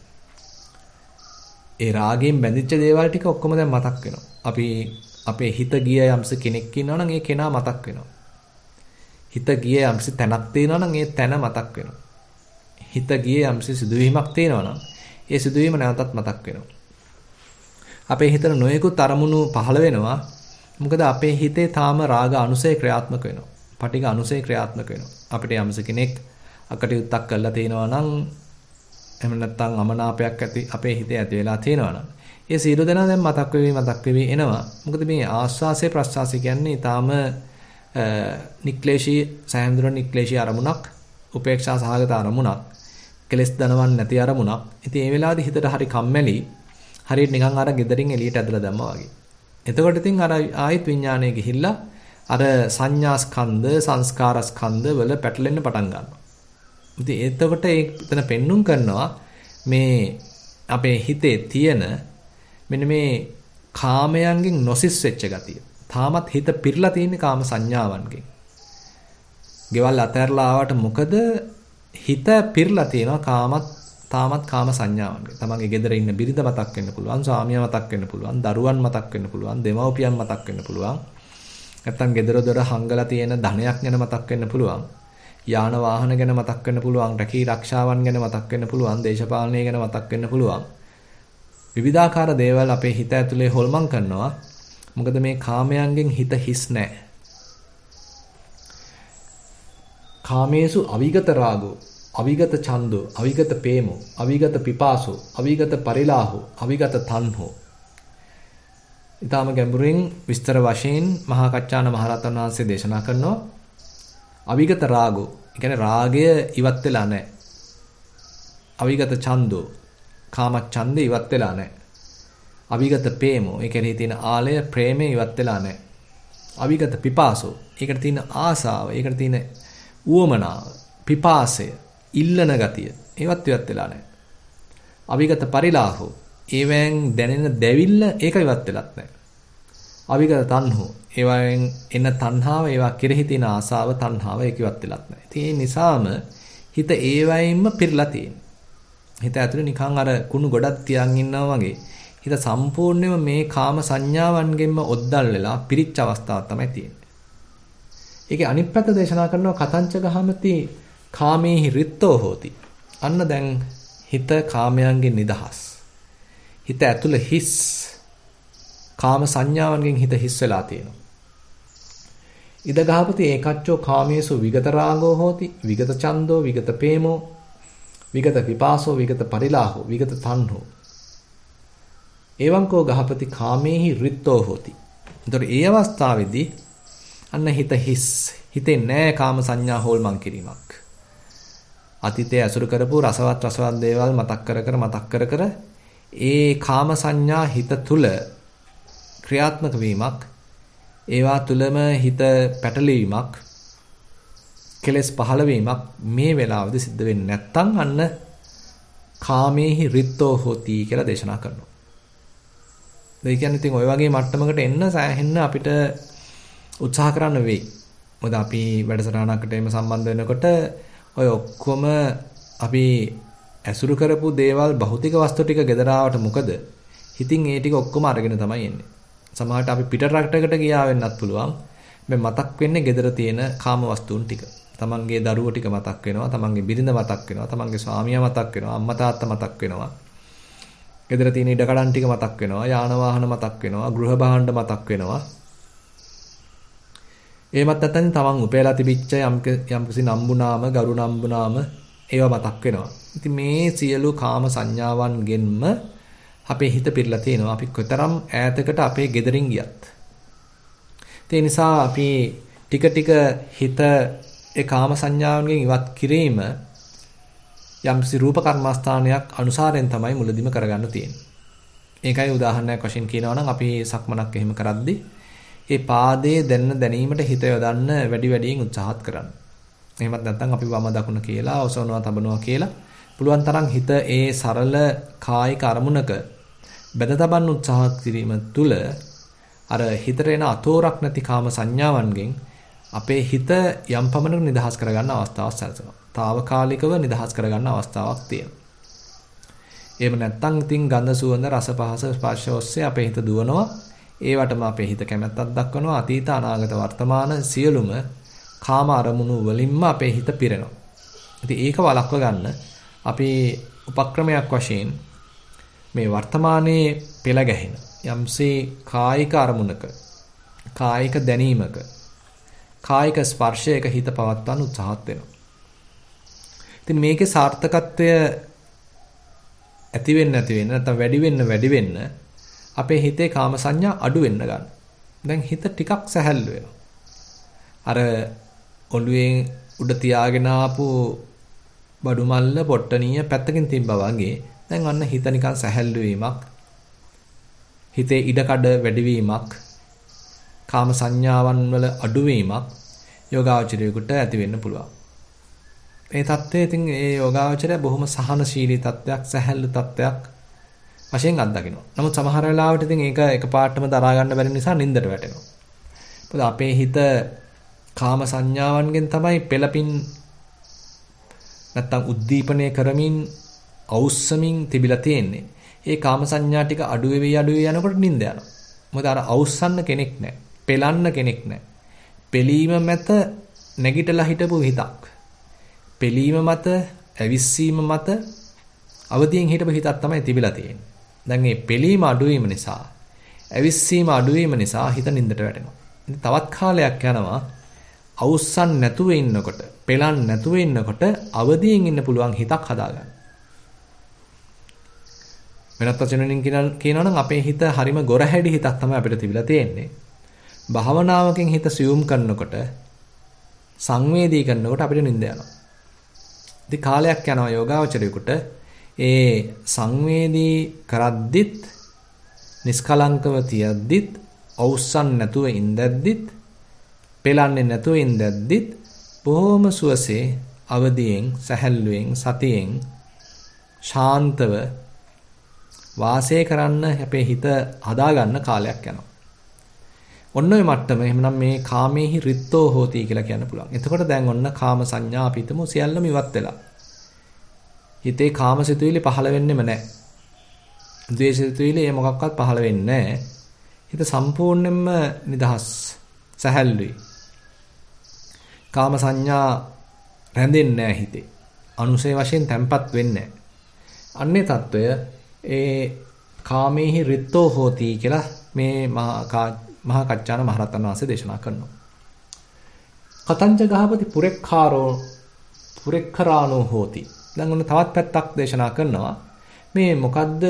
A: ඒ රාගයෙන් බැඳිච්ච දේවල් ටික ඔක්කොම දැන් මතක් වෙනවා. අපි අපේ හිත ගිය යම්ස කෙනෙක් ඉන්නවා නම් ඒ කෙනා මතක් වෙනවා. හිත ගිය යම්ස තැනක් තියෙනවා නම් ඒ තැන මතක් වෙනවා. හිත ගිය යම්ස සිදුවීමක් තියෙනවා නම් ඒ සිදුවීම නැවතත් මතක් වෙනවා. අපේ හිතේ නොයෙකුත් අරමුණු පහළ වෙනවා. මොකද අපේ හිතේ තාම රාග අනුසය ක්‍රියාත්මක වෙනවා. පටිඝ අනුසය ක්‍රියාත්මක වෙනවා. අපිට යම්ස කෙනෙක් අකටයුත්තක් කරලා තියෙනවා නම් එහෙම නැත්නම් අමනාපයක් ඇති අපේ හිතේ ඇති වෙලා තියෙනවා නම් ඒ සියලු දෙනා දැන් මතක් වෙවි එනවා. මොකද මේ ආස්වාසේ ප්‍රස්වාසය කියන්නේ ඊටාම නික්ලේශී සෑහඳුන නික්ලේශී අරමුණක්, උපේක්ෂා සහගත අරමුණක්, කෙලස් දනවන්නේ නැති අරමුණක්. ඉතින් ඒ වෙලාවේදී හිතට හරි කම්මැලි, හරියට නිකන් අර ගෙදරින් එළියට ඇදලා දැම්මා වගේ. එතකොට ඉතින් අර ආයත් විඥානය ගිහිල්ලා අර සංඥා ස්කන්ධ, සංස්කාර ස්කන්ධ වල පැටලෙන්න පටන් ගන්නවා. ඉතින් එතකොට එතන පෙන්눔 කරනවා මේ අපේ හිතේ තියෙන මෙන්න මේ කාමයන්ගෙන් නොසිස් වෙච්ච ගතිය. තාමත් හිත පිරලා තියෙන කාම සංඥාවන්ගෙන්. ගෙවල් අතහැරලා ආවට මොකද හිත පිරලා තියෙනවා තාමත් කාම සංඥාවන්ගෙන්. තමන්ගේ ගෙදර ඉන්න බිරිඳ මතක් වෙන්න පුළුවන්, ස්වාමියා මතක් වෙන්න පුළුවන්, දරුවන් මතක් වෙන්න පුළුවන්, දෙමව්පියන් මතක් වෙන්න පුළුවන්. නැත්තම් ගෙදර දොර හංගලා තියෙන ධනයක් ගැන මතක් වෙන්න පුළුවන්. යාන වාහන ගැන මතක් වෙන්න පුළුවන්, රැකී ආරක්ෂාවන් ගැන මතක් වෙන්න පුළුවන්, දේශපාලනය ගැන මතක් වෙන්න පුළුවන්. විවිධාකාර දේවල් අපේ හිත ඇතුලේ හොල්මන් කරනවා. මොකද මේ කාමයන්ගෙන් හිත හිස් නැහැ. කාමේසු අවිගත රාගෝ, අවිගත ඡන්தோ, අවිගත ප්‍රේමෝ, අවිගත පිපාසෝ, අවිගත පරිලාහෝ, අවිගත තණ්හෝ. ඊටාම ගැඹුරින් විස්තර වශයෙන් මහා කච්චාන මහරහතන් වහන්සේ දේශනා කරනවා අවිගත රාගෝ. ඒ කියන්නේ රාගය ඉවත් වෙලා නැහැ. අවිගත ඡන්தோ, කාම ඡන්දේ ඉවත් වෙලා නැහැ. අවිගත ප්‍රේමෝ, ඒ කියන්නේ තියෙන ආලය ප්‍රේමේ ඉවත් වෙලා නැහැ. අවිගත පිපාසෝ, ඒකට තියෙන ආසාව, ඒකට තියෙන උවමනාව, පිපාසය, ඉල්ලන ගතිය, ඒවත් ඉවත් වෙලා නැහැ. අවිගත පරිලාහෝ ඒවෙන් දැනෙන දැවිල්ල ඒක ඉවත් වෙලත් නැහැ. අවිගත තණ්හෝ ඒවෙන් එන තණ්හාව ඒවා කෙරෙහි තියෙන ආසාව තණ්හාව ඒක ඉවත් වෙලත් නැහැ. ඉතින් ඒ නිසාම හිත ඒවයින්ම පිරලා තියෙනවා. හිත ඇතුලේ නිකන් අර කුණු ගොඩක් තියන් ඉන්නවා වගේ හිත සම්පූර්ණයෙන්ම මේ කාම සංඥාවන්ගෙන්ම ඔද්දල් වෙලා පිරිච්ච අවස්ථාවක් තමයි තියෙන්නේ. ඒකේ අනිත් පැත්ත දේශනා කරනවා කතංච ගහමති කාමේහි රිත්තෝ හෝති. අන්න දැන් හිත කාමයන්ගෙන් නිදහස්. හිත ඇතුළේ හිස් කාම සංඥාවන්ගෙන් හිත හිස් වෙලා තියෙනවා. ඉද ගහපති ඒකච්චෝ කාමේසු විගත රාගෝ හෝති විගත ඡන්தோ විගත ප්‍රේමෝ විගත විපාසෝ විගත පරිලාහෝ විගත තණ්හෝ එවංකෝ ගහපති කාමේහි රිත්තෝ හෝති. එතකොට ඒ අවස්ථාවේදී අන්න හිත හිස් හිතේ නෑ කාම සංඥා හොල්මන් කිරීමක්. අතීතයේ අසුරු කරපු රසවත් දේවල් මතක් කර ඒ කාම සංඥා හිත තුල ක්‍රියාත්මක වීමක් ඒවා තුලම හිත පැටලීමක් කෙලස් පහළ වීමක් මේ වෙලාවේදී සිද්ධ වෙන්නේ නැත්නම් අන්න කාමේහි රිත්තෝ හෝති කියලා දේශනා කරනවා. ඒ කියන්නේ ඉතින් ওই වගේ මට්ටමකට එන්න සෑහෙන්න අපිට උත්සාහ කරන්න වෙයි. මොකද අපි වැඩසටහනකට එම සම්බන්ධ වෙනකොට ඔය ඔක්කොම අපි ඇසුරු කරපු දේවල් භෞතික වස්තු ටික ගෙදරාවට මොකද හිතින් ඒ ටික ඔක්කොම අරගෙන තමයි එන්නේ. සමහරවිට අපි පිට රටකට ගියා වෙන්නත් පුළුවන්. මේ මතක් වෙන්නේ ගෙදර තියෙන කාම වස්තුන් ටික. තමන්ගේ දරුවෝ ටික මතක් වෙනවා, තමන්ගේ බිරිඳ මතක් වෙනවා, තමන්ගේ ස්වාමියා මතක් වෙනවා, අම්මා තාත්තා මතක් වෙනවා. ගෙදර තියෙන ඉඩකඩම් ටික මතක් වෙනවා, යාන වාහන මතක් වෙනවා, ගෘහ භාණ්ඩ මතක් වෙනවා. එහෙමත් නැත්නම් තමන් උපයලා තිබිච්ච යම්කිසි නම්බුනාම, ගරු නම්බුනාම ඒවා මතක් වෙනවා. ඉතින් මේ සියලු කාම සංඥාවන්ගෙන්ම අපේ හිත පිරලා තියෙනවා. අපි කොතරම් ඈතකට අපේ ගෙදරින් ගියත්. ඒ නිසා අපි ටික හිත ඒ කාම සංඥාවන්ගෙන් ඉවත් කිරීම යම්සි රූප කර්මස්ථානයක් අනුසාරයෙන් තමයි මුලදිම කරගන්න තියෙන්නේ. ඒකයි උදාහරණයක් වශයෙන් කියනවා නම් අපි සක්මනක් එහෙම කරද්දී ඒ පාදයේ දැනීමට හිත යොදන්න වැඩියෙන් උත්සාහත් කරන්න. එහෙමත් නැත්නම් අපි වම දකුණ කියලා ඔසවනවා තබනවා කියලා පුළුවන් තරම් හිත ඒ සරල කායික අරමුණක බෙද තබන්න උත්සාහත් කිරීම තුළ අර හිතට එන අතෝරක් නැති කාම සංඥාවන්ගෙන් අපේ හිත යම් පමණක නිදහස් කරගන්න අවස්ථාවක් සැලසෙනවා. తాවකාලිකව නිදහස් කරගන්න අවස්ථාවක් තියෙනවා. එහෙම නැත්නම් ඉතින් ගන්ධ සුවඳ රස පහස ස්පර්ශ ඔස්සේ අපේ හිත දුවනවා. ඒවටම අපේ හිත කැමැත්තක් දක්වනවා. අතීත අනාගත වර්තමාන සියලුම කාම අරමුණු වලින්ම අපේ හිත පිරෙනවා. ඉතින් ඒක වළක්ව ගන්න අපි උපක්‍රමයක් වශයෙන් මේ වර්තමානයේ පෙළ ගැහෙන යම්සේ කායික අරමුණක කායික දැනීමක කායික ස්පර්ශයක හිත පවත්වන්න උත්සාහත් වෙනවා. ඉතින් මේකේ සාර්ථකත්වය ඇති වෙන්න නැත්නම් වැඩි වෙන්න අපේ හිතේ කාම සංඥා අඩු වෙන්න ගන්න. දැන් හිත ටිකක් සැහැල්ලු වෙනවා. අර ඔළුවේ උඩ තියාගෙන ආපු බඩු මල්ල පොට්ටනිය පැත්තකින් තිබ්බා වගේ දැන් අන්න හිත නිකන් සැහැල්ලු වීමක් හිතේ ඉඩකඩ වැඩිවීමක් කාම සංඥාවන් වල අඩුවීමක් යෝගාචරයකට ඇති වෙන්න පුළුවන්. මේ தත්ත්වය ඉතින් ඒ යෝගාචරය බොහොම සහනශීලී තත්ත්වයක් සැහැල්ලු තත්ත්වයක් වශයෙන් අත්දකිනවා. නමුත් සමහර වෙලාවට ඉතින් ඒක එකපාරටම දරා ගන්න බැරි නිසා නින්දට වැටෙනවා. මොකද අපේ හිත කාම සංඥාවන්ගෙන් තමයි පෙළපින් නැත්තම් උද්දීපනය කරමින් අවුස්සමින් තිබිලා තියෙන්නේ. ඒ කාම සංඥා ටික අඩු වෙවි යනකොට නිින්ද යනවා. මොකද අර අවුස්සන්න කෙනෙක් නැහැ. පෙලන්න කෙනෙක් නැහැ. පෙලීම මත නැගිටලා හිටපු හිතක්. පෙලීම මත, ඇවිස්සීම මත අවදියෙන් හිටපු හිතක් තමයි තිබිලා තියෙන්නේ. දැන් මේ පෙලීම අඩුවීම නිසා, ඇවිස්සීම අඩුවීම නිසා හිත නිින්දට වැටෙනවා. ඉතින් තවත් කාලයක් යනවා අවුස්සන් නැතුව ඉන්නකොට, පෙලන් නැතුව ඉන්නකොට අවදියෙන් ඉන්න පුළුවන් හිතක් හදාගන්න. වෙනත් වචනකින් කියනවා නම් අපේ හිත හරිම ගොරහැඩි හිතක් තමයි අපිට තිබිලා තියෙන්නේ. භාවනාවකින් හිත සියුම් කරනකොට සංවේදී කරනකොට අපිට නිින්ද යනවා. ඉතින් කාලයක් යනවා යෝගාවචරයෙකුට ඒ සංවේදී කරද්දිත් නිස්කලංකව තියද්දිත් අවුස්සන් නැතුව ඉඳද්දිත් පෙලන්නේ නැතුව ඉඳද්දිත් බොහොම සුවසේ අවදියෙන් සැහැල්ලුවෙන් සතියෙන් ශාන්තව වාසය කරන්න අපේ හිත හදාගන්න කාලයක් යනවා. ඔන්න ඔය මට්ටම එහෙනම් මේ කාමේහි රිත්තෝ හෝති කියලා කියන්න පුළුවන්. එතකොට දැන් ඔන්න කාම සංඥා අපි හිතමු සියල්ලම ඉවත් වෙලා. හිතේ කාමසිතුවිලි පහළ වෙන්නෙම නැහැ. ද්වේෂසිතුවිලි ඒ මොකක්වත් පහළ වෙන්නේ නැහැ. හිත සම්පූර්ණයෙන්ම නිදහස්, සැහැල්ලුයි. කාම සංඥා රැඳෙන්නේ නැහැ හිතේ. අනුසය වශයෙන් තැම්පත් වෙන්නේ නැහැ. අන්නේ తত্ত্বය ඒ කාමේහි රිත්තෝ හෝති කියලා මේ මහා කච්චාන මහරහතන් වහන්සේ දේශනා කරනවා. කතංච ගහපති පුරෙක්ඛරානෝ හෝති. දැන් ඔන්න තවත් පැත්තක් දේශනා කරනවා. මේ මොකද්ද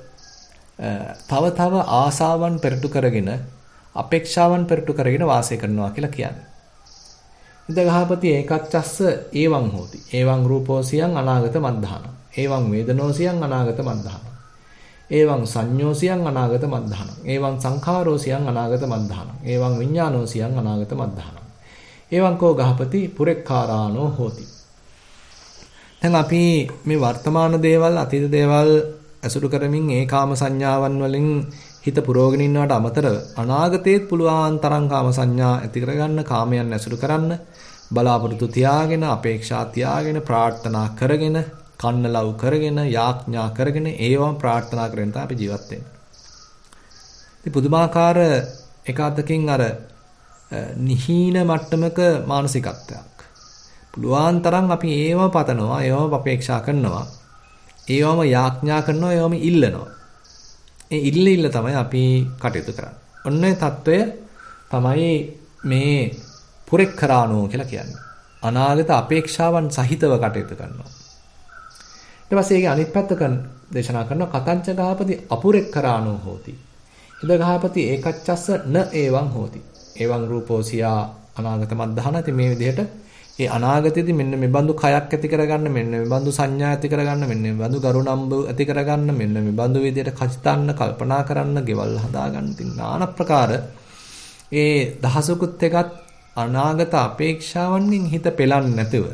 A: තව ආසාවන් පෙරටු කරගෙන අපේක්ෂාවන් පෙරටු කරගෙන වාසය කරනවා කියලා කියන්නේ. ඉද ගහපති ඒකච්චස්ස ඒවං හෝති. ඒවං රූපෝසියං අනාගත මද්ධාන. ඒවං වේදනෝසියං අනාගත මද්ධාන. ඒවං සංඤෝසියං අනාගත මද්ධාන. ඒවං සංඛාරෝසියං අනාගත මද්ධාන. ඒවං විඥානෝසියං අනාගත මද්ධාන. ඒවං කෝ ගහපති පුරෙක්ඛාරානෝ හෝති. දැන් අපි මේ වර්තමාන දේවල් අතීත දේවල් අසුරු කරමින් ඒ කාම සංඥාවන් වලින් හිත පුරවගෙන ඉන්නවට අමතරව අනාගතයේත් පුළුවන් තරම් කාම සංඥා ඇති කරගන්න, කාමයන් ඇසුරු කරන්න, බලාපොරොත්තු තියාගෙන, අපේක්ෂා තියාගෙන, ප්‍රාර්ථනා කරගෙන, කන්නලව් කරගෙන, යාඥා කරගෙන ඒවම ප්‍රාර්ථනා කරගෙන තමයි අපි ජීවත් වෙන්නේ. ඉතින් පුදුමාකාර එක අතකින් අර නිහීන මට්ටමක මානසිකත්වයක්. පුළුවන් තරම් අපි ඒවම පතනවා, ඒවම අපේක්ෂා කරනවා, ඒවම යාඥා කරනවා, ඒවම ඉල්ලනවා. ඒ ඉල්ල තමයි අපි කටයුතු කරන්නේ. ඔන්න ඒ తত্ত্বය තමයි මේ පුරෙක්ඛරානෝ කියලා කියන්නේ. අනාගත අපේක්ෂාවන් සහිතව කටයුතු කරනවා. ඊට පස්සේ ඒකේ අනිත් පැත්ත දේශනා කරනවා කතංච ගහපති අපුරෙක්ඛරානෝ හෝති. ඉද ගහපති ඒකච්චස්ස න ඒවං හෝති. ඒවං රූපෝසියා අනාගත මද්ධාන. ඉතින් මේ විදිහට ඒ අනාගතයේදී මෙන්න මේ බඳු කයක් ඇති කරගන්න, මෙන්න මේ බඳු සංඥා ඇති කරගන්න, මෙන්න මේ බඳු ගරුණම්බ ඇති කරගන්න, මෙන්න මේ බඳු විදිහට කචිතන්න, කල්පනා කරන්න, ගෙවල් හදාගන්න, ඉතින් নানা ප්‍රකාර ඒ දහසකුත් එකත් අනාගත අපේක්ෂාවන්ගෙන් හිත පෙළන්නේ නැතිව,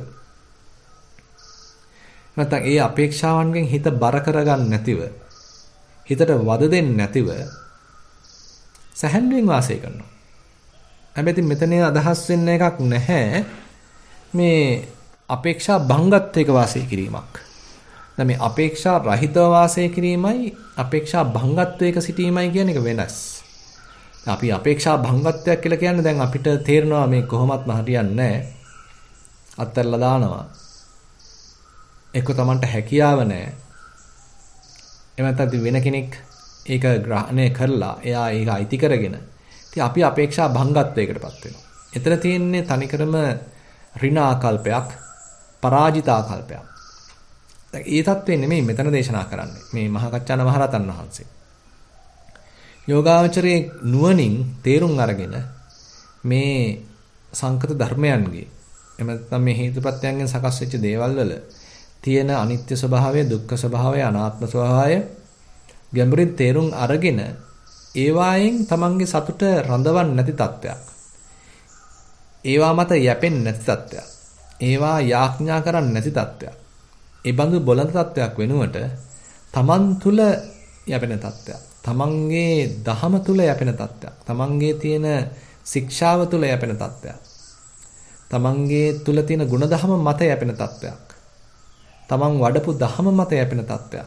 A: නැත්නම් ඒ අපේක්ෂාවන්ගෙන් හිත බර කරගන්න නැතිව, හිතට වද දෙන්නේ නැතිව සැහැල්ලුවෙන් වාසය කරනවා. හැබැයි මෙතන අදහස් වෙන්න එකක් නැහැ. මේ අපේක්ෂා භංගත්වයක වාසය කිරීමක්. දැන් මේ අපේක්ෂා රහිතව වාසය කිරීමයි අපේක්ෂා භංගත්වයක සිටීමයි කියන එක වෙනස්. අපි අපේක්ෂා භංගත්වයක් කියලා කියන්නේ දැන් අපිට තේරෙනවා මේ කොහොමත්ම හරියන්නේ නැහැ. අත්හැරලා දානවා. එක්ක Tamanට හැකියාව නැහැ. එහෙම නැත්නම් වෙන කෙනෙක් ඒක ග්‍රහණය කරලා එයා ඒක අයිති කරගෙන ඉතින් අපි අපේක්ෂා භංගත්වයකටපත් වෙනවා. එතන තියෙන්නේ තනිකරම ඍණාකල්පයක්, පරාජිතාකල්පයක්. දැන් ඒ தත්ත්වෙ නෙමෙයි මෙතන දේශනා කරන්නේ. මේ මහා කච්චාන මහරහතන් වහන්සේ. යෝගාවචරයේ නුවණින් තේරුම් අරගෙන මේ සංකත ධර්මයන්ගේ එහෙම නැත්නම් මේ හේතුප්‍රත්‍යයන්ගෙන් සකස් වෙච්ච දේවල් වල තියෙන අනිත්‍ය ස්වභාවය, දුක්ඛ ස්වභාවය, අනාත්ම ස්වභාවය ගැඹුරින් තේරුම් අරගෙන ඒවායෙන් තමන්ගේ සතුට රඳවන්නේ නැති තත්ත්වයක්. ඒවා මත යැපෙන්නේ නැති තත්ත්වයක්. ඒවා යාඥා කරන්නේ නැති තත්ත්වයක්. ඒ බඳු බොළඳ තත්ත්වයක් වෙනුවට තමන් තුල යැපෙන තත්ත්වයක්. තමන්ගේ දහම තුල යැපෙන තත්ත්වයක්. තමන්ගේ තියෙන ශික්ෂාව තුල යැපෙන තත්ත්වයක්. තමන්ගේ තුල තියෙන ගුණධම මත යැපෙන තත්ත්වයක්. තමන් වඩපු දහම මත යැපෙන තත්ත්වයක්.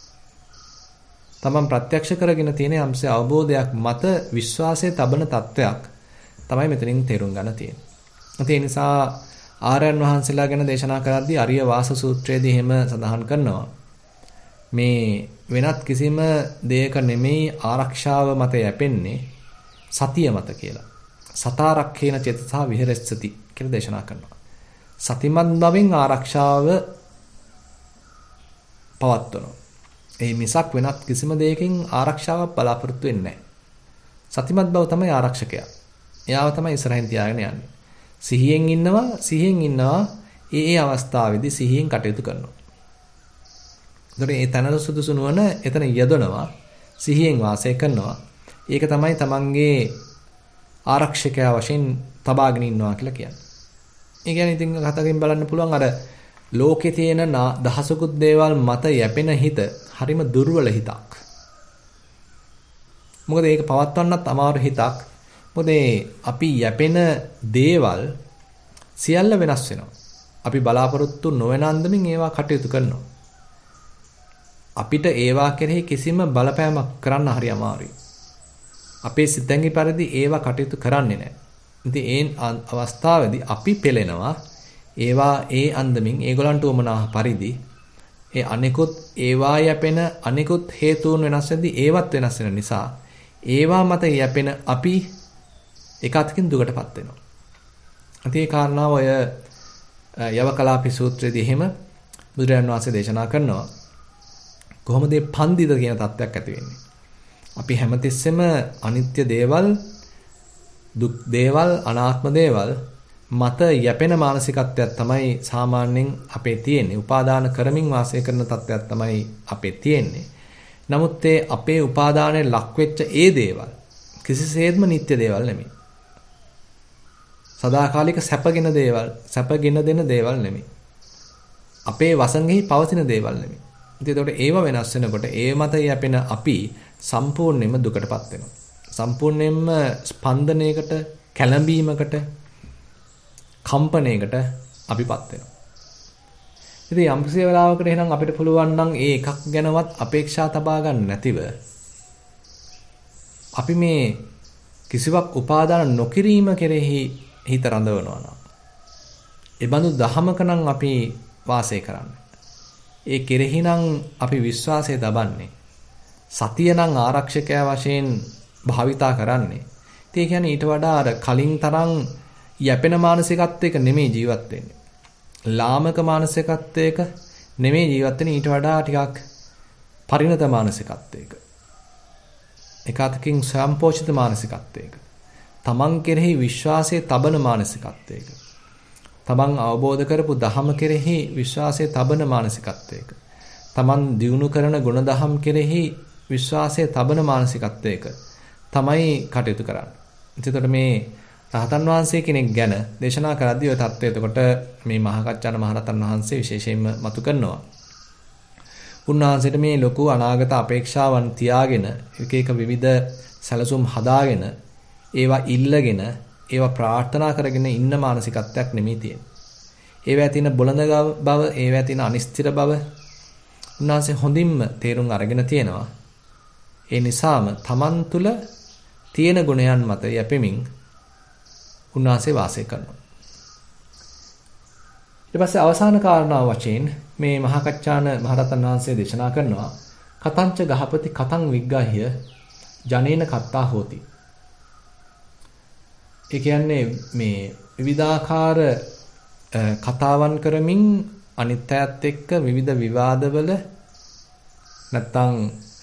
A: තමන් ප්‍රත්‍යක්ෂ කරගෙන තියෙන යම්සේ අවබෝධයක් මත විශ්වාසය තබන තත්ත්වයක් තමයි මෙතනින් තේරුම් ගන්න තියෙන්නේ. ඒ නිසා ආර්යයන් වහන්සේලා ගැන දේශනා කරද්දී අරිය වාස සූත්‍රයේදී එහෙම සඳහන් කරනවා. මේ වෙනත් කිසිම දෙයක නෙමෙයි ආරක්ෂාව මත යැපෙන්නේ සතිය මත කියලා. සතාරක්ඛේන චේතසා විහෙරස්සති කියලා දේශනා කරනවා. සතිමත් බවෙන් ආරක්ෂාව පවත්වනවා. ඒ මිසක් වෙනත් කිසිම දෙයකින් ආරක්ෂාවක් බලාපොරොත්තු වෙන්නේ නැහැ. සතිමත් බව තමයි ආරක්ෂකයා. එයාව තමයි ඉස්සරහින් තියාගෙන යන්නේ. සිහියෙන් ඉන්නවා ඒ අවස්ථාවේදී සිහියෙන් කටයුතු කරනවා. ඒතර ඒ තනර සුදුසු නුවණ එතන යදනවා, සිහියෙන් වාසය කරනවා. ඒක තමයි තමන්ගේ ආරක්ෂකයා වශයෙන් තබාගෙන ඉන්නවා කියලා කියන්නේ. ඒ කියන්නේ ඉතින් කතාවකින් බලන්න පුළුවන් අර ලෝකේ තියෙන දහසකුත් දේවල් මත යැපෙන හිත හරිම දුර්වල හිතක්. මොකද ඒක පවත්වන්නත් අමාරු හිතක්. මොකද අපි යැපෙන දේවල් සියල්ල වෙනස් වෙනවා. අපි බලාපොරොත්තු නොවන අන්දමින් ඒවා කටයුතු කරනවා. අපිට ඒවා කෙරෙහි කිසිම බලපෑමක් කරන්න හරි අමාරුයි. අපේ සිතැඟි පරිදි ඒවා කටයුතු කරන්නේ නැහැ. ඉතින් ඒ අවස්ථාවේදී අපි පෙළෙනවා ඒවා ඒ අන්දමින් ඒගොල්ලන්ට උවමනා පරිදි ඒ අනිකුත් ඒවා යැපෙන අනිකුත් හේතුන් වෙනස් වෙද්දී ඒවත් වෙනස් වෙන නිසා ඒවා මත යැපෙන අපි එකතකින් දුකටපත් වෙනවා. ඉතින් ඒ කාරණාව ඔය යවකලාපි සූත්‍රයේදී එහෙම බුදුරජාණන් වහන්සේ දේශනා කරනවා. කොහොමද මේ පන්දිද කියන තත්ත්වයක් ඇති වෙන්නේ? අපි හැමතිස්සෙම අනිත්‍ය දේවල්, දුක් දේවල්, අනාත්ම දේවල් මත යැපෙන මානසිකත්වයක් තමයි සාමාන්‍යයෙන් අපේ තියෙන්නේ. උපාදාන කරමින් වාසය කරන තත්ත්වයක් තමයි අපේ තියෙන්නේ. නමුත් ඒ අපේ උපාදානයේ ලක් වෙච්ච ඒ දේවල් කිසිසේත්ම නිත්‍ය දේවල් නෙමෙයි. සදාකාලික සැපගෙන දේවල්, සැපගෙන දෙන දේවල් නෙමෙයි. අපේ වසඟෙහි පවතින දේවල් නෙමෙයි. ඉතින් ඒකට ඒව වෙනස් වෙනකොට ඒ මත යැපෙන අපි සම්පූර්ණයෙන්ම දුකටපත් වෙනවා. සම්පූර්ණයෙන්ම ස්පන්දනයකට, කැළඹීමකට, කම්පණයකට අපිපත් වෙනවා. ඉතින් යම්කිසි වෙලාවකට එහෙනම් අපිට පුළුවන් නම් ඒ එකක් ගැනවත් අපේක්ෂා තබා ගන්න නැතිව අපි මේ කිසිවක් උපාදාන නොකිරීම කෙරෙහි හිත රඳවනවා නම් ඒ බඳු දහමක නම් අපි වාසය කරන්නේ. ඒ කෙරෙහි නම් අපි විශ්වාසය තබන්නේ. සතිය නම් ආරක්ෂකයා වශයෙන් භාවිතා කරන්නේ. ඒ කියන්නේ ඊට වඩා අර කලින් තරම් යැපෙන මානසිකත්වයක නෙමෙයි ජීවත් වෙන්නේ. ලාමක මානසිකත්වයක නෙමෙයි ජීවත් වෙන්නේ, ඊට වඩා ටිකක් පරිණත මානසිකත්වයක. එකතකින් සම්පෝෂිත මානසිකත්වයක. තමන් කෙරෙහි විශ්වාසය තබන මානසිකත්වයක. තමන් අවබෝධ කරපු ධහම කෙරෙහි විශ්වාසය තබන මානසිකත්වයක. තමන් දියුණු කරන ගුණධම් කෙරෙහි විශ්වාසය තබන මානසිකත්වයක තමයි කටයුතු කරන්නේ. එතකොට මේ රහතන් වහන්සේ කෙනෙක් ගැන දේශනා කරද්දී ඔය தත්ත්වය එතකොට මේ මහාකච්චාන මහරහතන් වහන්සේ විශේෂයෙන්ම මතු කරනවා. උන්වහන්සේට මේ ලොකු අනාගත අපේක්ෂාවන් තියාගෙන එක විවිධ සැලසුම් හදාගෙන ඒවා ඉල්ලගෙන ඒවා ප්‍රාර්ථනා කරගෙන ඉන්න මානසිකත්වයක් නෙමෙයි තියෙන්නේ. ඒවා තියෙන බොළඳ බව, ඒවා තියෙන අනිස්තිර බව උන්වහන්සේ හොඳින්ම තේරුම් අරගෙන තියෙනවා. ඒ නිසාම තමන් තුළ තියෙන ගුණයන් මත යැපෙමින් උන්වහන්සේ වාසය කරනවා. ඊට පස්සේ අවසාන කාරණාව වශයෙන් මේ මහාකච්චාන මහරහතන් වහන්සේ දේශනා කරනවා කතංච ගහපති කතං විග්ගහ්‍ය ජනේන කත්තා හෝති. ඒ කියන්නේ මේ විවිධාකාර කතාවන් කරමින් අනිත්‍යයත් එක්ක විවිධ විවාදවල නැත්තම්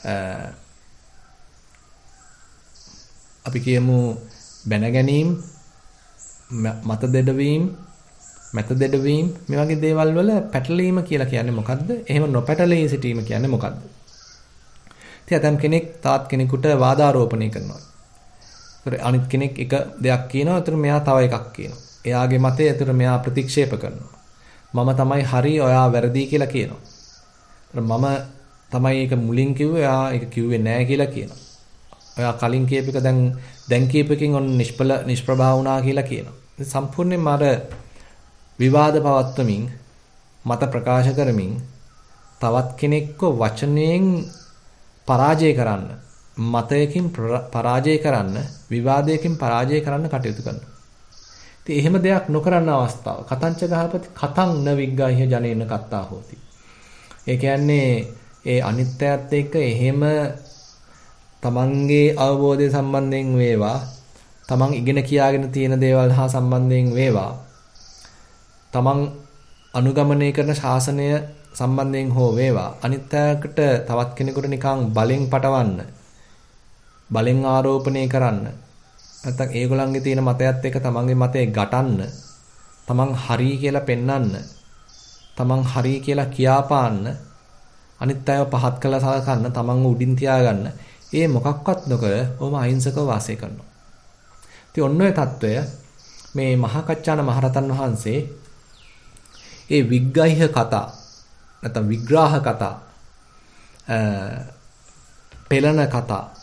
A: අපි කියමු බැන ගැනීම, මත දෙඩවීම, මත දෙඩවීම මේ වගේ දේවල් වල පැටලීම කියලා කියන්නේ මොකද්ද? එහෙම නොපැටලී සිටීම කියන්නේ මොකද්ද? ඉතින් අතම් කෙනෙක් තාත් කෙනෙකුට වාදාරෝපණය කරනවා. ඒතර අනිත් කෙනෙක් එක දෙයක් කියනවා, ඒතර මෙයා තව එකක් කියනවා. එයාගේ මතය ඒතර මෙයා ප්‍රතික්ෂේප කරනවා. මම තමයි හරි, ඔයා වැරදි කියලා කියනවා. ඒතර මම තමයි ඒක මුලින් කිව්වේ, එයා ඒක කිව්වේ නෑ කියලා කියනවා. ඔයා කලින් කියප එක දැන් කියපකින් ඔන්න නිෂ්ප්‍රභා වුණා කියලා කියනවා. ඉතින් සම්පූර්ණයෙන්ම අර විවාද පවත්වමින් මත ප්‍රකාශ කරමින් තවත් කෙනෙක්ව වචනයෙන් පරාජය කරන්න, මතයකින් පරාජය කරන්න, විවාදයකින් පරාජය කරන්න කටයුතු කරනවා. ඉතින් එහෙම දෙයක් නොකරන අවස්ථාව කතංච ගහපති කතං න විග්ගහ්‍ය ජනේන කත්තා හෝති. ඒ කියන්නේ ඒ අනිත්‍යයත් එක්ක එහෙම තමන්ගේ අවබෝධය සම්බන්ධයෙන් වේවා, තමන් ඉගෙන කියාගෙන තියෙන දේවල් හා සම්බන්ධයෙන් වේවා, තමන් අනුගමනය කරන ශාසනය සම්බන්ධයෙන් හෝ වේවා, අනිත්‍යයකට තවත් කෙනෙකුට නිකන් බලෙන් පටවන්න, බලෙන් ආරෝපණය කරන්න, නැත්නම් ඒගොල්ලන්ගේ තියෙන මතයත් එක්ක තමන්ගේ මතය ගටන්න, තමන් හරි කියලා පෙන්වන්න, තමන් හරි කියලා කියාපාන්න, අනිත්‍යව පහත් කළා සලකන්න, තමන්ව උඩින් තියාගන්න, ඒ මොකක්වත් නොකර ඔහොම අහිංසකව වාසය කරනවා. ඉතින් ඔන්න ඔය తত্ত্বය මේ මහාකච්චාන මහරතන් වහන්සේ ඒ විග්ගහ්‍ය කතා නැත්නම් විග්‍රහ කතා, පෙළන කතා,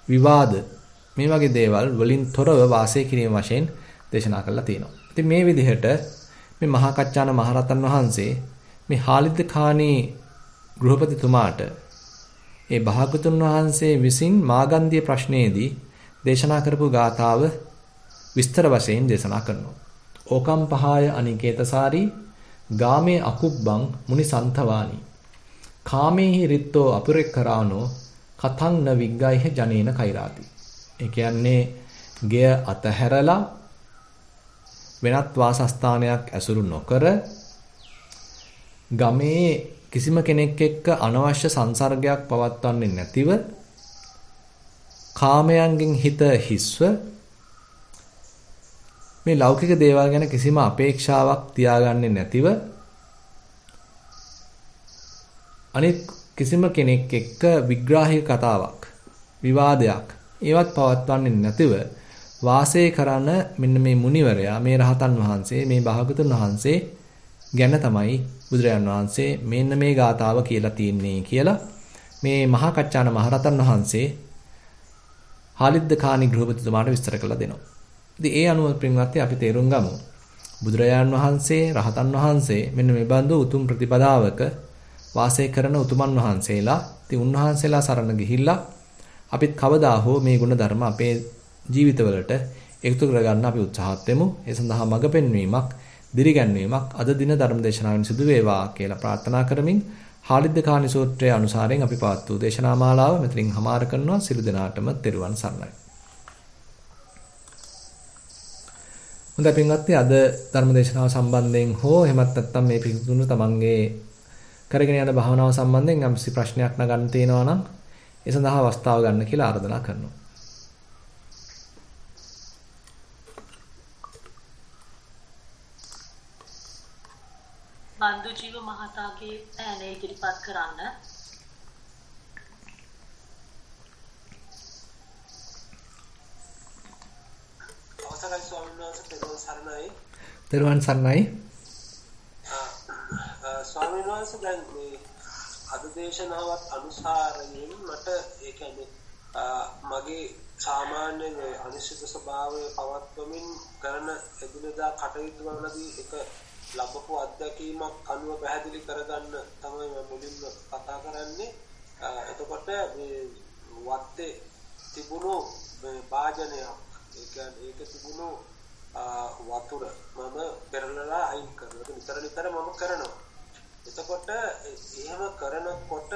A: විවාද මේ වගේ දේවල් වලින් තොරව වාසය කිරීම වශයෙන් දේශනා කරලා තියෙනවා. ඉතින් මේ විදිහට මේ මහා කච්චාන මහරහතන් වහන්සේ මේ හාලිද ખાනී ගෘහපතිතුමාට ඒ භාගතුන් වහන්සේ විසින් මාගන්ධිය ප්‍රශ්නයේදී දේශනා කරපු ගාථාව විස්තර වශයෙන් දේශනා කරනවා. ඕකම් පහාය අනිකේතසාරී ගාමේ අකුබ්බං මුනි සන්තවානි කාමේහි රිත්තෝ අපුරෙක්කරානෝ කතං න විග්ගයිහ ජනේන කෛරාති. ඒ කියන්නේ ගෙය අතහැරලා වෙනත් වාසස්ථානයක් ඇසුරු නොකර ගමේ කිසිම කෙනෙක් එක්ක අනවශ්‍ය සංසර්ගයක් පවත්වන්නේ නැතිව කාමයන්ගෙන් හිත හිස්ව මේ ලෞකික දේවල් ගැන කිසිම අපේක්ෂාවක් තියාගන්නේ නැතිව අනිත් කිසිම කෙනෙක් එක්ක විග්‍රාහික කතාවක් විවාදයක් ඒවත් පවත්වන්නේ නැතිව වාසය කරන මෙන්න මේ මුනිවරයා මේ රහතන් වහන්සේ මේ භාගතුන් වහන්සේ ගැන තමයි බුදුරජාන් වහන්සේ මෙන්න මේ ගාතාව කියලා තියන්නේ කියලා මේ මහා කච්චාන මහරහතන් වහන්සේ හාලිද්ද ખાනී ගෘහපතිතුමාට විස්තර කරලා දෙනවා. ඉතින් ඒ අනුව පින්වත්නි අපි තේරුම් ගමු. බුදුරජාන් වහන්සේ රහතන් වහන්සේ මෙන්න මේ බඳු උතුම් ප්‍රතිපදාවක වාසය කරන උතුමන් වහන්සේලා. ඉතින් උන්වහන්සේලා සරණ ගිහිල්ලා අපිත් කවදා හෝ මේ ගුණ ධර්ම අපේ ජීවිතවලට එකතු කරගන්න අපි උත්සාහත් වෙමු. ඒ සඳහා මඟ පෙන්වීමක්, දිරිගැන්වීමක් අද දින ධර්ම දේශනාවෙන් සිදු වේවා කියලා ප්‍රාර්ථනා කරමින් හාලිද්ද ખાනී සූත්‍රයේ අනුසාරයෙන් අපි පාත් වූ දේශනා මාලාව මෙතනින් හමාර කරනවා. සිළු දෙනාටම තෙරුවන් සරණයි. හොඳයි පින්වත්නි, අද ධර්ම දේශනාව සම්බන්ධයෙන් හෝ එහෙමත් නැත්නම් මේ පිටුතුණු තමන්ගේ කරගෙන යන භාවනාව සම්බන්ධයෙන් යම්සි ප්‍රශ්නයක් නගන්න තියෙනවා නම් ඒ සඳහා අවස්ථාව ගන්න කියලා ආරාධනා කරනවා.
B: බන්දු ජීව මහතාගේ ඈනේ ඉදිරිපත් කරන්න.
C: අවසරයි ස්වාමීන් වහන්සේ, තෙරුවන් සරණයි.
A: තෙරුවන් සරණයි.
C: ස්වාමීන් වහන්සේ දැන් මේ අද දේශනාවත් අනුසාරයෙන් මට ඒ කියන්නේ මගේ සාමාන්‍ය අනිශ්චිත ස්වභාවය පවත්වමින් කරන එදිනෙදා කටයුතු වලදී එක ලබපු අත්දැකීමක් අනුව පැහැදිලි කරගන්න තමයි මම මුලින්ම කතා කරන්නේ. එතකොට මේ වත්තේ තිබුණු භාජනයක්, ඒ කියන්නේ ඒක තිබුණු වතුර මම පෙරලලා අයින් කරනවා. නිතර මම කරනවා. එතකොට එහෙම කරනකොට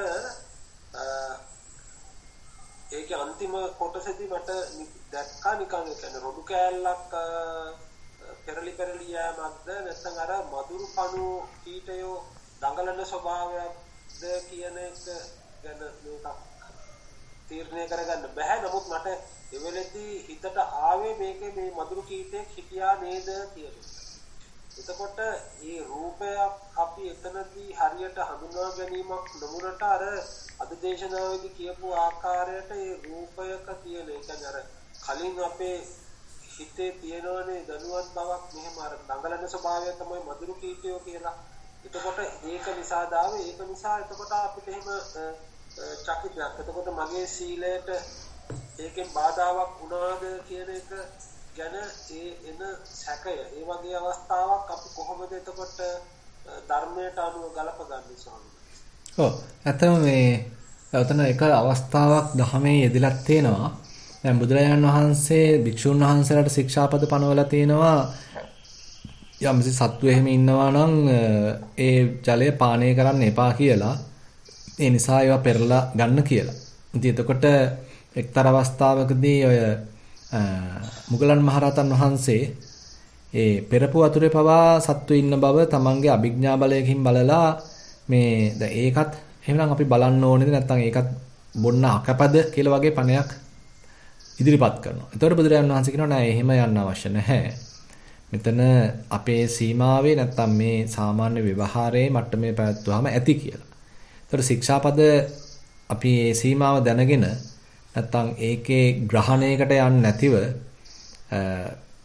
C: ඒකේ අන්තිම කොටසේදී මට දැක්කා නිකන් ඒ කියන්නේ රොඩු කෑල්ලක් පෙරලි යෑමක්ද නැත්නම් අර මදුරු කණු කීටයෝ දඟලන ස්වභාවයක්ද කියන එක ගැන මේක තීරණය කරගන්න බෑ. නමුත් මට එවෙලෙදී හිතට ආවේ මේකේ මේ මදුරු කීටයක් හිටියා නේද කියලා. එතකොට මේ රූපයක් අපි එතනදී හරියට හඳුනා ගැනීමක් නොමුනට අර අධදේශනාවේදී කියපු ආකාරයට මේ රූපයක තියෙන ඒ කියන්නේ අර කලින් අපේ හිතේ තියෙනවනේ දැනුවත් බවක් මෙහෙම අර දඟලන ස්වභාවය තමයි මధుරු කීටයෝ කියලා. එතකොට ඒක නිසා දාවේ ඒක නිසා එතකොට අපිට එහෙම චකිතයක්. එතකොට මගේ සීලයට ඒකෙන් බාධාවක් වුණාද කියන එක ගැන ඒ එන සැකය ඒ වගේ අවස්ථාවක් අපි කොහොමද එතකොට ධර්මයට අනුව ගලපගන්නේ ස්වාමීනි?
A: ඔව්. ඇත්තම මේ ඔතන එක අවස්ථාවක් ධර්මයේ යෙදලා තියෙනවා. දැන් බුදුරජාණන් වහන්සේ භික්ෂුන් වහන්සේලාට ශික්ෂාපද පනවලා තියෙනවා. යම්සි සත්තු එහෙම ඉන්නවා නම් ඒ ජලය පානය කරන්න එපා කියලා. ඒ නිසා ඒවා පෙරලා ගන්න කියලා. ඉතින් එතකොට එක්තරා අවස්ථාවකදී ඔය මුගලන් මහරහතන් වහන්සේ ඒ පෙරපු වතුරේ පවා සත්තු ඉන්න බව තමන්ගේ අභිඥා බලයකින් බලලා මේ දැන් ඒකත් එහෙනම් අපි බලන්න ඕනේද නැත්නම් ඒකත් බොන්න අකපද කියලා වගේ පණයක් ඉදිරිපත් කරනවා. එතකොට බුදුරජාණන් වහන්සේ කියනවා නෑ එහෙම යන්න අවශ්‍ය නැහැ. මෙතන අපේ සීමාවේ නැත්නම් මේ සාමාන්‍ය ව්‍යවහාරයේ මට්ටමේ පැවැත්වුවාම ඇති කියලා. එතකොට ශික්ෂාපද අපි මේ සීමාව දැනගෙන නැත්නම් ඒකේ ග්‍රහණයකට යන්නේ නැතිව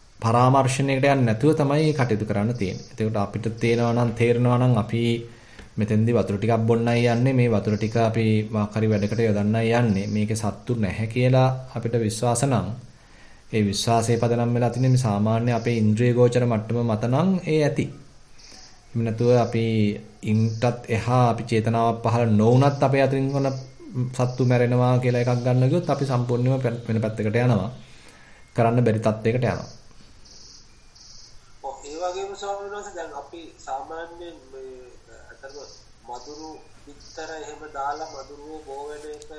A: පරාමර්ශණයකට යන්නේ නැතුව තමයි කටයුතු කරන්න තියෙන්නේ. ඒකට අපිට තේරෙනවා නම් අපි මෙතෙන්දී වතුර ටිකක් බොන්නයි යන්නේ මේ වතුර ටික අපි මොකක් හරි වැඩකට යොදන්නයි යන්නේ මේකේ සත්තු නැහැ කියලා අපිට විශ්වාස නම් ඒ විශ්වාසයේ පදනම් වෙලා තියෙන මේ සාමාන්‍ය අපේ ඉන්ද්‍රිය ගෝචර මට්ටම මත නම් ඒ ඇති. එහෙම නැතුව අපි ඉන්ටත් එහා අපි චේතනාවක් පහළ නොවුනත් අපේ අතින් කොන සත්තු මැරෙනවා කියලා එකක් ගන්න ගියොත් අපි සම්පූර්ණයෙන්ම වෙන පැත්තකට යනවා. කරන්න බැරි තත්යකට යනවා.
C: ඔව් ඒ වගේම ස්වාමීන් වහන්සේ දැන් අපි සාමාන්‍යයෙන් මේ අතන මధుරු විතර එහෙම දාලා මధుරුව බෝ වෙන එක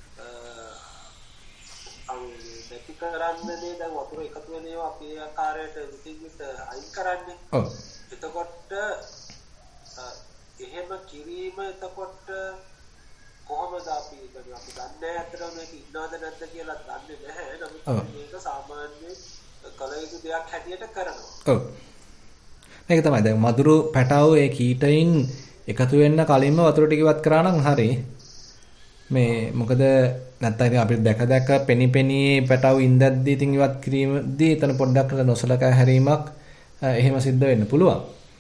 C: නැති කරන්නනේ දැන් වතුර එකතු වෙන ඒවා අපේ ආකාරයට විසින් අයින් කරන්නේ. ඔව්. එතකොට එහෙම කිරීම එතකොට කොහොමද අපි දන්නේ අතර මේක ඉන්නවද නැද්ද කියලා දන්නේ නැහැ. නමුත් මේක සාමාන්‍යයෙන් කල යුතු දෙයක් හැටියට කරනවා. ඔව්.
A: මේක තමයි දැන් මధుරු පැටව ඒ කීටයින් එකතු වෙන්න කලින්ම වතුර ටික ඉවත් කරා නම් හරි. මේ මොකද නැත්තම් ඉතින් අපිට දැක පෙනි පැටව ඉඳද්දී ඉතින් ඉවත් කිරීමදී එතන පොඩ්ඩක් නොසලකා හැරීමක් එහෙම සිද්ධ වෙන්න පුළුවන්.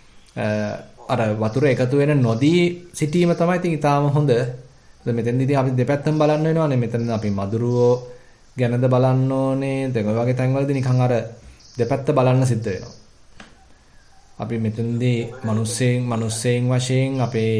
A: අර වතුර එකතු වෙන නොදී සිටීම තමයි ඉතින් ඊටාම හොඳ. මෙතෙන්දී ඉතින් අපි දෙපැත්තම බලන්න වෙනවානේ. මෙතන අපි මధుරෝ ගැනද බලන්න ඕනේ. දැන් ඔය වගේ තැන්වලදී නිකන් අර දෙපැත්ත බලන්න සිද්ධ වෙනවා. අපි මෙතනදී මිනිස්සෙන් වශයෙන් අපේ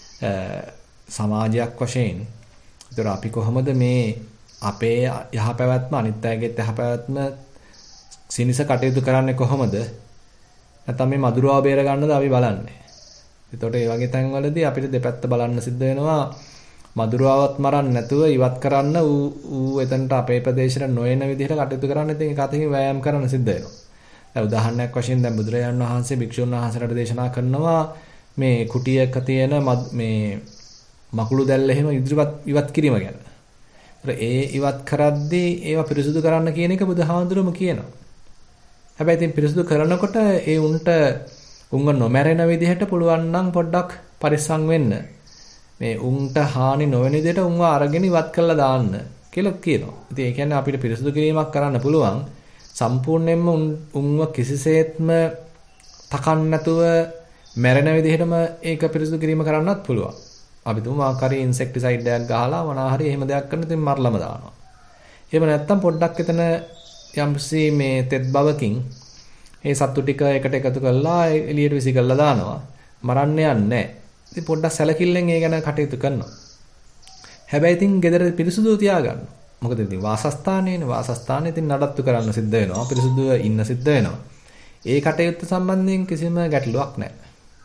A: සමාජයක් වශයෙන් ඒතර අපි කොහොමද මේ අපේ යහපැවැත්ම අනිත් අයගේ යහපැවැත්ම සිනිස කටයුතු කරන්නේ කොහොමද? නැත්නම් මේ මధుරව බේර ගන්නද අපි බලන්නේ. ඒතකොට මේ වගේ තැන්වලදී අපිට දෙපැත්ත බලන්න සිද්ධ වෙනවා. මధుරවවත් මරන්න නැතුව ඉවත් කරන්න ඌ එතනට අපේ ප්‍රදේශයට නොයන විදිහට කටයුතු කරන්න ඉතින් ඒක අතින් වෑයම් කරන්න සිද්ධ වෙනවා. දැන් උදාහරණයක් වශයෙන් දැන් බුදුරජාණන් වහන්සේ භික්ෂුන් වහන්සේලාට දේශනා කරනවා මේ කුටියක තියෙන මේ මකුළු දැල්ල එහෙම ඉවත් කිරීම ගැන. ඒ ඉවත් කරද්දී ඒවා පිරිසුදු කරන්න කියන එක බුදුහාමුදුරුවෝ කියනවා. හැබැයි ඉතින් පිරිසුදු කරනකොට ඒ උන්ට උන්ව නොමැරෙන විදිහට පුළුවන් නම් පොඩ්ඩක් පරිස්සම් වෙන්න. මේ උන්ට හානි නොවන විදිහට උන්ව අරගෙන ඉවත් කරලා දාන්න කියලා කියනවා. ඉතින් ඒ කියන්නේ අපිට පිරිසුදු කිරීමක් කරන්න පුළුවන්. සම්පූර්ණයෙන්ම උන්ව කිසිසේත්ම තකන්න නැතුව මැරෙන විදිහටම ඒක පිරිසුදු කිරීම කරන්නත් පුළුවන්. අපි තුමු ආකාරي ඉන්සෙක්ටිසයිඩ් එකක් ගහලා මොනවා හරි එහෙම දෙයක් කරන ඉතින් මරලම දානවා. එහෙම නැත්තම් පොඩ්ඩක් එතන යම්සි මේ තෙත් බවකින් ඒ සත්තු ටික එකට එකතු කරලා එළියට විසි කරලා දානවා. මරන්න යන්නේ නැහැ. ඉතින් පොඩ්ඩක් සැලකිල්ලෙන් ඒ ගැන කටයුතු කරනවා. හැබැයි ඉතින් ගෙදර පිරිසුදුව තියාගන්න. මොකද ඉතින් වාසස්ථානයේනේ වාසස්ථානේ ඉතින් නඩත්තු කරන්න සිද්ධ වෙනවා. පිරිසුදුව ඉන්න සිද්ධ වෙනවා. ඒ කටයුත්ත සම්බන්ධයෙන් කිසිම ගැටලුවක් නැහැ.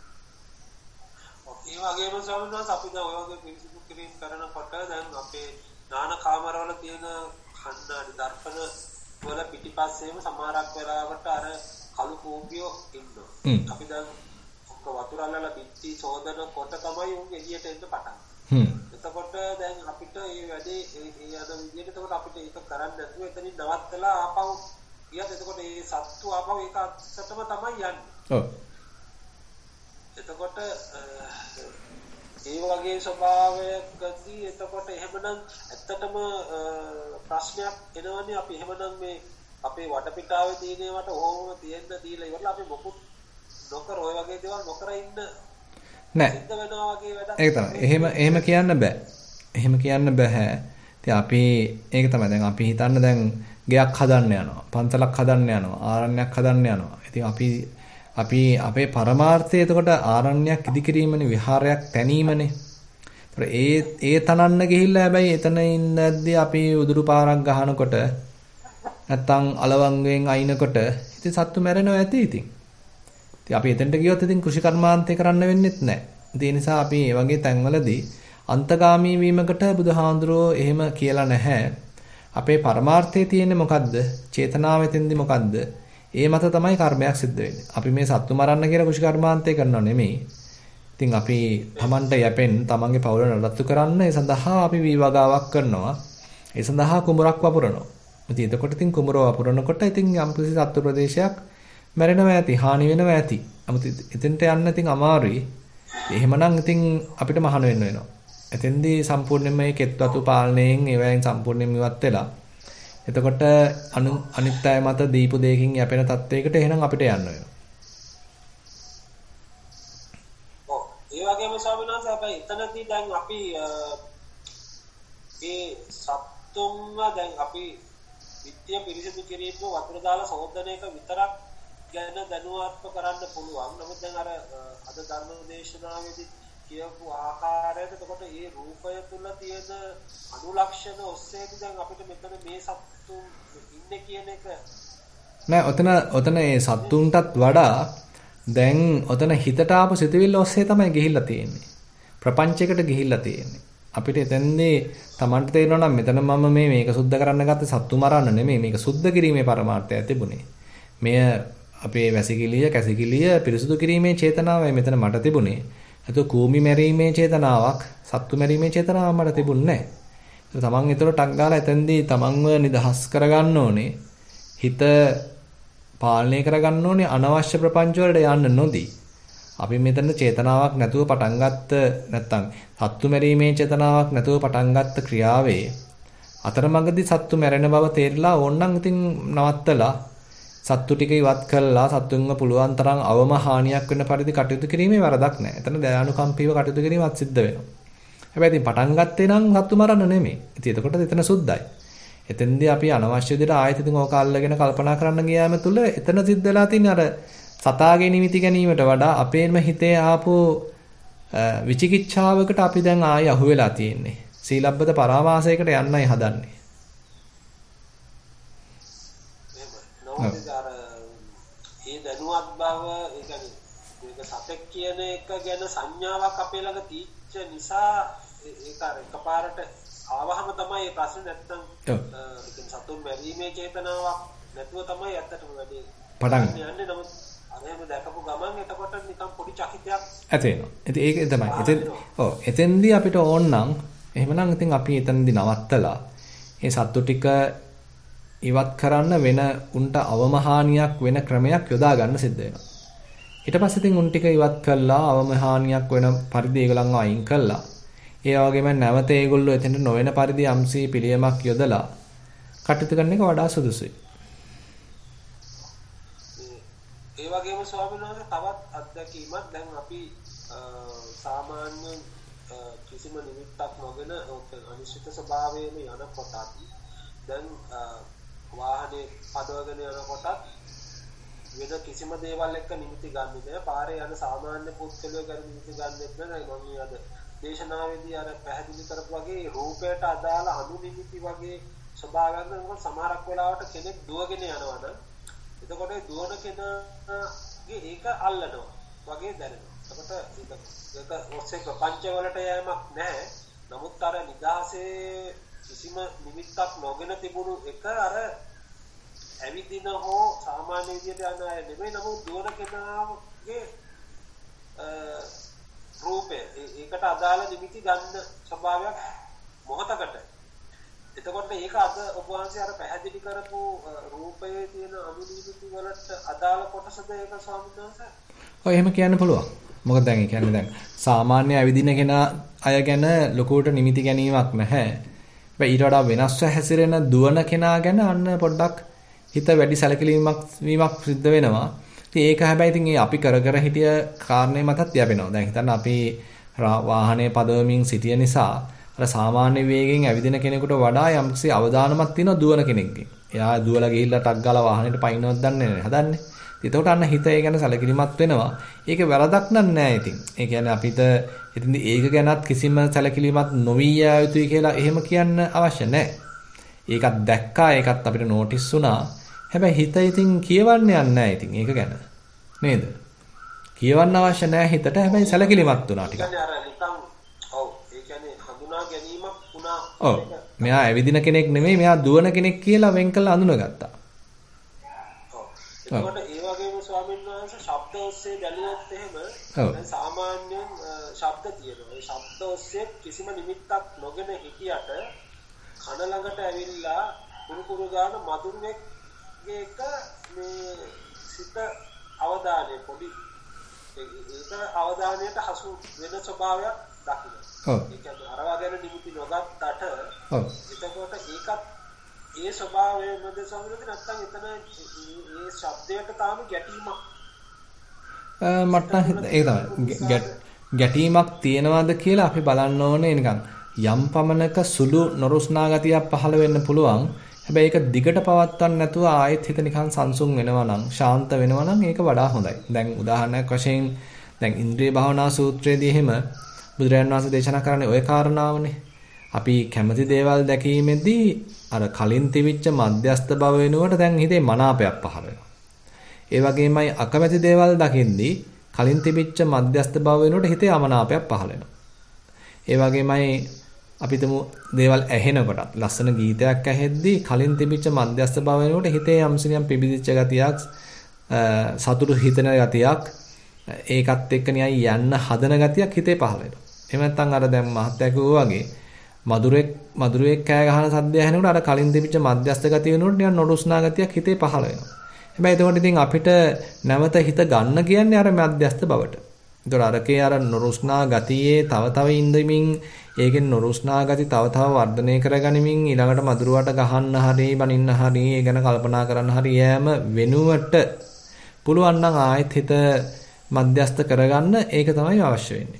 C: වගේම සමහරවිට අපි දැන් ඔය වගේ පිරිසිදු කිරීම කරනකොට දැන් අපේ නාන කාමරවල තියෙන කණ්ණාඩි දර්පණ වල පිටිපස්සේම සමහරක් වෙලාවට අර කළු කූඹියෝ ඉන්නවා. අපි දැන් ඔක්ක වතුර අල්ලලා පිටි සෝදනකොට තමයි උන් එළියට එන්න පටන් ගන්නේ. එතකොට දැන් අපිට මේ වැඩේ ඒ යන විදිහට එතකොට අපිට ඒක කරන්න නැතුව එතනින් නවත්තලා ආපහු ගියත් එතකොට මේ සත්තු ආපහු ඒක අත්තටම තමයි යන්නේ. ඔව්. එතකොට ඒ වගේ ස්වභාවයකදී එතකොට එහෙමනම් ඇත්තටම ප්‍රශ්නයක් එනවනේ අපි එහෙමනම් මේ අපේ වටපිටාවේ තියෙන ඒවාට ඕම තියෙන්න දීලා ඉවරලා අපි මොකුත් නොකර ඔය වගේ දේවල් නොකර ඉන්න
A: නෑ සිද්ධ වෙනවා වගේ වැඩක්. ඒක තමයි. එහෙම කියන්න බෑ. එහෙම කියන්න බෑ. ඉතින් අපි ඒක තමයි දැන් අපි හිතන්න දැන් ගෙයක් හදන්න යනවා. පන්සලක් හදන්න යනවා. ආරණ්‍යයක් හදන්න යනවා. ඉතින් අපි අපේ පරමාර්ථය එතකොට ආරණ්‍යයක් ඉදිකිරීමනේ විහාරයක් තැනීමනේ. ඒ තනන්න ගිහිල්ලා හැබැයි එතන ඉන්නද්දී අපි උදුරු පාරක් ගහනකොට නැත්තම් අලවංගෙන් අයින්කොට ඉතින් සත්තු මැරෙනවා ඇති ඉතින්. ඉතින් අපි එතනට ගියොත් ඉතින් කෘෂි කර්මාන්තේ කරන්න වෙන්නෙත් නැහැ. ඒ නිසා අපි මේ වගේ තැන්වලදී අන්තගාමී වීමකට බුදුහාඳුරෝ එහෙම කියලා නැහැ. අපේ පරමාර්ථයේ තියෙන්නේ මොකද්ද? චේතනාව එතෙන්දී මොකද්ද? ඒ මත තමයි කර්මයක් සිද්ධ වෙන්නේ. අපි මේ සත්තු මරන්න කියලා කුෂි කර්මාන්තය කරනව නෙමෙයි. ඉතින් අපි Tamanට යැපෙන් Tamanගේ පවුල නඩත්තු කරන්න ඒ සඳහා අපි වීවගාවක් කරනවා. ඒ සඳහා කුඹරක් වපුරනවා. ඉතින් එතකොට ඉතින් කුඹර වපුරනකොට ඉතින් යම්කිසි සත්තු ප්‍රදේශයක් මැරෙනවා ඇති, හානි වෙනවා ඇති. 아무ත් එතෙන්ට යන්න ඉතින් අමාරුයි. එහෙමනම් ඉතින් අපිට මහාන වෙන්න වෙනවා. එතෙන්දී සම්පූර්ණයෙන්ම මේ කෙත්වතු පාලනයෙන් ඒවයින් සම්පූර්ණයෙන්ම ඉවත් වෙලා එතකොට අනිත් අය මත දීපු දෙයකින් යැපෙන තත්වයකට එහෙනම් අපිට යන්න වෙනවා.
C: ඔව් ඒ වගේම ස්වාමීන් වහන්සේ හැබැයි එතනදී දැන් අපි ඒ සත්තුන්ව දැන් අපි විද්‍ය පිරිසිදු කිරීම වතුර දාලා සෝදන එක විතරක් ගැන දැනුවත්ව කරන්න පුළුවන්. නමුත් දැන් අර අද ධර්ම දේශනාවේදී කියපු ආකාරයට එතකොට මේ රූපය තුල තියෙන අනුලක්ෂණ ඔස්සේදී දැන් අපිට මෙතන මේ සත්තුන් ඉන්නේ කියන එක
A: නෑ ඔතන ඒ සත්තුන්ටත් වඩා දැන් ඔතන හිතට ආපු සිතුවිල්ල ඔස්සේ තමයි ගිහිල්ලා තියෙන්නේ. ප්‍රපංචයකට ගිහිල්ලා තියෙන්නේ. අපිට එතෙන්දී Tamanට තේරෙනවා නම් මෙතන මම මේක සුද්ධ කරන්න ගත්තේ සත්තු මරන්න නෙමෙයි. මේක සුද්ධ කිරීමේ පරමාර්ථය තිබුණේ. මෙය අපේ වැසිකිළිය කැසිකිළිය පිරිසුදු කිරීමේ චේතනාවයි මෙතන මට තිබුණේ. එතකොට කූමි මැරීමේ චේතනාවක් සත්තු මැරීමේ චේතනාවක් මට තිබුණේ නැහැ. තමන් ඒතර ටක් ගාලා එතෙන්දී තමන්ව නිදහස් කරගන්න ඕනේ. හිත පාලනය කරගන්න ඕනේ අනවශ්‍ය ප්‍රපංච වලට යන්න නොදී. අපි මෙතන චේතනාවක් නැතුව පටන් ගත්ත නැත්තම් සත්තු මැරීමේ චේතනාවක් නැතුව පටන් ගත්ත ක්‍රියාවේ අතරමඟදී සත්තු මැරෙන බව තේරිලා ඕනනම් ඉතින් නවත්තලා සත්තු ටික ඉවත් කළා සත්තුන්ව පුළුවන් තරම් අවම හානියක් වෙන පරිදි කටයුතු කිරීමේ වරදක් නැහැ. එතන දයානුකම්පීව කටයුතු කිරීමත් සිද්ධ වෙනවා. හැබැයි ඉතින් පටන් ගත්තේ නම් සත්තු මරන්න නෙමෙයි. ඉතින් එතකොට එතන සුද්ධයි. එතෙන්දී අපි අනවශ්‍ය විදිහට ආයෙත් ඉතින් ඕක අල්ලගෙන කල්පනා කරන්න ගියාම තුල එතන සිද්ධ වෙලා තියෙන අර සතාගේ නිමිති ගැනීමට වඩා අපේම හිතේ ආපු විචිකිච්ඡාවකට අපි දැන් ආයෙ අහු වෙලා තියෙන්නේ. සීලබ්බත පරාමාසයකට යන්නයි හදන්නේ.
C: ඒ දැනුවත් බව ඒ කියන්නේ මේක සතෙක් කියන එක ගැන සංඥාවක් අපේ ළඟ තීච්ච නිසා ඒක අර එකපාරට ආවහම තමයි මේ ප්‍රශ්නේ නැත්තම් ඉතින් සතුන් මැරීමේ චේතනාවක් නැතුව තමයි ඇත්තටම වැඩි
A: පටන්
C: යන්නේ. නමුත් අරහෙම දැකපු ගමන් එතකොට නිකන් පොඩි චකිතයක්
A: ඇති වෙනවා. ඉතින් ඒක තමයි. එතෙන්දී අපිට ඕන නම් එහෙමනම් ඉතින් අපි එතනදී නවත්තලා මේ සත්තු ටික ඉවත් කරන්න වෙන උන්ට අවමහානියක් වෙන ක්‍රමයක් යොදා ගන්න සිද්ධ වෙනවා. ඊට පස්සේ ඉතින් උන් ටික ඉවත් කළා අවමහානියක් වෙන පරිදි ඒගොල්ලන්ව අයින් කළා. ඒ වගේම නැවත ඒගොල්ලෝ එතෙන්ට නොවන පරිදි යම්සී පිළියමක් යොදලා කටයුතු කරන එක වඩා සුදුසුයි.
C: ඒ වගේම ස්වාමීන් වහන්සේ තවත් අත්දැකීමක් දැන් අපි සාමාන්‍ය කිසිම නිමිත්තක් නොගෙන අනිශ්චිත ස්වභාවයේම යනකොට දැන් වාහනේ පදවගෙන යනකොටත් වෙන කිසිම දේවල් එක්ක නිමිති ගන්නෙ නෑ. පාරේ යන සාමාන්‍ය පුද්ගලයෝ ගැන නිමිති ගන්නෙත් නෑ. මම අද දේශනාවේදී අර පැහැදිලි කරපු වගේ රූපයට අදාළ අනු නිමිති වගේ ස්වභාවයන් වල සමහරක් වෙලාවට කෙනෙක් දුවගෙන යනවනම් එතකොට ඒ දුවන කෙනාගේ ඒක අල්ලනවා වගේ දැනෙනවා. එතකොට ඒක ඔස්සේ ප්‍රපංච වලට යෑමක් නැහැ. නමුත් අර නිදාසේ කිසිම නිමිත්තක් නොගෙන තිබුණු එක අර ඇවිදින හෝ සාමාන්‍ය විදියට යන අය නෙමෙයි. නමුත් දුවන කෙනාගේ රූපය ඒකට අදාළ නිමිති ගන්න ස්වභාවයක් මොහතකට. එතකොට ඒක අද ඔබ වහන්සේ අර පැහැදිලි කරපු රූපයේ තියෙන අනුනිමිති වලට අදාළ කොටසද ඒක ස්වාමීන් වහන්සේ?
A: ඔය එහෙම කියන්න පුළුවන්. මොකද දැන් ඒ කියන්නේ දැන් සාමාන්‍ය ඇවිදින කෙනා අය ගැන ලොකුවට නිමිති ගැනීමක් නැහැ. ඊට වඩා වෙනස්ව හැසිරෙන දුවන කෙනා ගැන අන්න පොඩ්ඩක් හිත වැඩි සැලකිලිමක් සිද්ධ වෙනවා. ඉතින් ඒක හැබැයි ඉතින් අපි කර හිටිය කාරණේ මතත් යැපෙනවා. දැන් හිතන්න අපි වාහනේ පදවමින් සිටිය නිසා අර සාමාන්‍ය වේගයෙන් ඇවිදින කෙනෙකුට වඩා යම්කිසි අවදානමක් තියෙනවා දුවන කෙනෙක්ගේ. එයා දුවලා ගිහිල්ලා ටක් ගාලා වාහනේට පයින්නවත් දන්නේ නැහැ හදන්නේ. එතකොට අන්න හිත ඒ ගැන සැලකිලිමත් වෙනවා. ඒක වැරදක් නෑ ඉතින්. ඒ කියන්නේ අපිට ඉතින් ඒක ගැනත් කිසිම සැලකිලිමත් නොවී යා යුතුයි කියලා එහෙම කියන්න අවශ්‍ය නැහැ. ඒකත් දැක්කා ඒකත් අපිට නෝටිස් වුණා. හැබැයි හිත ඉතින් කියවන්න යන්නේ නැහැ ඉතින් ඒක ගැන. නේද? කියවන්න අවශ්‍ය නැහැ හිතට. හැබැයි සැලකිලිමත් වුණා ටිකක්. ඔව්. මෙයා ඇවිදින කෙනෙක් නෙමෙයි මෙයා දුවන කෙනෙක් කියලා වෙන් කළා අඳුනගත්තා.
C: එතකොට ඒ වගේම ස්වාමීන් වහන්සේ ශබ්ද ඔස්සේ දැනුවත් එහෙම දැන් සාමාන්‍යයෙන් ශබ්ද තියෙනවා. ඒ ශබ්ද ඔස්සේ කිසිම නිමිත්තක් නොගෙන හිටියට කන ළඟට ඇවිල්ලා කුරුකුරු ගාන මధుරෙක්ගේ එක මේ සිත අවධානය පොඩි ඒක අවධානයට හසු වෙන ස්වභාවයක් දකින්න. ඒ කියන්නේ අරවා ගැන නිමිති නොගත්තට එතකොට ඒකත් ඒ ස්වභාවය මොකද සමහරවිට නැත්තම් එතන ඒ ශබ්දයට තාම ගැටීමක්
A: මට ඒක තමයි ගැටීමක් තියෙනවද කියලා අපි බලන්න ඕනේ නිකන් යම් පමණක සුළු නොරුස්නා ගතියක් පහළ වෙන්න පුළුවන්. හැබැයි ඒක දිගට පවත්වන්න නැතුව ආයෙත් හිත නිකන් සංසුන් වෙනවා නම් ශාන්ත වෙනවා නම් ඒක වඩා හොඳයි. දැන් උදාහරණයක් වශයෙන් දැන් ඉන්ද්‍රිය භාවනා සූත්‍රයේදී එහෙම බුදුරජාණන් වහන්සේ දේශනා කරන්නේ ওই කාරණාවනේ. අපි කැමති දේවල් දැකීමේදී අර කලින් තිබිච්ච මධ්‍යස්ත බව වෙනුවට දැන් හිතේ මනාපයක් පහළ වෙනවා. ඒ වගේමයි අකමැති දේවල් දකින්දී කලින් තිබිච්ච මධ්‍යස්ත බව වෙනුවට හිතේ අමනාපයක් පහළ වෙනවා. ඒ වගේමයි අපිටම දේවල් ඇහෙනකොටත් ලස්සන ගීතයක් ඇහෙද්දී කලින් තිබිච්ච මධ්‍යස්ත බව වෙනුවට හිතේ යම්සිනියම් පිබිදිච්ච ගතියක් සතුටු හිතන ගතියක් ඒකත් එක්ක නිකන් යන්න හදන ගතියක් හිතේ පහළ වෙනවා. එහෙම නැත්නම් අර දැන් මහත්ය කිව්වා වගේ මధుරෙක් කෑ ගහන සද්දය ඇහෙනකොට අර කලින් තිබිච්ච මධ්‍යස්ත ගතිය වෙනුවට නිකන් නොරුස්නා ගතියක් හිතේ පහළ වෙනවා. හැබැයි එතකොට ඉතින් අපිට නැවත හිත ගන්න කියන්නේ අර මධ්‍යස්ත බවට. ඒතකොට අරකේ අර නොරුස්නා ගතියේ තව ඉඳමින් ඒකෙන් නොරුස්නා ගති තව වර්ධනය කරගනිමින් ඊළඟට මధుරවට ගහන්න හරි බනින්න හරි ඒ ගැන කල්පනා කරන්න හරි යෑම වෙනුවට පුළුවන් නම් ආයෙත් හිත මධ්‍යස්ත කරගන්න ඒක තමයි අවශ්‍ය වෙන්නේ.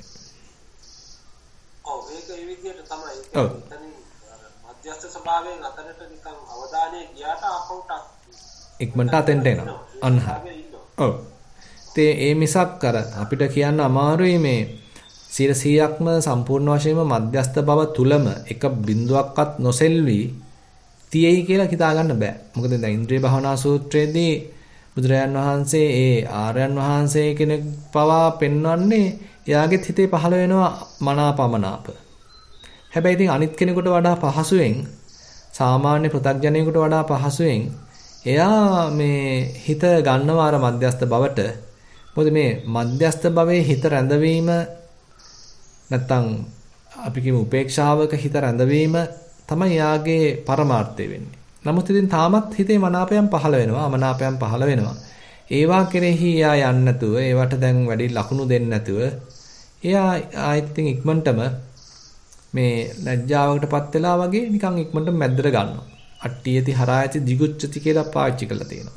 C: ඔව් ඒක ඒ විදිහට තමයි. මධ්‍යස්ත ස්වභාවයෙන් අතරට නිකන් අවධානය ගියාට ආපහුට
A: ඉක්මනට අතෙන්ට එනවා. අන්න හරි. ඔව්. ඒ මිසක් අර අපිට කියන්න අමාරුයි මේ 100%ක්ම සම්පූර්ණ වශයෙන්ම මධ්‍යස්ත බව තුලම එක බිඳුවක්වත් නොසෙල්වි තියෙයි කියලා හිතා ගන්න බෑ. මොකද දැන් ඉන්ද්‍රිය භවනා සූත්‍රයේදී බුදුරජාන් වහන්සේ ඒ ආර්යයන් වහන්සේ කෙනෙක් පවා පෙන්වන්නේ එයාගෙත් හිතේ පහළ වෙනවා මනාපමනාප. හැබැයි ඉතින් අනිත් කෙනෙකුට වඩා පහසුවෙන් සාමාන්‍ය පෘථග්ජනයෙකුට වඩා පහසුවෙන් එයා මේ හිත ගන්නවා අර මධ්‍යස්ත බවට. මොකද මේ මධ්‍යස්ත භවයේ හිත රැඳවීම නැත්තම් අපි කියමු උපේක්ෂාවක හිත රැඳවීම තමයි යාගේ පරමාර්ථය වෙන්නේ. නමුත් ඉතින් තාමත් හිතේ මනාපයන් පහළ වෙනවා, අමනාපයන් පහළ වෙනවා. ඒවා කෙරෙහි යා යන්නේ නැතුව, ඒවට දැන් වැඩි ලකුණු දෙන්නේ නැතුව, එයා ආයෙත් ඉතින් ඉක්මනටම මේ ලැජ්ජාවකටපත් වෙලා වගේ නිකන් ඉක්මනට මැද්දට ගන්නවා. අට්ටියති හරායති දිගුච්චති කියලා පාවිච්චි කරලා තියෙනවා.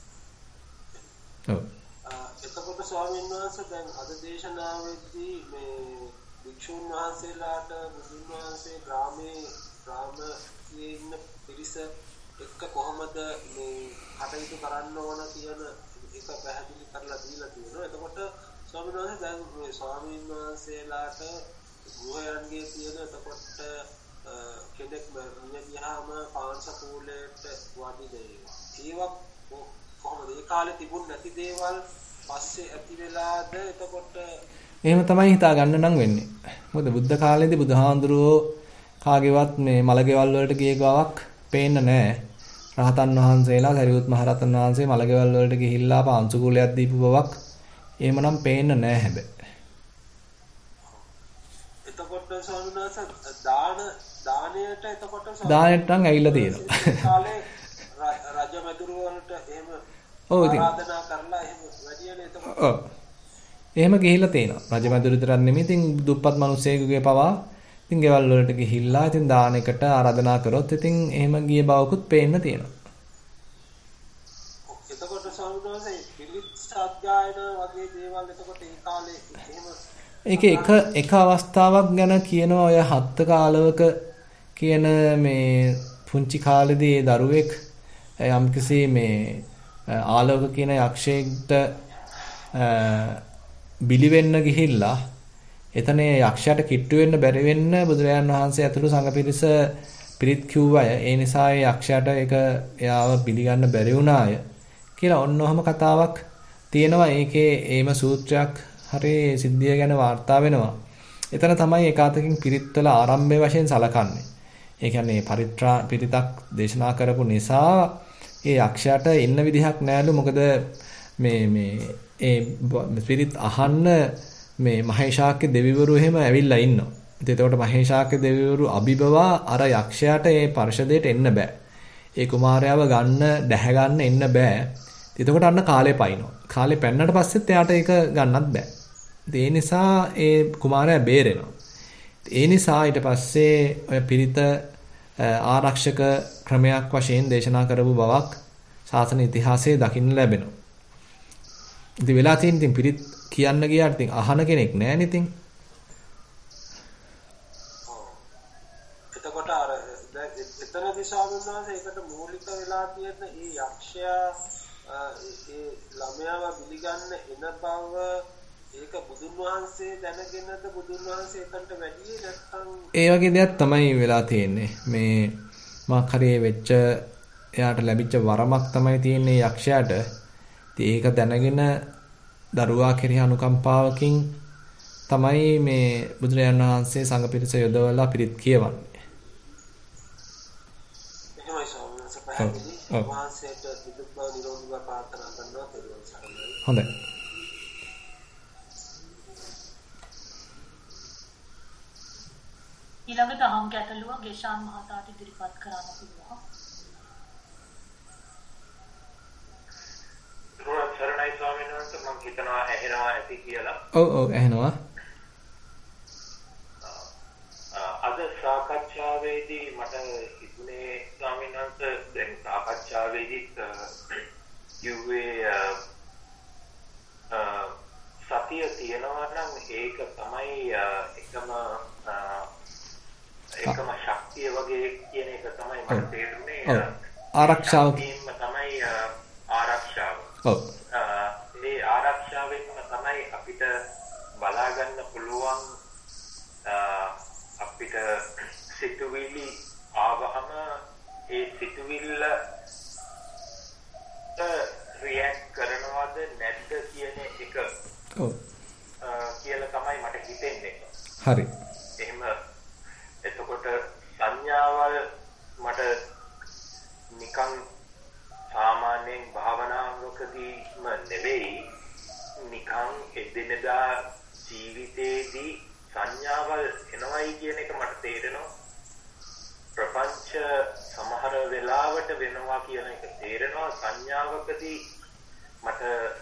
A: ඔව්.
C: එතකොට ස්වාමීන් වහන්සේ දැන් අද දේශනාවේදී මේ වික්ෂුන් වහන්සේලාට බුදුන් වහන්සේ ග්‍රාමයේ ඉන්න පිරිස එක්ක කොහොමද මේ කටයුතු කරන්න ඕන කියන එක පැහැදිලි කරලා දීලා තියෙනවා. එතකොට ස්වාමීන් වහන්සේ දැන් මේ ස්වාමීන් වහන්සේලාට ගෘහයන්ගේ තියෙන එතකොට කෙනෙක් මියගියාම පාංශකූලයට වඩි දේවා. ඒවා කොහොමද ඒ කාලේ තිබුණ නැති දේවල් පස්සේ ඇති වෙලාද එතකොට
A: එහෙම තමයි හිතා ගන්න නම් වෙන්නේ. මොකද බුද්ධ කාලේදී බුදුහාඳුරෝ කාගේවත් මේ මලගෙවල් වලට ගිය ගාවක් පේන්න නැහැ. රහතන් වහන්සේලා සරියුත් මහ රහතන් වහන්සේ මලගෙවල් වලට ගිහිල්ලා පාංශකූලයක් දීපු බවක් එහෙමනම් පේන්න නැහැ හැබැයි.
C: එතකොට ස්වාමීන් වහන්සේ දානයට එතකොට
A: දානයට නම් ඇවිල්ලා තියෙනවා.
C: කාලේ රජමැදුරු වලට එහෙම ආරාධනා කරලා එහෙම වැඩියනේ එතකොට.
A: ඔව්. එහෙම ගිහිල්ලා තියෙනවා. රජමැදුරු විතරක් නෙමෙයි ඉතින් දුප්පත් මිනිස්සෙකුගේ පවා ඉතින් ගෙවල් වලට ගිහිල්ලා ඉතින් දානයකට ආරාධනා කරොත් ඉතින් එහෙම ගිය බවකුත් පේන්න තියෙනවා.
C: එතකොට ස්වාමීන් වහන්සේ පිළිත් සත්‍යයන වගේ දේවල් එතකොට ඒ කාලේ එහෙම
A: ඒකේ එක අවස්ථාවක් ගැන කියනවා ඔය හත්ත කාලවක කියන මේ පුංචි කාලේදී ඒ දරුවෙක් යම්කිසි මේ ආලෝක කියන යක්ෂයෙක්ට බිලි වෙන්න ගිහිල්ලා එතන යක්ෂයාට කිට්ටු වෙන්න බැරි වෙන්න බුදුරජාන් වහන්සේ ඇතුළු සංඝ පිරිස පිරිත් කිව්වය. ඒ නිසා ඒ යක්ෂයාට ඒක එයාව පිළිගන්න බැරි වුණාය කියලා ඔන්නෝම කතාවක් තියෙනවා. ඒකේ ඒම සූත්‍රයක් හරි සිද්ධිය ගැන වාර්තා වෙනවා. එතන තමයි ඒකාතකින් පිරිත්වල ආරම්භය වශයෙන් සලකන්නේ. ඒ කියන්නේ පිරිතක් දේශනා කරපු නිසා ඒ යක්ෂයාට ඉන්න විදිහක් නැලු. මොකද ඒ පිරිත් අහන්න මේ මහේශාක්‍ය දෙවිවරු එහෙම ඇවිල්ලා ඉන්නවා. ඉතින් එතකොට මහේශාක්‍ය දෙවිවරු අභිබවා අර යක්ෂයාට ඒ පරිශදයට එන්න බෑ. ඒ කුමාරයාව දැහැ ගන්න එන්න බෑ. එතකොට අන්න කාලේ පයින්නවා. කාලේ පැන්නට පස්සෙත් එයාට ඒක ගන්නත් බෑ. ඒ නිසා ඒ කුමාරයා බේරෙනවා. ඒ නිසා ඊට පස්සේ ඔය පිරිත ආරක්ෂක ක්‍රමයක් වශයෙන් දේශනා කරපු බවක් ශාසන ඉතිහාසයේ දකින්න ලැබෙනවා. ඉතින් වෙලා තියෙන පිරිත් කියන්න ගියාට ඉතින් අහන කෙනෙක් නැහැ නේ ඉතින්.
C: එතකොට අර එතනදී ස්වාමීන් වහන්සේ ඒකට මූලික වෙලා තියෙන මේ යක්ෂයා ඒ ළමයාව පිළිගන්න එන බව ඒක බුදුන් වහන්සේ දැනගෙනද බුදුන් වහන්සේ එතනට වැඩියේ නැත්නම්
A: ඒ වගේ දෙයක් තමයි වෙලා තියෙන්නේ. මේ මාක් හරියේ වෙච්ච එයාට ලැබිච්ච වරමක් තමයි තියෙන්නේ යක්ෂයාට. ඉතින් ඒක දැනගෙන දරුවා කෙරෙහි අනුකම්පාවකින් තමයි මේ බුදුරජාණන් වහන්සේ සංඝ පිරිස යොදවලා පිරිත් කියවන්නේ.
C: එහෙමයි ස්වාමීන් වහන්සේ පැහැදිලි. වහන්සේට බුදුබව නිරෝධව ප්‍රාර්ථනා කරනවා තෙරුවන් සරණයි.
A: හොඳයි.
B: ඊළඟ දහම් ගැටලුව ගේශාන් මහතාට ඉදිරිපත් කරන්න පුළුවන්.
D: තෙරුවන් සරණයි ස්වාමීන් වහන්සේ මම හිතනවා ඇහෙනවා ඇති කියලා.
A: ඔව් ඇහෙනවා.
D: අද සාකච්ඡාවේදී මට හිතුනේ ස්වාමීන් වහන්සේ දැන් සාකච්ඡාවේදී කිව්වේ සතිය තියෙනවා නම් ඒක තමයි එකම ශක්තිය වගේ කියන එක තමයි මට තේරුනේ.
A: ආරක්ෂාව
D: තමයි ආරක්ෂාව.
A: ඔව්.
D: මේ ආරක්ෂාවෙන්ම තමයි අපිට බලා ගන්න පුළුවන් අපිට සිතුවිලි ආවහම ඒ සිතුවිල්ල රියැක්ට් කරනවද නැද්ද කියන එක
A: ඔව්
D: කියලා තමයි මට හිතෙන්නේ.
A: හරි.
D: එහෙම එතකොට සංඥාවල් මට නිකන් සාමාන්‍යයෙන් භාවනාවකදීම නෙවෙයි නිකන් එදිනෙදා ජීවිතේදී සංඥාවල් එනවයි කියන එක මට තේරෙනවා. ප්‍රපංච සමහර වෙලාවට වෙනවා කියන එක තේරෙනවා. සංඥාවකදී මට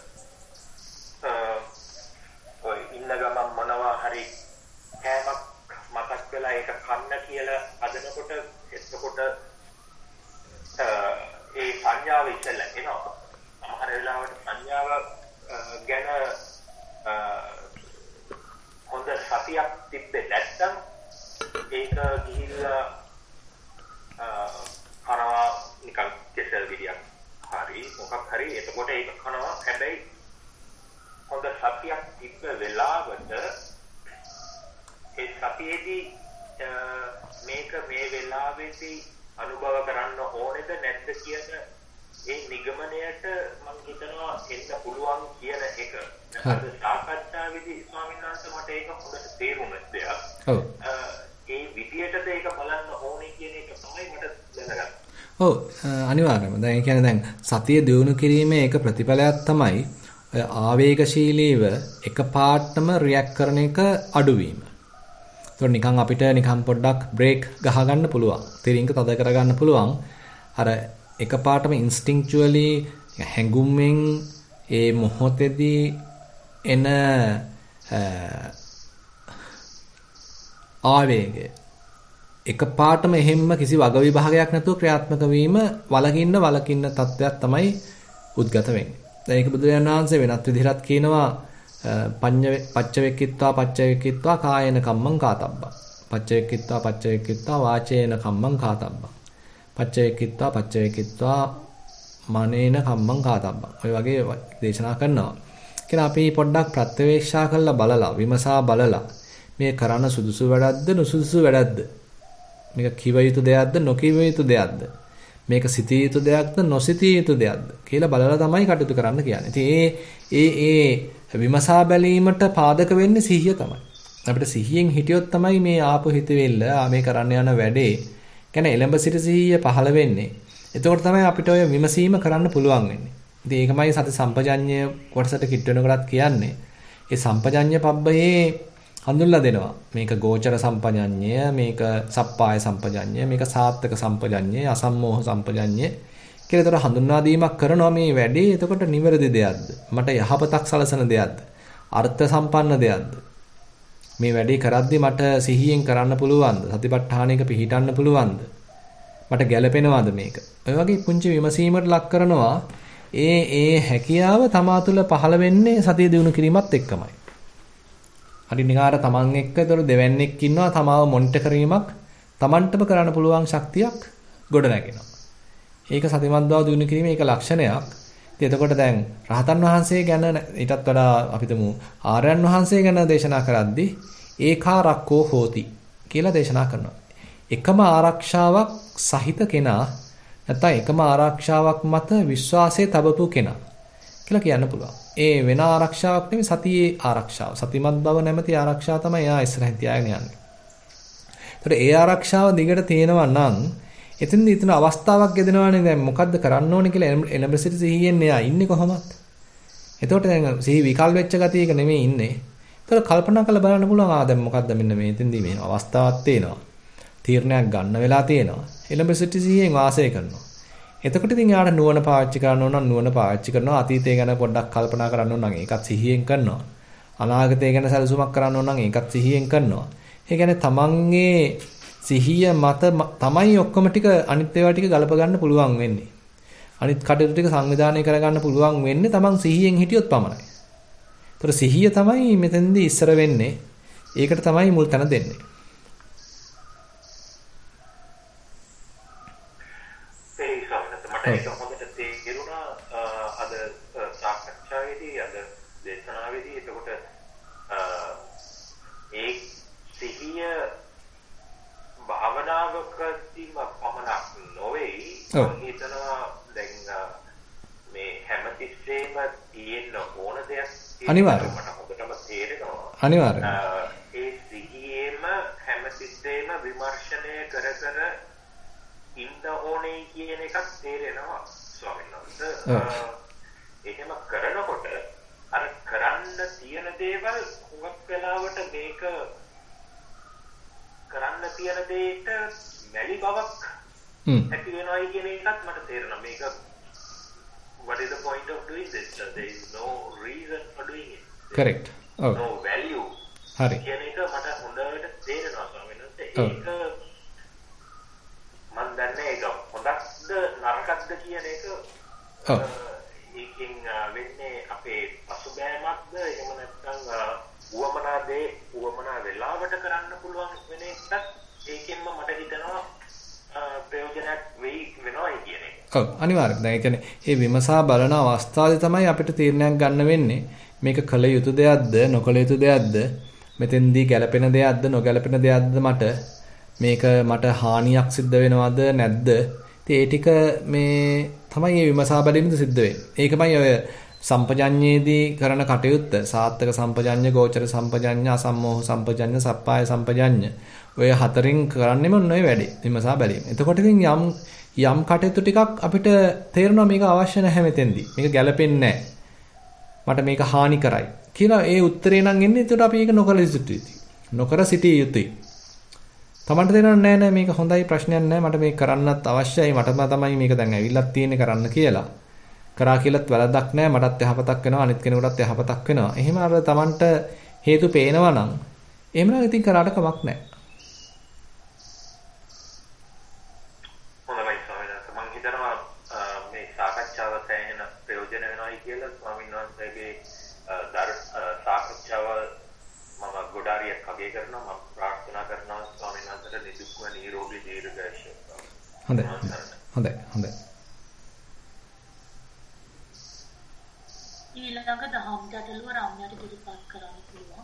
D: ඔය ඉන්න ගමන් මොනවා හරි කෑමක් මතක් වෙලා ඒක කන්න කියලා හදනකොට එතකොට ඒ සංඥාව ඉස්සෙල්ලා එනවා. සමහර වෙලාවට සංඥාව ගැන හොඳ සතියක් තිබ්බේ නැත්නම් ඒක ගිහිල්ලා කනවා නිකන් කෙසල් ගෙඩියක් හරි මොකක් හරි එතකොට ඒක කනවා. හැබැයි හොඳ සතියක් තිබ්බ වෙලාවට ඒ සතියේදී මේක මේ වෙලාවේදී අනුභව කරන්න ඕනේද නැද්ද කියන ඒ නිගමනයට මම හිතනවා එන්න පුළුවන් කියන එක. අද සාකච්ඡාවේදී ස්වාමීන් වහන්සේ මට ඒක හොඳට තේරුණා දෙයක්.
A: ඔව්.
D: ඒ විදියටද ඒක බලන්න ඕනේ කියන එක තමයි මට දැනගන්න.
A: ඔව් අනිවාර්යයෙන්ම. දැන් ඒ කියන්නේ දැන් සතිය දියුණු කිරීමේ එක ප්‍රතිඵලයක් තමයි ඔය ආවේගශීලීව එකපාරටම රියැක්ට් කරන එක අඩුවීම. ඒතකොට නිකන් අපිට නිකන් පොඩ්ඩක් බ්‍රේක් ගහ ගන්න පුළුවන්. තිරින්ක තද කර ගන්න පුළුවන්. අර එකපාරටම ඉන්ස්ටින්ක්චුවලි හැඟුම්ෙන් ඒ මොහොතේදී එන ආවේගය එකපාරටම එහෙම්ම කිසි වග විභාගයක් නැතුව ක්‍රියාත්මක වීම වලකින්න තත්ත්වයක් තමයි උද්ගත වෙන්නේ. දැන් ඒක බුදුරජාණන් වහන්සේ වෙනත් විදිහට කියනවා පච්චවෙක්කිත්වා කායේන කම්මං කාතබ්බා. පච්චවෙක්කිත්වා වාචේන කම්මං කාතබ්බා. පච්චවෙක්කිත්වා මනේන කම්මං කාතබ්බා. ඔය වගේ දේශනා කරනවා. කියන අපි පොඩ්ඩක් ප්‍රත්‍යවේක්ෂා කරලා බලලා විමසා බලලා මේ කරන සුදුසු වැඩක්ද නුසුදුසු වැඩක්ද? මේක කිව යුතු දෙයක්ද නොකිව යුතු දෙයක්ද? මේක සිටිය යුතු දෙයක්ද නොසිටිය යුතු දෙයක්ද කියලා බලලා තමයි කටයුතු කරන්න කියන්නේ. ඉතින් ඒ විමසා බැලීමට පාදක වෙන්නේ සිහිය තමයි. අපිට සිහියෙන් හිටියොත් තමයි මේ ආපු හිතෙවිල්ල මේ කරන්න යන වැඩේ කියන්නේ එළඹ සිට සිහිය පහළ වෙන්නේ. එතකොට තමයි අපිට ඔය විමසීම කරන්න පුළුවන් වෙන්නේ. ඉතින් ඒකමයි සති සම්පජඤ්ඤය කොටසට කිට් වෙනකොටත් කියන්නේ. ඒ සම්පජඤ්ඤ පබ්බයේ හඳුන්ලා දෙනවා. මේක ගෝචර සම්පජඤ්ඤය, මේක සප්පාය සම්පජඤ්ඤය, මේක සාත්තක සම්පජඤ්ඤය, අසම්මෝහ සම්පජඤ්ඤය කියලා ඒතර හඳුන්වා දීමක් කරනවා මේ වැඩේ. එතකොට නිවැරදි දෙයක්ද? මට යහපතක් සලසන දෙයක්ද? අර්ථ සම්පන්න දෙයක්ද? මේ වැඩේ කරද්දි මට සිහියෙන් කරන්න පුළුවන්ද? සතිපට්ඨානයක පිහිටන්න පුළුවන්ද? මට ගැළපෙනවද මේක? ඔය වගේ පුංචි විමසීමකට ලක් කරනවා. ඒ හැකියාව තමා තුළ පහළ වෙන්නේ සතිය දිනු කිරීමත් එක්කමයි. හරි නිකාර තමන් එක්ක ඒතර දෙවන්නේක් ඉන්නවා තමාව මොනිටර් කිරීමක් තමන්ටම කරන්න පුළුවන් ශක්තියක් ගොඩ නැගෙනවා. ඒක සතිමත් බව දිනු කිරීමේ ඒක ලක්ෂණයක්. ඉතින් එතකොට දැන් රහතන් වහන්සේ ගැන ඊටත් වඩා අපි තුමු ආර්යයන් වහන්සේ ගැන දේශනා කරද්දී ඒකාරක්කෝ හෝති කියලා දේශනා කරනවා. එකම ආරක්ෂාවක් සහිත කෙනා නැත්නම් එකම ආරක්ෂාවක් මත විශ්වාසය තබපු කෙනා කියලා කියන්න පුළුවන්. ඒ වෙන ආරක්ෂාවක් නෙමෙයි සතියේ ආරක්ෂාව. සතිමත් බව නැමැති ආරක්ෂාව තමයි එයා ඉස්සරහින් තියාගෙන යන්නේ. ඒතර ඒ ආරක්ෂාව දිගට තියෙනවා නම් එතෙන් අවස්ථාවක් ගෙදෙනවානේ දැන් මොකද්ද කරන්න ඕනේ කියලා එළඹ සිට සිහියෙන් එයා ඉන්නේ කොහොමද? එතකොට දැන් සිහි විකල් වෙච්ච ගතියක නෙමෙයි ඉන්නේ. ඒතර කල්පනා කරලා බලන්න පුළුවන් දැන් මොකද්ද මෙන්න මේ එතෙන්දී මේ අවස්ථාවක් තියෙනවා. තීරණයක් ගන්න වෙලා තියෙනවා. එළඹ සිට සිහියෙන් වාසය කරනවා. එතකොට ඉතින් යාට නුවණ පාවිච්චි කරන්න ඕන නම් නුවණ පාවිච්චි කරනවා. අතීතය ගැන පොඩ්ඩක් කල්පනා කරන්න ඕන නම් ඒකත් සිහියෙන් කරනවා. අනාගතය ගැන සැලසුමක් කරන්න ඕන නම් ඒකත් සිහියෙන් කරනවා. ඒ කියන්නේ තමන්ගේ සිහිය මත තමයි ඔක්කොම ටික අනිත් ඒවා ටික ගලප ගන්න පුළුවන් වෙන්නේ. අනිත් කටයුතු ටික සංවිධානය කරගන්න පුළුවන් වෙන්නේ තමන් සිහියෙන් හිටියොත් පමණයි. ඒතර සිහිය තමයි මෙතෙන්දී ඉස්සර වෙන්නේ. ඒකට තමයි මුල් තැන දෙන්නේ.
D: ඒක හොඳට තේරුණා අද සාකච්ඡාවේදී අද දේශනාවේදී එතකොට ඒ සිහිය භාවනාවකදීම පමණක් නොවේ හිතනවා දැන් මේ හැමතිස්සෙම තියෙන ඕන දෙයක්
A: අනිවාර්යයෙන්
D: මට හොඳටම තේරෙනවා
A: අනිවාර්යයෙන්
D: ඒ සිහියේම හැමතිස්සෙම විමර්ශනය කර ඉන්න ඕනේ කියන එකක් තේරෙනවා ස්වාමීන් වහන්සේ. එහෙම කරනකොට අර කරන්න තියෙන දේවල් හුඟක් වෙලාවට මේක කරන්න තියෙන දෙයට මැලි බවක් ඇති වෙනවායි කියන එකත් මට තේරෙනවා. මේක what is the point of doing this? There is no reason for doing it.
A: Correct.
D: No value.
A: හරි.
D: කියන එක මට හොඳට තේරෙනවා ස්වාමීන් වහන්සේ. ඒක මම දන්නේ ඒක හොඳක්ද නරකක්ද කියන එක ඒකෙන් වෙන්නේ අපේ පසුබෑමක්ද එහෙම නැත්නම් උවමනා වෙලාවට කරන්න පුළුවන් වෙන එකක් ඒකෙන්ම මට හිතෙනවා ප්‍රයෝජනයක් වෙනවා කියන එක.
A: ඔව් අනිවාර්යයෙන්. දැන් ඒ කියන්නේ මේ විමසා බලන අවස්ථාවේ තමයි අපිට තීරණයක් ගන්න වෙන්නේ. මේක කළ යුතු දෙයක්ද නොකළ යුතු දෙයක්ද මෙතෙන්දී ගැළපෙන දෙයක්ද නොගැළපෙන දෙයක්ද මේක මට හානියක් සිද්ධ වෙනවද නැද්ද? ඉතින් ඒ ටික මේ තමයි මේ විමසා බැලීමද සිද්ධ වෙන්නේ. ඒකමයි ඔය සම්පජඤ්ඤයේදී කරන කටයුත්ත සාත්තක සම්පජඤ්ඤ, ගෝචර සම්පජඤ්ඤ, අසම්මෝහ සම්පජඤ්ඤ, සප්පාය සම්පජඤ්ඤ. ඔය හතරෙන් කරන්නේම ඔය වැඩේ. විමසා බැලීම. එතකොට ඉතින් යම් කටයුතු ටිකක් අපිට තේරෙනවා මේක අවශ්‍ය නැහැ මෙතෙන්දී. මේක ගැළපෙන්නේ නැහැ. මට මේක හානි කරයි කියලා ඒ උත්තරේ නම් එන්නේ. එතකොට අපි ඒක නොකර යුතුයි. නොකර සිටිය යුතුයි. තමන්ට තේරෙන්නේ නැහැ මේක හොඳයි ප්‍රශ්නයක් නැහැ මට මේක කරන්නත් අවශ්‍යයි මටම තමයි මේක දැන් ඇවිල්ලක් තියෙන්නේ කරන්න කියලා. කරා කියලාත් වැරද්දක් නැහැ මටත් යහපතක් වෙනවා අනිත් කෙනෙකුටත් යහපතක් වෙනවා. එහෙම අර තමන්ට හේතු පේනවා නම් එහෙම නම් ඉතින් කරාට කමක් නැහැ.
D: හොඳයි ස්වාමීන් වහන්සේ මම හිතනවා මේ සාකච්ඡාව සෑහෙන ප්‍රයෝජන වෙනවායි කියලා ස්වාමීන් වහන්සේගේ සාකච්ඡාව මම ගොඩාරියක් අගය කරනවා මම ප්‍රාර්ථනා කරනවා ස්වාමීන් වහන්සේට නිදුක්ව නිරෝගී දීර්ඝායුෂ.
A: හොඳයි.
B: ඊළඟ දහම් ගැටලුව රාම්‍යයට ඉදිරිපත් කරන්න පුළුවන්.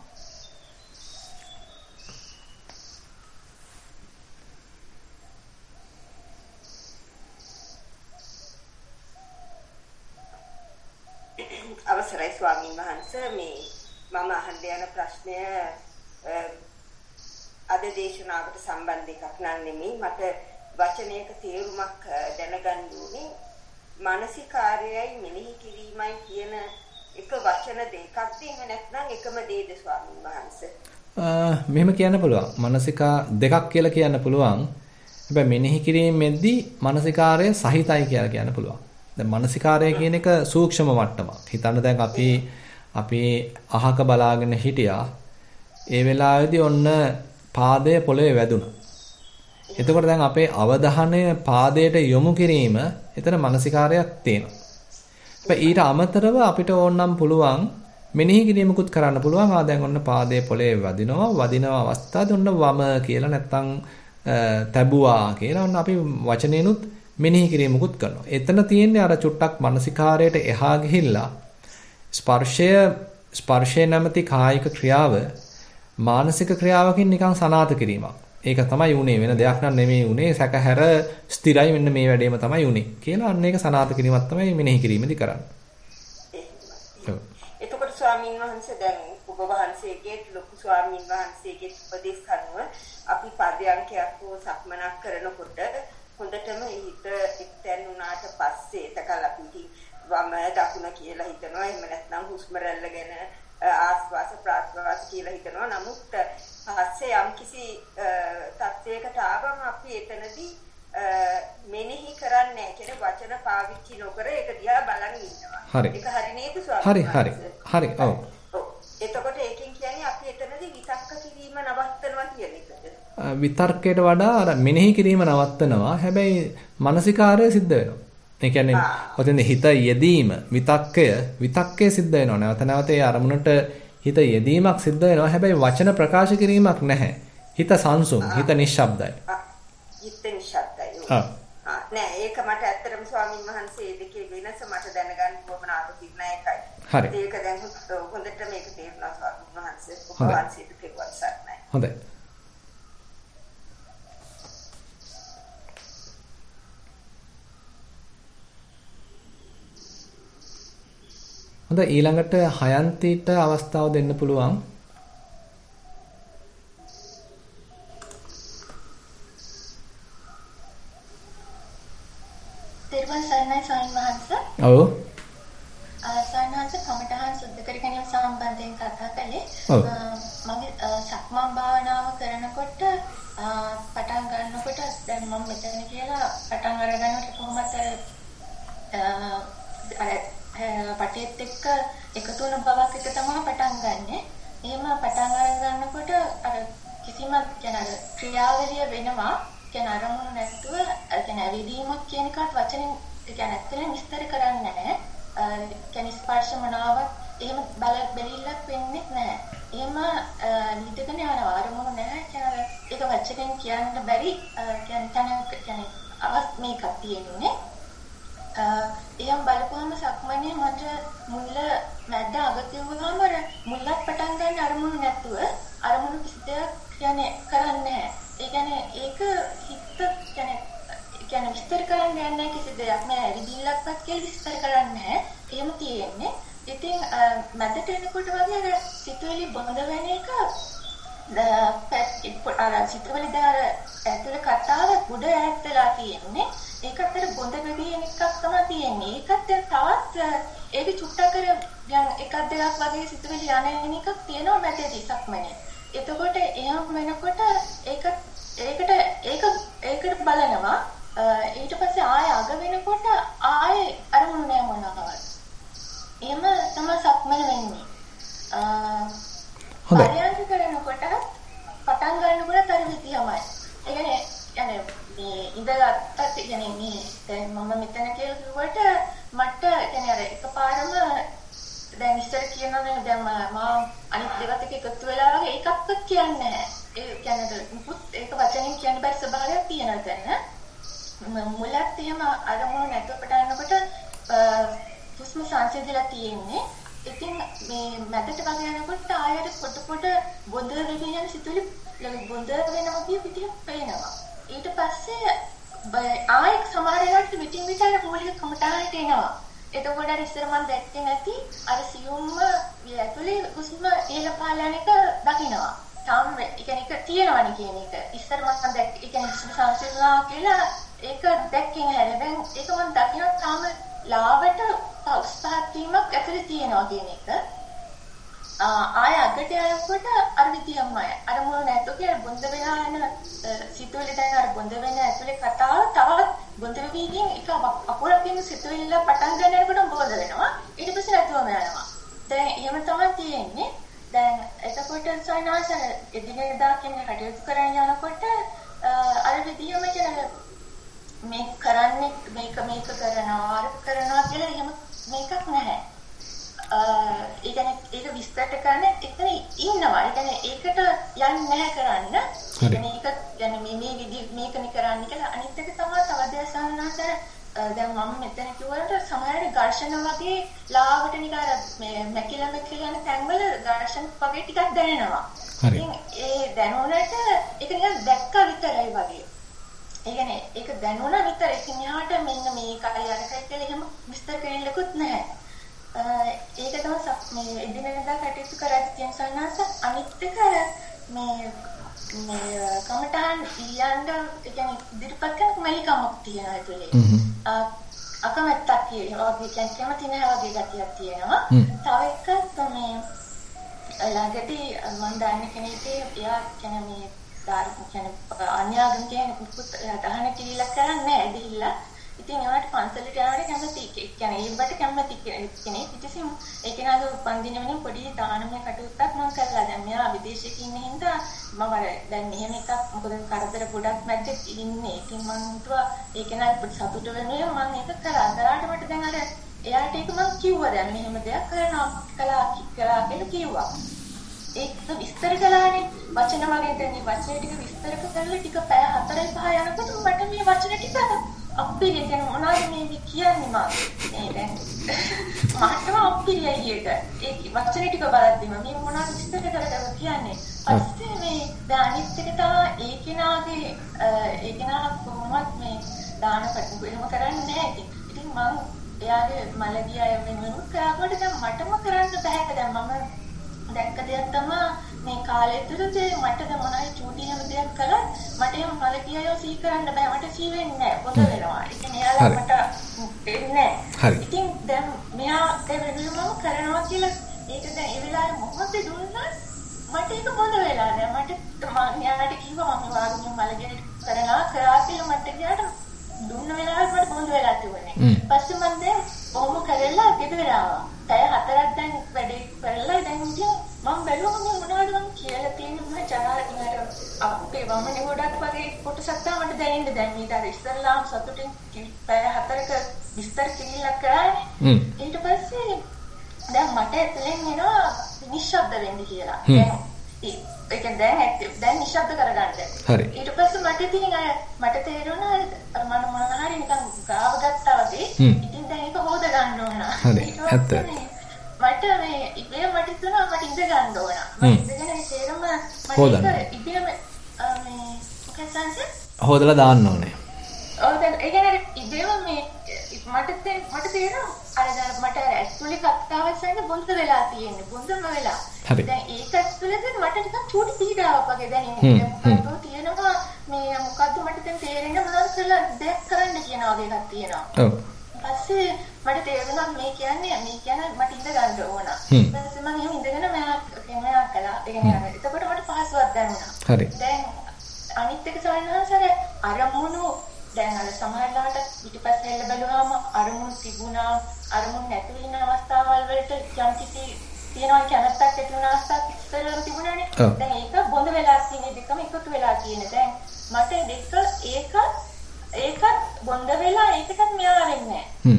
E: අවසරයි ස්වාමීන් වහන්සේ මේ මම අහන්න යන ප්‍රශ්නය අද දේශනාවට සම්බන්ධ එකක් නෙමෙයි මට වචනයක තේරුමක් දැනගන්න ඕනේ මානසිකාර්යයයි මෙනෙහි කිරීමයි කියන එක වචන දෙකක්ද එහෙම නැත්නම් එකම දෙයද ස්වාමීන් වහන්සේ?
A: මෙහෙම කියන්න පුළුවන්. මානසිකා දෙකක් කියලා කියන්න පුළුවන්. හැබැයි මෙනෙහි කිරීමෙද්දී මානසිකාර්ය සහිතයි කියලා කියන්න පුළුවන්. දැන් මානසිකාර්ය කියන එක සූක්ෂම මට්ටමක්. හිතන්න දැන් අපි අහක බලාගෙන හිටියා. ඒ වෙලාවේදී ඔන්න පාදය පොළවේ වැදුණා. එතකොට දැන් අපේ අවධානය පාදයට යොමු කිරීම එතන මානසිකාර්යයක් තියෙනවා. ඊට අමතරව අපිට ඕනනම් පුළුවන් මෙනෙහි කිරීමකුත් කරන්න පුළුවන්. දැන් ඔන්න පාදයේ පොළේ වදින අවස්ථාවේ ඔන්න වම කියලා නැත්තම් තැබුවා කියලා ඔන්න අපි වචනේනුත් මෙනෙහි කිරීමකුත් කරනවා. එතන තියෙන්නේ අර චුට්ටක් මානසිකාරයට එහා ගිහිල්ලා ස්පර්ශය නැමැති කායික ක්‍රියාව මානසික ක්‍රියාවකින් නිකන් සනාත කිරීමක්. ඒක තමයි උනේ, වෙන දෙයක් නන් නෙමෙයි උනේ. සැකහැර ස්ථිරයි, මෙන්න මේ වැඩේම තමයි උනේ කියලා අන්න ඒක සනාත කිරීමක් තමයි මෙනෙහි කිරීමේදී කරන්නේ.
E: එතකොට ස්වාමීන් වහන්සේ දැන් ඔබ වහන්සේගේ ලොකු ස්වාමීන් වහන්සේගේ උපදේශ අනුව අපි පදයන්කයක් හෝ සක්මනක් කරනකොට හොඳටම හිත එක්තැන් වුණාට පස්සේ එතකල් අපි වම දකුණ කියලා හිතනවා. එහෙම නැත්නම් හුස්ම රැල්ල ගැන ආස්වාස ප්‍රාස්වාස කියලා හිතනවා. නමුත් පස්සේ යම්කිසි තත්වයකට ආවම අපි එතනදී මෙනෙහි කරන්නේ නැහැ කියන වචන පාවිච්චි නොකර ඒක දිහා බලන් ඉන්නවා. ඒක හරි නේද ස්වාමීන් වහන්සේ? හරි. ඔව්. එතකොට ඒකෙන් කියන්නේ අපි එතනදී විතක්ක කිරීම නවත්තනවා කියන එකද?
A: විතර්කයට වඩා අර මෙනෙහි කිරීම නවත්තනවා. හැබැයි මානසිකාරය සිද්ධ වෙනවා. ඒ කියන්නේ ඔතෙන් හිත යෙදීම විතක්කය සිද්ධ වෙනවා. නැවත නැවත ඒ අරමුණට හිත යෙදීමක් සිද්ධ වෙනවා. හැබැයි වචන ප්‍රකාශ කිරීමක් නැහැ. හිත සංසුන්, හිත නිශ්ශබ්දයි.
E: හිත නිශ්ශබ්දයි. නෑ ඒක මට ඇත්තටම ස්වාමීන් වහන්සේ දෙකේ වෙනස මට දැනගන්න වමනාවක් තිබුණා ඒකයි.
A: හරි.
E: ඒක දැන් හොඳට මේක තේරුණා ස්වාමීන් වහන්සේ. ඔබ වහන්සේට කෙරුවත් සක්නයි.
A: හොඳයි. හොඳයි, ඊළඟට හයන්තිට අවස්ථාව දෙන්න පුළුවන්.
F: තෙරුවන් සරණයි ස්වාමීන් වහන්සේ.
A: ඔව්.
F: ස්වාමීන් වහන්සේ කමඨහන් සුද්ධ කර ගැනීම සම්බන්ධයෙන් කතා කළේ. මගේ සක්මන් භාවනාව කරනකොට පටන් ගන්නකොට දැන් මම මෙතන කියලා පටන් අරගන්නකොට කොහොමද පටියෙත් එක්ක එකතු වෙන බවක් එක තමයි පටන් ගන්නෙ. එහෙම පටන් අරගන්නකොට අර කිසිම ක්‍රියාවලිය වෙනවා කියන අරමුණු නැතුව ඇවිදීමක් කියන එකත් වචනෙන් ඇත්තටම විස්තර කරන්නේ නැහැ. ස්පර්ශ මනාවක් එහෙම බැලිල්ලක් වෙන්නේ නැහැ. එහෙම නිදගෙන යනවා අරමුණු නැහැ. ඒක වචනෙන් කියන්න බැරි මේකක් තියෙන්නේ. එහෙම බලපුවම සක්මනේ මට මුල මැද අග කියවුවාම මුලක් පටන් ගන්න අරමුණු නැතුව අරමුණු කිසි දෙයක් කරන්නේ නැහැ. ඒ කියන්නේ ඒක හිත කියන්නේ විස්තර කරන්න යන්නේ කිසි දෙයක් නෑ. ඇවිදිල්ලක්වත් කියලා විස්තර කරන්නේ නැහැ. එහෙම තියෙන්නේ. ඉතින් මැදට එනකොට වගේ සිතුවිලි බොඳ වෙන එක සිතුවිලි දාර ඇතුලේ කතාව උඩ ඈත්ලා තියෙන්නේ. ඒකත් අර බොඳ වෙදී එකක් තමයි තියෙන්නේ. ඒකත් තවත් ඒක චුට්ටක් කර එකක් දෙකක් වගේ සිතුවිලි යන එකක් තියෙනවා මැදදී සක්මනේ. එතකොට එහෙම වෙනකොට ඒකට බලනවා. ඊට පස්සේ ආය අග වෙනකොට ආයේ අරමුණ නෑ මොනවාවත්. එහෙම තමයි සක්මන වෙන්නේ.
A: හොඳයි.
F: පරයන්ක කරනකොට පටන් ගන්නකොට තර විදියමයි. ඒ කියන්නේ මේ ඉඳගත්තත් කියන්නේ මේ දැන් මම මෙතන කියලා කිව්වට මට කියන්නේ අර එකපාරම දැන් ඉස්සර කියනවා දැන් මම අනිත් දෙවත් එක එකතු වෙලා වගේ එකක්වත් කියන්නේ නැහැ. ඒ කියන්නේ ඒක වචනෙන් කියන්න බැරි ස්වභාවයක් තියෙනවා දැන්. මුලත් එහෙම අරමුණු නැතුව පටන් ගන්නකොට හුස්ම සංසිඳලා තියෙන්නේ. ඉතින් මේ මැදට වගේ යනකොට ආයෙත් පොඩ බොඳ වෙමින් යන සිතුවිලි බොඳ වෙනවා විදිහට පේනවා. ඊට පස්සේ ආයෙත් සමහර වෙලාවට පිටින් පිටට මූලික කමටහනට එනවා. එතකොට අර ඉස්සර මම දැක්කේ නැති අර සියුම්ම ඇතුලේ හුස්ම ඉහළ පහළ යන එක දකින්නවා. තාම ඒ කියන්නේ ඒක තියෙනවනේ කියන එක. ඉස්සර මම දැක්ක ඒ කියන්නේ සංසිඳනවා කියලා ඒක දැක්කේ නැහැ. දැන් ඒක මම දකින්න තාම ලාවට උස්පහත් වීමක් ඇතුලේ තියෙනවා කියන එක. ආය අගට යනකොට අර විදියමයි. අර මොන නැතෝ කියලා බොඳ වෙලා යන සිතුවිලි දැන් අර බොඳ වෙන ඇතුලේ කතාව තවත් බොඳ වෙමින් එක අපුරකින් සිතුවිල්ල පටන් ගන්නකොට බොඳ වෙනවා. ඊට පස්සේ නැතුවම යනවා. දැන් එහෙම තමයි තියෙන්නේ. දැන් එතකොට සයනාසන එදිනෙදා කියන කටයුතු කරගෙන යනකොට අර විදියම කියන මේ කරන්නේ මේක කරනවා අර කරනවා කියලා එහෙම මේකක් නැහැ. ඒ කියන්නේ ඒක විස්තර කරන්න එතන ඉන්නවා. ඒ කියන්නේ ඒකට යන්නේ නැහැ කරන්න. ඒක කියන්නේ මේ විදිහ මේකනේ කරන්න කියලා. අනිත් එක තමයි තවදයසන්නට දැන් මම මෙතන කිව්වට සමහර ඝර්ෂණ වගේ ලාවට නිකන් අර මේ මැකිලා යන තැන්වල ඝර්ෂණ වගේ ටිකක් දැනෙනවා. ඉතින් ඒ දැනුණට ඒක නිකන් දැක්ක විතරයි වගේ. ඒ කියන්නේ ඒක දැනුණා විතරයි. ඉතින් එහාට මෙන්න මේකයි අරකයි කියලා එහෙම විස්තර කරන්නකුත් නැහැ. ඒක තමයි මේ එදිනෙදා කටයුතු කරද්දී තියෙන සන්නාස. අනිත් එක මේ කමටහන් ඊයන්ද ඒ කියන්නේ ඉදිරිපත් කරන මලිකමක් තියෙනවා ඒතුලේ. අකමැත්තක් කියනවා. ඒ කියන්නේ කැමති නැහැ වගේ ගතියක් තියෙනවා. තව එකක් මේ ළඟදී මම දන්න කෙනෙක් එයා කියන්නේ මේ කියන්නේ අන්‍යාගම් කියන්නේ දහන කිලිලා කරන්නේ නැහැ ඇදහිලා. ඉතින් ඒවට පන්සලට යනවට කැමති. ඒ කියන්නේ ඒකට කැමති කෙනෙක්. ඉතින් ඒක නේද උපන්දින වෙනින් පොඩි දානමය කටයුත්තක් මම කරලා දැන් මෙයා විදේශයක ඉන්න හින්දා මම දැන් මෙහෙම එකක් මොකද කරදර ගොඩක් මැද්ද ඉන්නේ. ඉතින් මම හිතුවා ඒක නේද පොඩි සතුට වෙනුවෙන් මම ඒක කරා. කරාට මට දැන් අර එයාට ඒක මම කිව්වා දැන් මෙහෙම දෙයක් කරනවා කළා කියලා කිව්වා. ඒක විස්තර කළානේ වචන වගේ දැන් මේ වචන ටික විස්තර කරලා ටික පැය 4-5 යනකොට මට මේ වචන ටික අප්පිරිය කියන මොනවද මේ කියන්නේ මේ දැන් මටම අප්පිරියයි ඒක. ඒ වචන ටික බලද්දිම මේ මොනවද විස්තර කරලා කියන්නේ. පස්සේ මේ දැන් අනිත් එක තමයි ඒ කෙනා කොහොමවත් මේ දාන කටයුතු එහෙම කරන්නේ නැහැ. ඉතින් මම එයාගේ මලගිය අය වෙනුවෙන් කරාකොට දැන් මටම කරන්න බෑ. දැන් මම දැක්ක දෙයක් තමයි මේ කාලය තුරදී මට මොනයි චූටි හැම දෙයක් කළත් මට එහෙම මලගිය අය සී කරන්න බෑ. මට සී වෙන්නේ නැහැ. පොත වෙනවා. ඒ කියන්නේ එයාලා මට දෙන්නේ නැහැ. ඉතින් දැන් මෙයා ඒ වෙනුවෙන්ම කරනවා කියලා ඒක දැන් ඒ වෙලාවේ මොකද දුන්නා මට ඒක බොඳ වෙලා නෑ. මට මම යාට කිව්වා මම වාගේ මලගිය කරනවා කියලා මට ගියාට දුන්න වෙලාවට මට බොඳ වෙලා තිබුණේ. පස්සේ මම දැන් ඔහොම කරලා ගෙදර ආවා. පැය 4ක් දැන් වැඩේ කරලා දැන් ඉතින් මම බැලුවා මේ මොනවද මම කියලා තියෙන්නේ මම චාරාට අපේ වමනේ ගොඩක් වගේ කොටසක් තමයි මට දැනෙන්නේ. දැන් ඊට අර ඉස්සල්ලාම සතුටින් පැය 4ක විස්තර කිලිලා කරානේ. ඊට පස්සේ දැන් මට ඇතුලෙන් එනවා නිශ්ශබ්ද වෙන්න කියලා. ඒක දැන් නිශ්ශබ්ද කරගන්න.
A: හරි.
F: ඊට පස්සේ මට ඉතින් මට තේරුණා අර මම මොනවාරි නිකන් ගාව ගත්තා වගේ. ඉතින් දැන් ඒක හොද ගන්න ඕන.
A: හරි. ඇත්ත.
F: මට මේ ඉබේ මට හිතුණා මට ඉඳ ගන්න ඕන. මම ඉඳගෙන ඒ තේරම මට ඉබේම මේ මොකක්ද
A: හොදලා දාන්න ඕනේ.
F: ඔව් දැන් ඒ කියන්නේ ඉබේම මේ මට තේරෙනවා අර දැන් මට ඇස්තුලේ කතාවක් සයින් බොන්ද වෙලා තියෙන්නේ. බොන්දම වෙලා. දැන් ඒක ඇස්තුලේදී මට නිකන් චූටි පීඩාවක් වගේ දැනෙනවා. මොකක්ද තියෙනවා මේ මොකද්ද මට දැන් තේරෙන්නේ මොනවද කියලා දෙයක් කරන්න කියන වගේ එකක් තියෙනවා. ඔව්. පස්සේ මට තේරුණා මේ කියන්නේ මට ඉඳ ගන්න ඕන. ඊපස්සේ මම එහෙම ඉඳගෙන මෙයා කළා. ඒ කියන්නේ එතකොට මට පහසුවක් දැනුණා.
A: හරි.
F: දැන් අනිත් එක සවන්නහසර අරමුණු දැන් අර සමහරලාට පිටිපස්ස හැල්ල බැලුවාම අරමුණු තිබුණා අරමුණු නැති වෙන අවස්ථාවල් වලට යම් කිසි තියෙනවා කැමැත්තක් ඇති වෙන අවස්ථාවක් ඉස්සරහට තිබුණානේ. දැන් ඒක බොඳ වෙලා තියෙන දෙකම එකතු වෙලා තියෙන. දැන් මට ඒක බොඳ වෙලා ඒකටත් මෙයා වෙන්නේ නැහැ.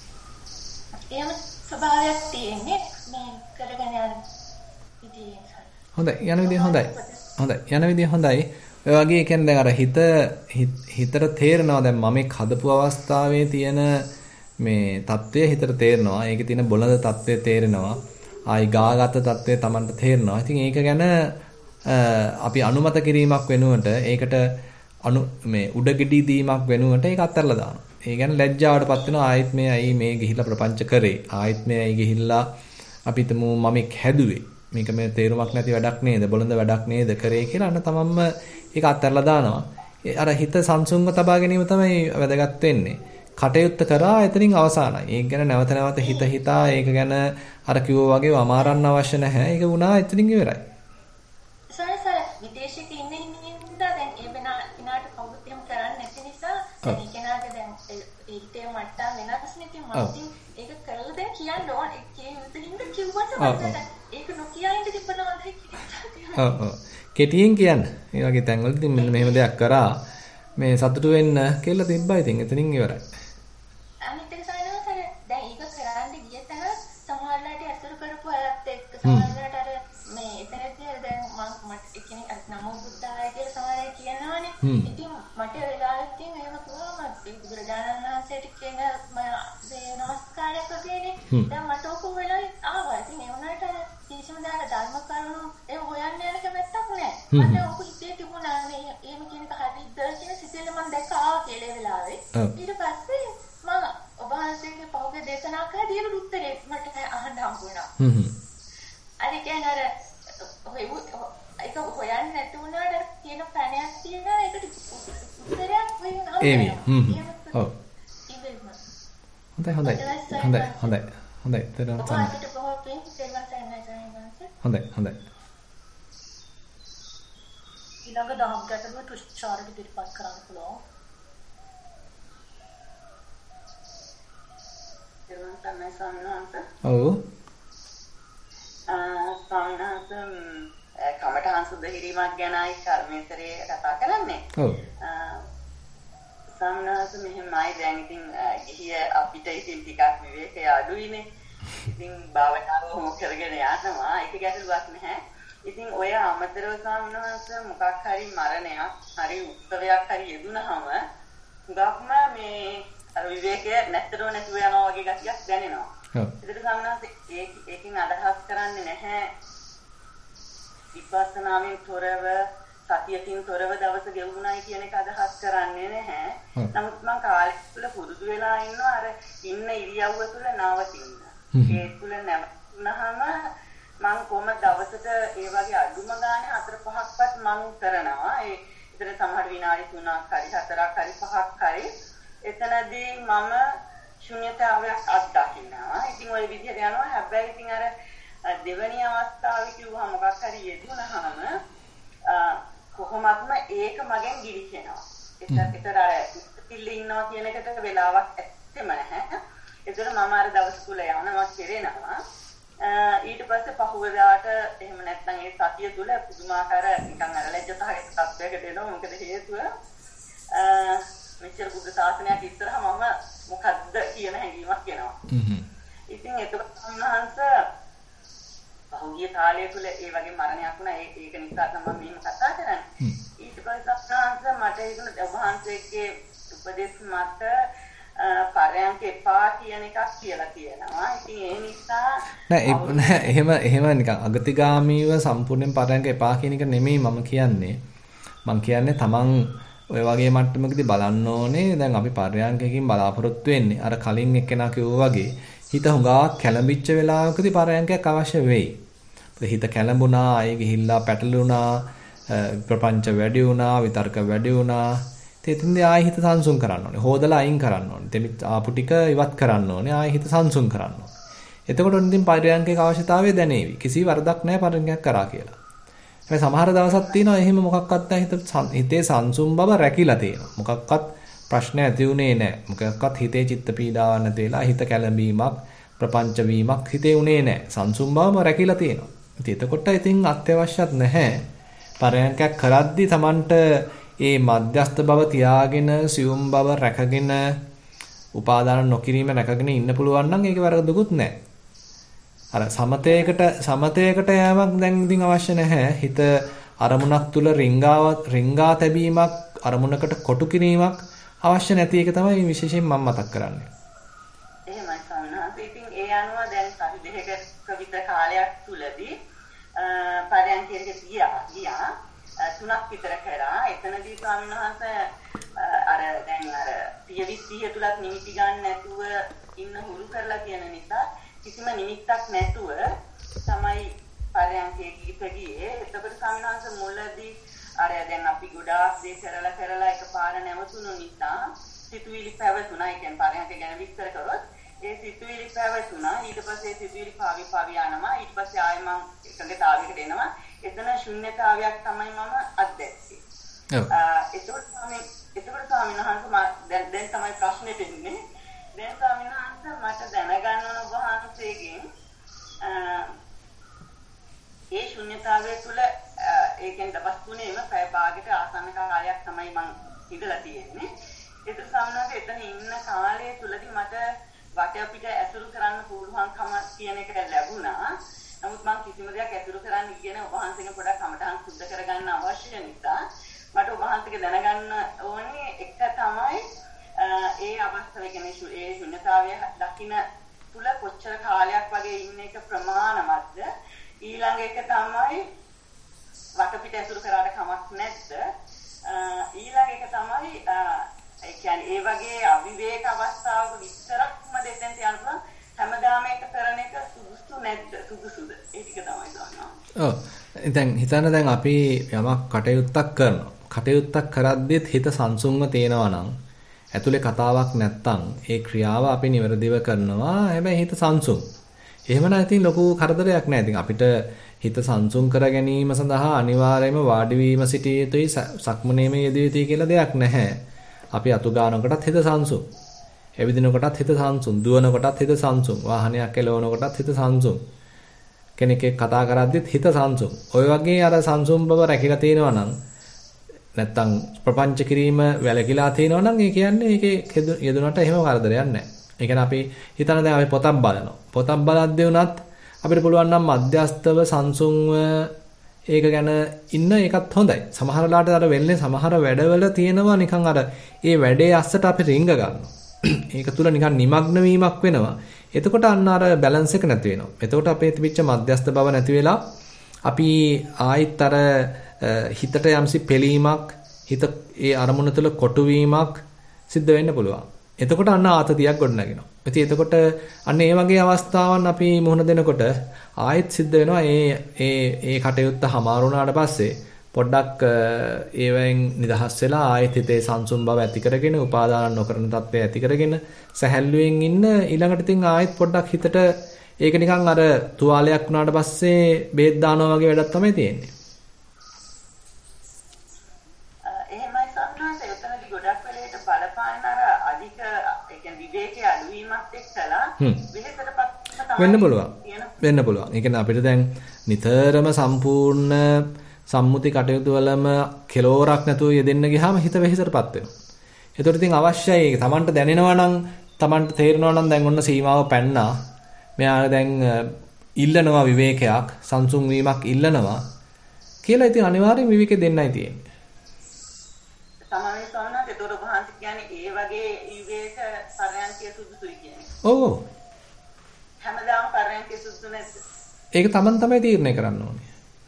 F: එහෙම ස්වභාවයක් තියෙන්නේ මේ කරගෙන යන විදිහේ.
A: හොඳයි යන විදිහ හොඳයි. යන විදිහ හොඳයි. ඔය වගේ කියන්නේ දැන් අර හිතට තේරෙනවා දැන් මම හදපු අවස්ථාවේ තියෙන මේ தත්ත්වය හිතට තේරෙනවා. ඒකේ තියෙන බොළඳ தත්ත්වය තේරෙනවා. ආයි ගාගත தත්ත්වය Tamanට තේරෙනවා. ඉතින් ඒක ගැන අපි අනුමත කිරීමක් වෙනුවට ඒකට මේ උඩගෙඩි දීමක් වෙනුවට ඒක අත්හැරලා දානවා. ඒ කියන්නේ ලැජ්ජාවටපත් වෙනවා. ආයෙත් මේ ඇයි මේ ගිහිල්ලා ප්‍රපංච කරේ. ආයෙත් මේ ඇයි ගිහිල්ලා අපි හිතමු මම හැදුවේ. මේක මේ තේරුමක් නැති වැඩක් නේද? බොළඳ වැඩක් නේද කරේ කියලා අන්න තමන්ම ඒක අත්හැරලා දානවා. අර හිත සංසුන්ව තබා ගැනීම තමයි වැදගත් වෙන්නේ. කටයුත්ත කරා එතනින් අවසానයි. ඒක ගැන නැවත නැවත හිතා ඒක ගැන අර කිව්වා වගේ අමාරන්න අවශ්‍ය නැහැ. ඒක වුණා එතනින් ඉවරයි.
F: සරසර විදේශයක ඉන්න හින්දා දැන් ඒ වෙනාට කවුරුත් එහෙම කරන්නේ නැති නිසා ඒ කෙනාට දැන් ඒකේ මට්ටම් වෙනස් නෙති මම ඒක කරලා දැන් කියන්න ඕනේ. ඒ හින්දා කිව්වට ඒක නොකියා ඉඳ තිබ්බනවද කියලා.
A: ඔව්. කෙටියෙන් කියන්න. මේ වගේ තැන්වලදී මෙන්න මෙහෙම දෙයක් කරා මේ සතුටු වෙන්න කියලා තිබ්බා. ඉතින් එතනින් ඉවරයි.
F: අනිත් එක සායනවතර දැන් ඒක කරන්න ඉතින් මට වෙලාවට තියෙන එහෙම කිව්වම බුදුරජාණන් වහන්සේට කියන මේ නමස්කාරයක් වගේනේ. දැන් මට ඔක වෙලාවේ ආවා. ඉතින් ඒ වුණාට කිසිම දාන ධර්ම කරුණු ඒ හොයන්න යන කැමැත්තක් නැහැ. මට ඔක හිතේ තිබුණා මේ එහෙම කියන එක හරියද කියන සිතෙල්ල මම දැක්කා කියලා වෙලාවේ. ඊට පස්සේ මම ඔබ වහන්සේගේ පහුගිය දේශනා කරලා දීපු උත්තරේ මට අහන්න හම්බුණා. අර කියන්නේ අර ඒක හොයන්නේ නැති වුණාට තියෙන ප්‍රණයක් තියෙනවා ඒකට උත්තරයක් වෙන්න හම්බෙනවා.
A: ඔව්. හොඳයි.
B: ඊළඟ දහම් ගැටලුව තුෂාරට ඉදිරිපත් කරන්න පුළුවන්.
E: එවන් තමයි සම්මානස.
A: ඔව්.
E: සම්මානස කමඨාන් සුද්ධ කිරීමක් ගැනයි කර්මේතරේ කතා කරන්නේ.
A: ඔව්.
E: සම්මානස මෙහෙමයි දැන් ඉතින් ගිහිය අපිට ඉතින් ටිකක් විවේකය අඩුයිනේ. ඉතින් භාවනාව හොම කරගෙන යනවා. ඒක ගැටලුවක් නැහැ. ඉතින් ඔය අමතරව සම්මානස මොකක් හරි මරණයක්, හරි උත්සවයක් හරි යෙදුනහම හුඟක්ම මේ අර විවේකය නැතරව නැතුව යනවා වගේ ගතියක් දැනෙනවා. ඒකට සම්මානස ඒකෙන් අදහස් කරන්නේ නැහැ විපස්සනාවෙන් තොරව සතියකින් තොරව දවස ගෙවුණයි කියන එක අදහස් කරන්නේ නැහැ. නමුත් මම කාලෙක තුල පුරුදු වෙලා ඉන්නවා අර ඉන්න ඉරියව්ව තුල නවතින්න. ඒ තුල නැවතුනහම මම කොහොමද දවසට ඒ වගේ අඩුම ගානේ 4-5ක්වත් මම කරනවා. ඒ විතර සමහර විනාඩි 3ක් හරි 4ක් හරි 5ක් හරි එතනදී මම ශුන්‍යතාවයක් අත්දකින්නවා. ඉතින් ওই විදිහට යනවා. හැබැයි ඉතින් අර දෙවැනි අවස්ථාවේ කිව්වහම මොකක් හරි යෙදුනහම කොහොමත්ම ඒක මගෙන් ගිලිහෙනවා. ඒතර අර පිළි ඉන්නවා කියන එකට වෙලාවක් ඇත්තෙම නැහැ. ඒතර මම අර දවස් තුල යනවා කෙරෙනවා. ඊට පස්සේ පහුවෙලාට එහෙම නැත්නම් ඒ සතිය තුල පුදුමාකාර නිකන් අර ලැජ්ජාසහගත තත්ත්වයකට එනවා. මොකද හේතුව මෙච්චර බුද්ධ ශාසනයක් ඉස්සරහා මම මොකද්ද කියන හැඟීමක් එනවා. ඉතින් එතකොට සම්හංශ පහුගිය කාලය තුල ඒ වගේ මරණයක් වුණා. ඒක නිසා තමයි මෙහෙම කතා කරන්නේ. ඊට පස්සේ සම්හංශ මට හිතුණා ඔබ වහන්සේගේ උපදේශ මත පරයන්ක එපා කියන එකක් කියලා තියෙනවා. ඉතින් ඒ නිසා
A: නෑ එහෙම නිකන් අගතිගාමීව සම්පූර්ණයෙන් පරයන්ක එපා කියන එක නෙමෙයි මම කියන්නේ. මම කියන්නේ තමන් ඔය වගේ මට්ටමකදී බලන්න ඕනේ. දැන් අපි පරයන්කකින් බලාපොරොත්තු වෙන්නේ අර කලින් එක්කෙනා කිව්වා වගේ හිත හුඟක් කැළඹිච්ච වෙලාවකදී පරයන්කයක් අවශ්‍ය වෙයි. හිත කැළඹුණා, ආයේ ගිහිල්ලා පැටලුණා, ප්‍රපංච වැඩි වුණා, විතර්ක වැඩි වුණා. එතෙන්දී ආයෙ හිත සංසුන් කරන්න ඕනේ. හොදලා අයින් කරන්න ඕනේ. දෙමිත් ආපු ටික ඉවත් කරන්න ඕනේ. ආයෙ හිත සංසුන් කරන්න ඕනේ. එතකොට ඉතින් පරයන්කේ අවශ්‍යතාවය දැනේවි. කිසි වරදක් නැහැ පරයන්කයක් කරා කියලා. හැබැයි සමහර දවසක් තියෙනවා එහෙම මොකක්වත් නැහැ හිතේ සංසුන් බව රැකිලා තියෙනවා. මොකක්වත් ප්‍රශ්න ඇති උනේ නැහැ. මොකක්වත් හිතේ චිත්ත පීඩාවක් නැති වෙලා හිත කැළඹීමක්, ප්‍රපංච වීමක් හිතේ උනේ නැහැ. සංසුන් බවම රැකිලා තියෙනවා. ඉතින් එතකොට ඉතින් අත්‍යවශ්‍යත් නැහැ. පරයන්කයක් කරද්දී Tamanට ඒ මධ්‍යස්ථ බව තියාගෙන සියුම් බව රැකගෙන උපාදාන නොකිරීම රැකගෙන ඉන්න පුළුවන් නම් ඒකේ වරදකුත් නැහැ. අර සමතයකට යෑමක් දැන් ඉතින් අවශ්‍ය නැහැ. හිත අරමුණක් තුල රිංගා තැබීමක් අරමුණකට කොටු කිරීමක් අවශ්‍ය නැති එක තමයි විශේෂයෙන් මම මතක් කරන්නේ.
E: එහෙමයි සම්හාස. ඉතින් ඒ අනුව දැන් සති දෙකක විතර කාලයක් තුලදී පරයන්කයට ගියා 3ක් විතර කරා. එතනදී ස්වාමීන් වහන්සේ අර පියවිස්සිය තුලත් නිමිති ගන්න නැතුව ඉන්න හුරු කරලා තියෙන නිසා කිසිම නිමිත්තක් නැතුව තමයි පරයන්කේ ගියේ. එතකොට ස්වාමීන් වහන්සේ මුලදී අර දැන් අපි ගොඩාක් දේ කරලා එකපාර නැවතුණු නිසා සිතුවිලි පැවතුණා. ඒ කියන්නේ පරයන්ක ගැන විස්තර කරොත් ඒ සිතුවිලි පැවතුණා. ඊට පස්සේ සිතුවිලි පාවි යනවා. ඊට පස්සේ ආයෙ මම එකඟතාවයකට එනවා. එතන ශුන්‍යතාවයක් තමයි මම අත්දැක්කේ. එතකොට ස්වාමීන් වහන්සේ දැන් තමයි ප්‍රශ්නෙට එන්නේ. දැන් ස්වාමීන් වහන්සේ මට දැනගන්න ඕන ඔබ වහන්සේගෙන් ඒ ශුන්‍යතාවය තුළ ඒ කියන්නේ දවස් 3ේම පැය භාගයක ආසන්න කාලයක් තමයි මම ඉඳලා තියෙන්නේ. ඒක සම්මත එතන ඉන්න කාලය තුලදී මට වටපිට ඇසුරු කරන්න පුළුවන්කම කියන එක ලැබුණා. නමුත් මම කිසිම දෙයක් ඇසුරු කරන්න කියන ඔබ වහන්සේගෙන් පොඩක් කමටහන් සුද්ධ කරගන්න අවශ්‍ය නිසා මට ඔබ වහන්සේ වහන්සේගේ දැනගන්න ඕනේ එක තමයි ඒ අවස්ථාවේ කියන්නේ ඒ ශුන්‍යතාවය දකින්න තුල කොච්චර කාලයක් වගේ ඉන්න එක ප්‍රමාණවත්ද ඊළඟ එක තමයි වටපිට ඇසුරු කරාට කමක් නැද්ද ඊළඟ එක තමයි ඒ කියන්නේ ඒ වගේ අවිවේක අවස්ථාවක විතරක්ම දෙතෙන් යන පුළුවන් හැමදාම එක කරන එක සුදුසු නැද්ද සුදුසුද ඒ ටික තමයි ගන්නවා. ඔව්.
A: දැන් හිතන්න දැන් අපි යමක් කටයුත්තක් කරනවා. කටයුත්තක් කරද්දිත් හිත සංසුන්ව තේනවා නම් ඇතුලේ කතාවක් නැත්තම් ඒ ක්‍රියාව අපි නිවැරදිව කරනවා. හැබැයි හිත සංසුන්. එහෙමනම් ඉතින් ලොකු කරදරයක් නැහැ. ඉතින් අපිට හිත සංසුන් කර ගැනීම සඳහා අනිවාර්යයෙන්ම වාඩි වීම සිටිය යුතුයි සක්මනේම යෙදිය යුතුයි කියලා දෙයක් නැහැ. අපි අතු ගන්නකොටත් හිත සංසුන්. එවිදිනකොටත් හිත සංසුන්. දුවනකොටත් හිත සංසුන්. වාහනයක් එලවනකොටත් හිත සංසුන්. කෙනෙක් එක්ක කතා කරද්දිත් හිත සංසුන්. ඔය වගේ අර සංසුන් බව රැකිලා තියෙනවා නම් නැත්තම් ප්‍රපංච කිරීම වැළකීලා තියෙනවා නම් ඒ කියන්නේ ඒකේ යෙදුනට එහෙම කරදරයක් නැහැ. ඒ කියන්නේ අපි හිතන දැන් අපි පොතක් බලනවා. පොතක් බලද්දී උනත් අපිට පුළුවන් නම් මධ්‍යස්තව සංසුන්ව ඒක ගැන ඉන්න එකත් හොඳයි. සමහර වෙලාවට අර වෙන්නේ සමහර වැඩවල තියෙනවා නිකන් අර ඒ වැඩේ අස්සට අපි රිංග ගන්නවා. ඒක තුල නිකන් නිමග්න වීමක් වෙනවා. එතකොට අන්න අර බැලන්ස් එක නැති වෙනවා. එතකොට අපේ තිබිච්ච මධ්‍යස්ත බව නැති වෙලා අපි ආයිත් අර හිතට යම්සි පෙලීමක් හිත ඒ අරමුණ තුළ කොටු වීමක් සිද්ධ වෙන්න පුළුවන්. එතකොට අන්න ආතතියක් ගොඩනගෙනවා. ඉතින් එතකොට අන්න ඒ වගේ අවස්ථාවන් අපි මුහුණ දෙනකොට ආයෙත් සිද්ධ වෙනවා ඒ කටයුත්ත හමාරු වුණාට පස්සේ පොඩ්ඩක් ඒවෙන් නිදහස් වෙලා ආයෙත් හිතේ සංසුන් බව ඇති කරගෙන උපාදාන නොකරන තත්ත්වය ඇති කරගෙන සැහැල්ලුවෙන් ඉන්න ඊළඟට ඉතින් ආයෙත් පොඩ්ඩක් හිතට ඒක නිකන් අර තුවාලයක් වුණාට පස්සේ බේත් දානවා වගේ වැඩක් තමයි තියෙන්නේ.
E: එහෙමයි සම්මාස එතනදි ගොඩක් වෙලේට බලපාන අර අධික ඒ කියන්නේ විවේකයේ අඩුවීමත් එක්කලා වෙහෙසටපත්
A: වෙන්න පුළුවන්. වෙන්න පුළුවන්. ඒ කියන්නේ අපිට දැන් නිතරම සම්පූර්ණ සම්මුති කටයුතු වලම කෙලෝරක් නැතුව යෙදෙන්න ගියාම හිත වෙහෙසටපත් වෙනවා. ඒතකොට ඉතින් අවශ්‍යයි ඒක Tamanට දැනෙනවා නම් Tamanට තේරෙනවා නම් දැන් ඔන්න සීමාව පැන්නා. මෙයා දැන් ඉල්ලනවා විවේකයක්, සංසුන් වීමක් ඉල්ලනවා කියලා ඉතින් අනිවාර්යෙන් විවේකෙ දෙන්නයි තියෙන්නේ.
E: සමාවෙන් සවනත් ඒතකොට වහන්සේ කියන්නේ ඒ වගේ විවේක පරයන්කය සුදුසුයි කියන්නේ.
A: ඔව්.
E: හැමදාම පරයන්කය සුදුසු නැද්ද?
A: ඒක Taman තමයි තීරණය කරන්න ඕනේ.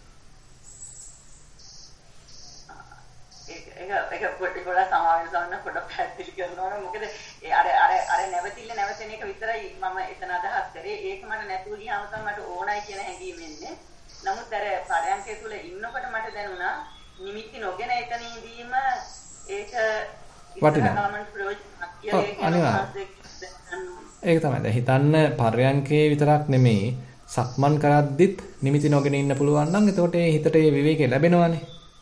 E: ඒක පොඩි සමාවෙන් සවන පොඩක් පැහැදිලි කරනවා නම් මොකද ඒ අර නැවතෙන එක විතරයි මම එතන අදහස් කරේ. ඒක මට නැතුව ගියාම තමයි මට ඕනයි කියන හැඟීම එන්නේ. නමුත් අර පරයන්කය තුල ඉන්නකොට මට දැනුණා නිමිති නොගෙන එතන ඉඳීම ඒක
A: වටිනවා. ඒක තමයි. දැන් හිතන්න පරයන්කේ විතරක් නෙමෙයි සක්මන් කරද්දිත් නිමිති නොගෙන ඉන්න පුළුවන් නම් එතකොට ඒ හිතට ඒ විවේකය ලැබෙනවානේ.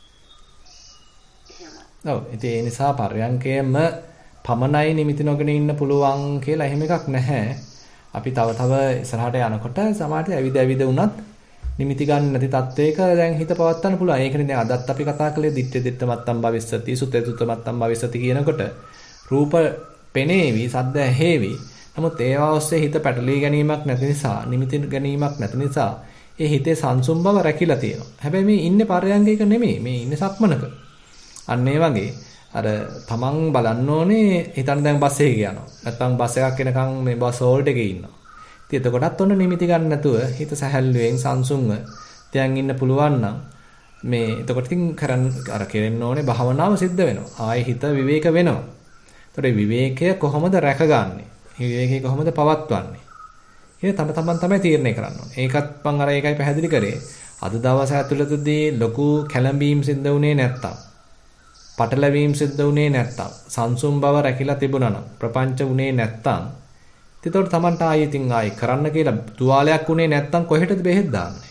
A: ඔව්. ඉතින් ඒ නිසා පරයන්කේම පමණයි නිමිති නොගෙන ඉන්න පුළුවන් කියලා එහෙම එකක් නැහැ. අපි තව ඉස්සරහට යනකොට සමාජයේ ඇවිද වුණත් නිමිති ගන්න නැති තත්වයක දැන් හිත පවත්වන්න පුළුවන්. ඒකනේ දැන් අදත් අපි කතා කළේ දිට්ඨ මත්තම් භවිස්සති, සුතේ මත්තම් භවිස්සති කියනකොට රූප පෙනේවි, සද්ද ඇහෙවි. නමුත් ඒවා ඔස්සේ හිත පැටලී ගැනීමක් නැති නිසා, නිමිති ගැනීමක් නැති නිසා ඒ හිතේ සංසුන් බව රැකිලා තියෙනවා. හැබැයි මේ ඉන්නේ පරයන්කයක නෙමෙයි. මේ ඉන්නේ සක්මනක. අන්න ඒ වගේ අර තමන් බලන්න ඕනේ හිතන්න දැන් බස් එකේ යනවා. නැත්නම් බස් එකක් එනකන් මේ බස් හෝල්ට් එකේ ඉන්නවා. ඉතින් එතකොටත් ඔන්න නිමිති ගන්න නැතුව හිත සැහැල්ලුවෙන් සංසුන්ව තියන් ඉන්න පුළුවන් නම් මේ එතකොට ඉතින් අර කෙරෙන්න ඕනේ භාවනාව සිද්ධ වෙනවා. ආයේ හිත විවේක වෙනවා. ඒතකොට විවේකය කොහොමද රැකගන්නේ? විවේකය කොහොමද පවත්වන්නේ? ඒක තමන් තමයි තීරණය කරන්න ඕනේ. ඒකත් මම අර ඒකයි පැහැදිලි කරේ. අද දවස් ඇතුළතදී ලොකු කැළඹීම් සිද්ධ වුණේ නැත්තම් පටලැවීම් සිද්ධ වුණේ නැත්තම් සංසුම් බව රැකිලා තිබුණා නම් ප්‍රපංච වුණේ නැත්තම් එතකොට Tamanට ආයෙ කරන්න කියලා තුවාලයක් උනේ නැත්තම් කොහෙටද බෙහෙත් දාන්නේ?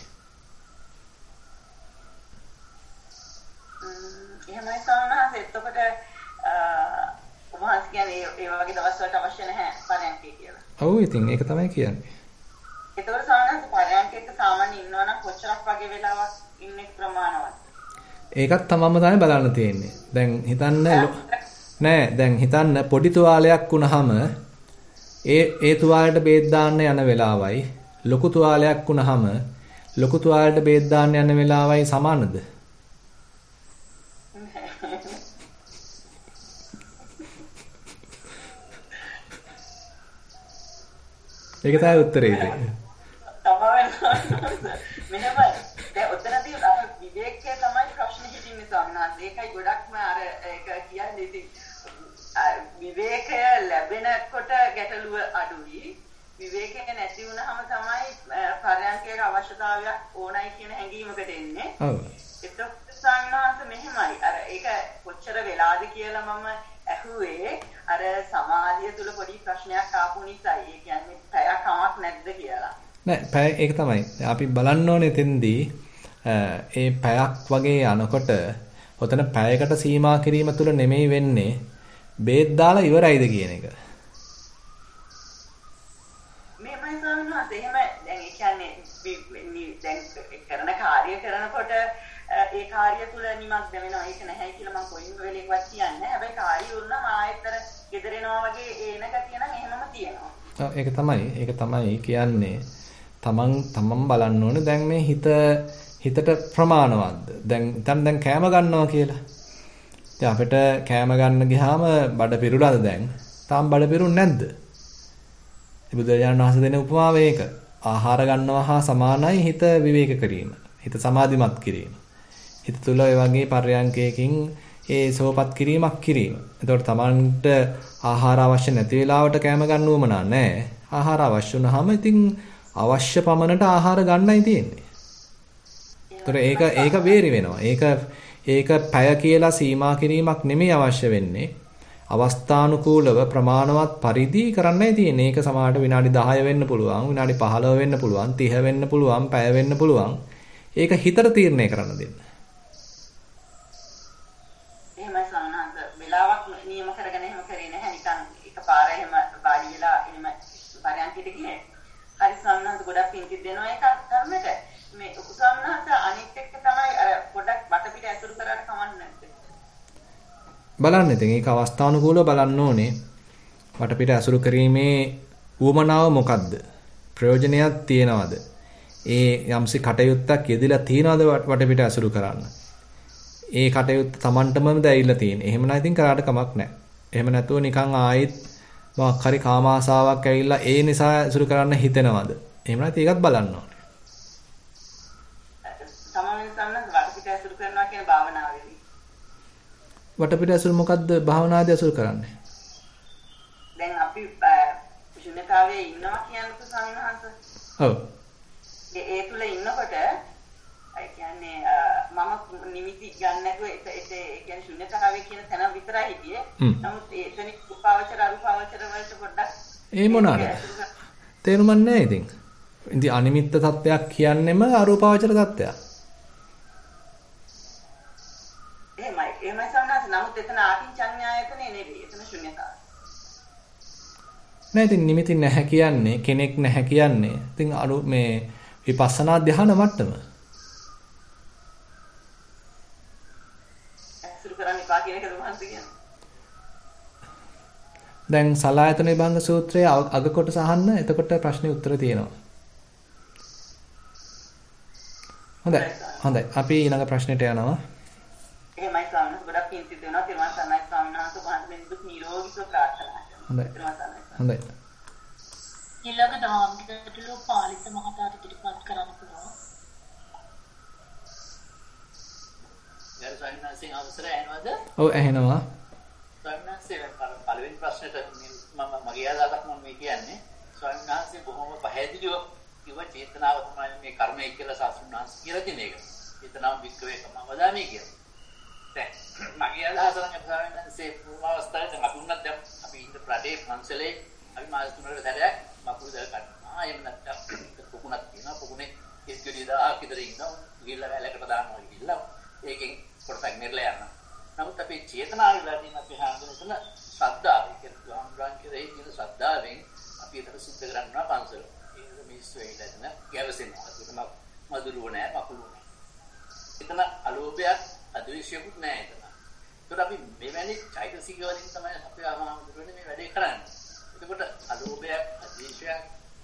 E: එහෙමයි සාමාන්‍යයෙන් එතකොට ඔබවහන්සේ කියන්නේ ඒ වගේ දවස් වලට අවශ්‍ය නැහැ පරයන්කේ කියලා.
A: ඔව් ඉතින් ඒක තමයි කියන්නේ.
E: එතකොට සාමාන්‍යයෙන් පරයන්කේක සාමාන්‍ය ඉන්නවා නම් කොච්චරක් වගේ වෙලාවක් ඉන්නේ ප්‍රමාණවත්?
A: ඒකත් තමම තමයි බලන්න තියෙන්නේ. දැන් හිතන්න පොඩි තුවාලයක් වුණාම ඒ තුවාලයට බේත් දාන්න යන වෙලාවයි ලොකු තුවාලයක් වුණාම ලොකු තුවාලයට බේත් දාන්න යන වෙලාවයි සමානද? ඒක තමයි උත්තරේ ඉතින්.
E: මෙහෙමයි. දැන් ඔතනදී අර විවේකයේ තමයි ප්‍රශ්නේ හිටින්නේ ස්වාමීන් වහන්සේ. ඒකයි ගොඩක්ම අර ඒක කියන්නේ ඉතින් විවේකය ලැබෙනකොට ගැටලුව අඩුයි. විවේකය නැති වුනහම තමයි පරයන්කේක අවශ්‍යතාවයක් ඕනයි කියන හැඟීමකට එන්නේ.
A: ඔව්.
E: එතකොට ස්වාමීන් වහන්සේ මෙහෙමයි. අර ඒක කොච්චර වෙලාද කියලා මම ඇහුවේ අර සමාධිය තුල පොඩි ප්‍රශ්නයක් ආපු නිසායි. ඒ කියන්නේ පැයක් කමක් නැද්ද කියලා.
A: නෑ පැය ඒක තමයි. අපි බලන්න ඕනේ එතෙන්දී ඒ පැයක් වගේ යනකොට ඔතන පැයකට සීමා කිරීම තුල නෙමෙයි වෙන්නේ බේත් දාලා ඉවරයිද කියන එක.
E: මේමයි ස්වාමීන් වහන්සේ එහෙම දැන් ඒ කියන්නේ දැන් කරන කාර්ය කරනකොට ඒ කාර්ය තුල නිමක් දෙවෙනවා ඒක නැහැ කියලා මම කොයින් වෙලේකවත් කියන්නේ. හැබැයි කාර්ය වුණාම ආයෙත්තර ගෙදර එනවා වගේ එන ගතිය නම් එහෙමම තියෙනවා. ඔව්
A: ඒක තමයි කියන්නේ තමන් බලන්න ඕනේ දැන් මේ හිතට ප්‍රමාණවත්ද? දැන් කෑම ගන්නවා කියලා. ඉතින් අපිට කෑම ගන්න ගියාම බඩ පිරුලාද දැන්? තාම බඩ පිරුන්නේ නැද්ද? බුදුරජාණන් වහන්සේ දෙන උපමාව ඒක. ආහාර ගන්නවා හා සමානයි හිත විවේක කිරීම. හිත සමාධිමත් කිරීම. හිත තුල ඒ වගේ පර්යංකයකින් ඒ සෝපත් කිරීමක් කිරීම. එතකොට තමන්ට ආහාර අවශ්‍ය නැති වෙලාවට කෑම ගන්න උවමනා නැහැ. ආහාර අවශ්‍ය වුණාම ඉතින් අවශ්‍ය පමණට ආහාර ගන්නයි තියෙන්නේ. ඒතර ඒක වේරි වෙනවා. ඒක පැය කියලා සීමා කිරීමක් නෙමෙයි අවශ්‍ය වෙන්නේ. අවස්ථානුකූලව ප්‍රමාණවත් පරිදි කරන්නයි තියෙන්නේ. ඒක සමහරට විනාඩි 10 වෙන්න පුළුවන්, විනාඩි 15 වෙන්න පුළුවන්, 30 වෙන්න පුළුවන්, පැය වෙන්න පුළුවන්. ඒක හිතට තීරණය කරන්න දෙන්න.
E: එහෙමයි සමහරවිට වෙලාවක් නියම කරගෙන එහෙම කරේ නැහැ. නිකන් එකපාර එහෙම වාඩි වෙලා එහෙම පරයන්කිට ගියේ. හරි සමහරවිට ගොඩක් පිංකිට දෙනවා ඒක ධර්මයට. මේ උපසම්නහස අනිත් එක්ක තමයි අර පොඩක් වටපිට ඇසුරු කරලා කමන්නේ නැත්තේ.
A: බලන්න ඉතින් ඒක අවස්ථානුකූලව බලන්න ඕනේ. වටපිට ඇසුරු කිරීමේ උවමනාව මොකද්ද? ප්‍රයෝජනයක් තියනවද? ඒ යම්සි කටයුත්තක් යෙදিলা තියනවද වටපිට ඇසුරු කරන්න? ඒ කටයුත්ත Tamanටමම දැයිලා තියෙන. එහෙම නම් ඉතින් කරාට කමක් නැහැ. එහෙම නැතුව නිකන් ආයෙත් මොකක් හරි කාම ආසාවක් ඇවිල්ලා ඒ නිසා ඇසුරු කරන්න හිතෙනවද? එහෙම නැත්නම් ඒකත් බලන්න ඕනේ. වටපිට ඇසුරු මොකද්ද භාවනාදී ඇසුරු කරන්නේ?
E: දැන් අපි ශුන්‍යතාවයේ ඉන්නවා කියනකොට ස්වාමීන් වහන්සේ.
A: ඔව්.
E: ඒ තුල ඉන්නකොට ඒ කියන්නේ මම නිමිති ගන්න නැතුව ඒ කියන්නේ ශුන්‍යතාවයේ කියන තැන විතරයි හිටියේ. නමුත් එතන උපාවචර අරුපාවචර වලට පොඩ්ඩක්
A: ඒ මොනවාද? තේරුම් නැහැ ඉතින්. ඉතින් අනිමිත්ත තත්වයක් කියන්නෙම අරූපාවචර තත්වයක්.
E: එහෙමයි සමහරවිට නමුත් එතන ආකින්චඤ්ඤායතනෙ නෙවෙයි එතන ශුන්‍යතාවය.
A: නෑ ඉතින් නිමිති නැහැ කියන්නේ කෙනෙක් නැහැ කියන්නේ. ඉතින් අර මේ විපස්සනා ධ්‍යාන මට්ටම.
E: අසුරු කරන්න එපා කියන එකද මහන්සි කියන්නේ.
A: දැන් සලායතන විභංග සූත්‍රයේ අග කොටස අහන්න එතකොට ප්‍රශ්නේ උත්තර තියෙනවා. හොඳයි. අපි ඊළඟ ප්‍රශ්නෙට යනවා.
E: එහෙමයි ස්වාමීන් වහන්සේ ගොඩක් පිං සිද්ධ වෙනවා. තිරුවන් සරණයි ස්වාමීන් වහන්සේ වහන්සේ දුක් නිරෝගීව ප්‍රාර්ථනා කරනවා.
A: හොඳයි.
B: ඊළඟ දාම්කිටලු පාලිත මහතාට ඉදිරිපත් කරන්න පුළුවන්.
G: ගරු ස්වාමීන් වහන්සේ අවසරයි ඇහෙනවද?
A: ඔව් ඇහෙනවා.
G: ස්වාමීන් වහන්සේ පළවෙනි ප්‍රශ්නෙට මම මගේ අදහසක් මම මේ කියන්නේ ස්වාමීන් වහන්සේ බොහොම පැහැදිලිව කිව්ව චේතනාව තමයි මේ කර්මය කියලා සාසුන් වහන්සේ කියලා තියෙන එක. චේතනාව වික්කවේ කමවදාමේ කියලා. දැන් මගේ අදහස නම් ස්වාමීන් වහන්සේ පූර්ව අවස්ථාවේ දැන් අපි උනත් දැන් අපි ඉන්න ප්‍රදේ පන්සලේ අපි මාස 3කට සැරයක් මකුළු දල් ගන්නවා. එහෙම නැත්නම් පොකුණක් තියෙනවා. පොකුණේ ඉස්ගිරිය දාලා කිදර ඉන්නවා. ගිහිල්ලා වැලකට දානවා ගිහිල්ලා ඒකෙන් කොටසක් මෙරලා යනවා. නමුත් අපේ චේතනාව වලින් අපි හඳුනන ශ්‍රද්ධාව කියලා ගාම්රාන් කියලා කියන ශ්‍රද්ධාවෙන් අපි ඒක සිද්ධ කරනවා පන්සල. ඒක මිනිස්සු වෙයිදන ගැවසෙනවා. ඒක මధుරව නෑ මකුළු නෑ. එතන අලෝභයක් අද්වේෂයකුත් නෑ එතන. ඒකට අපි මෙවැනි චෛතසික වලින් තමයි අපේ ආමහාමුදුරනේ මේ වැඩේ කරන්නේ. එතකොට අලෝභයක් අද්වේෂයක්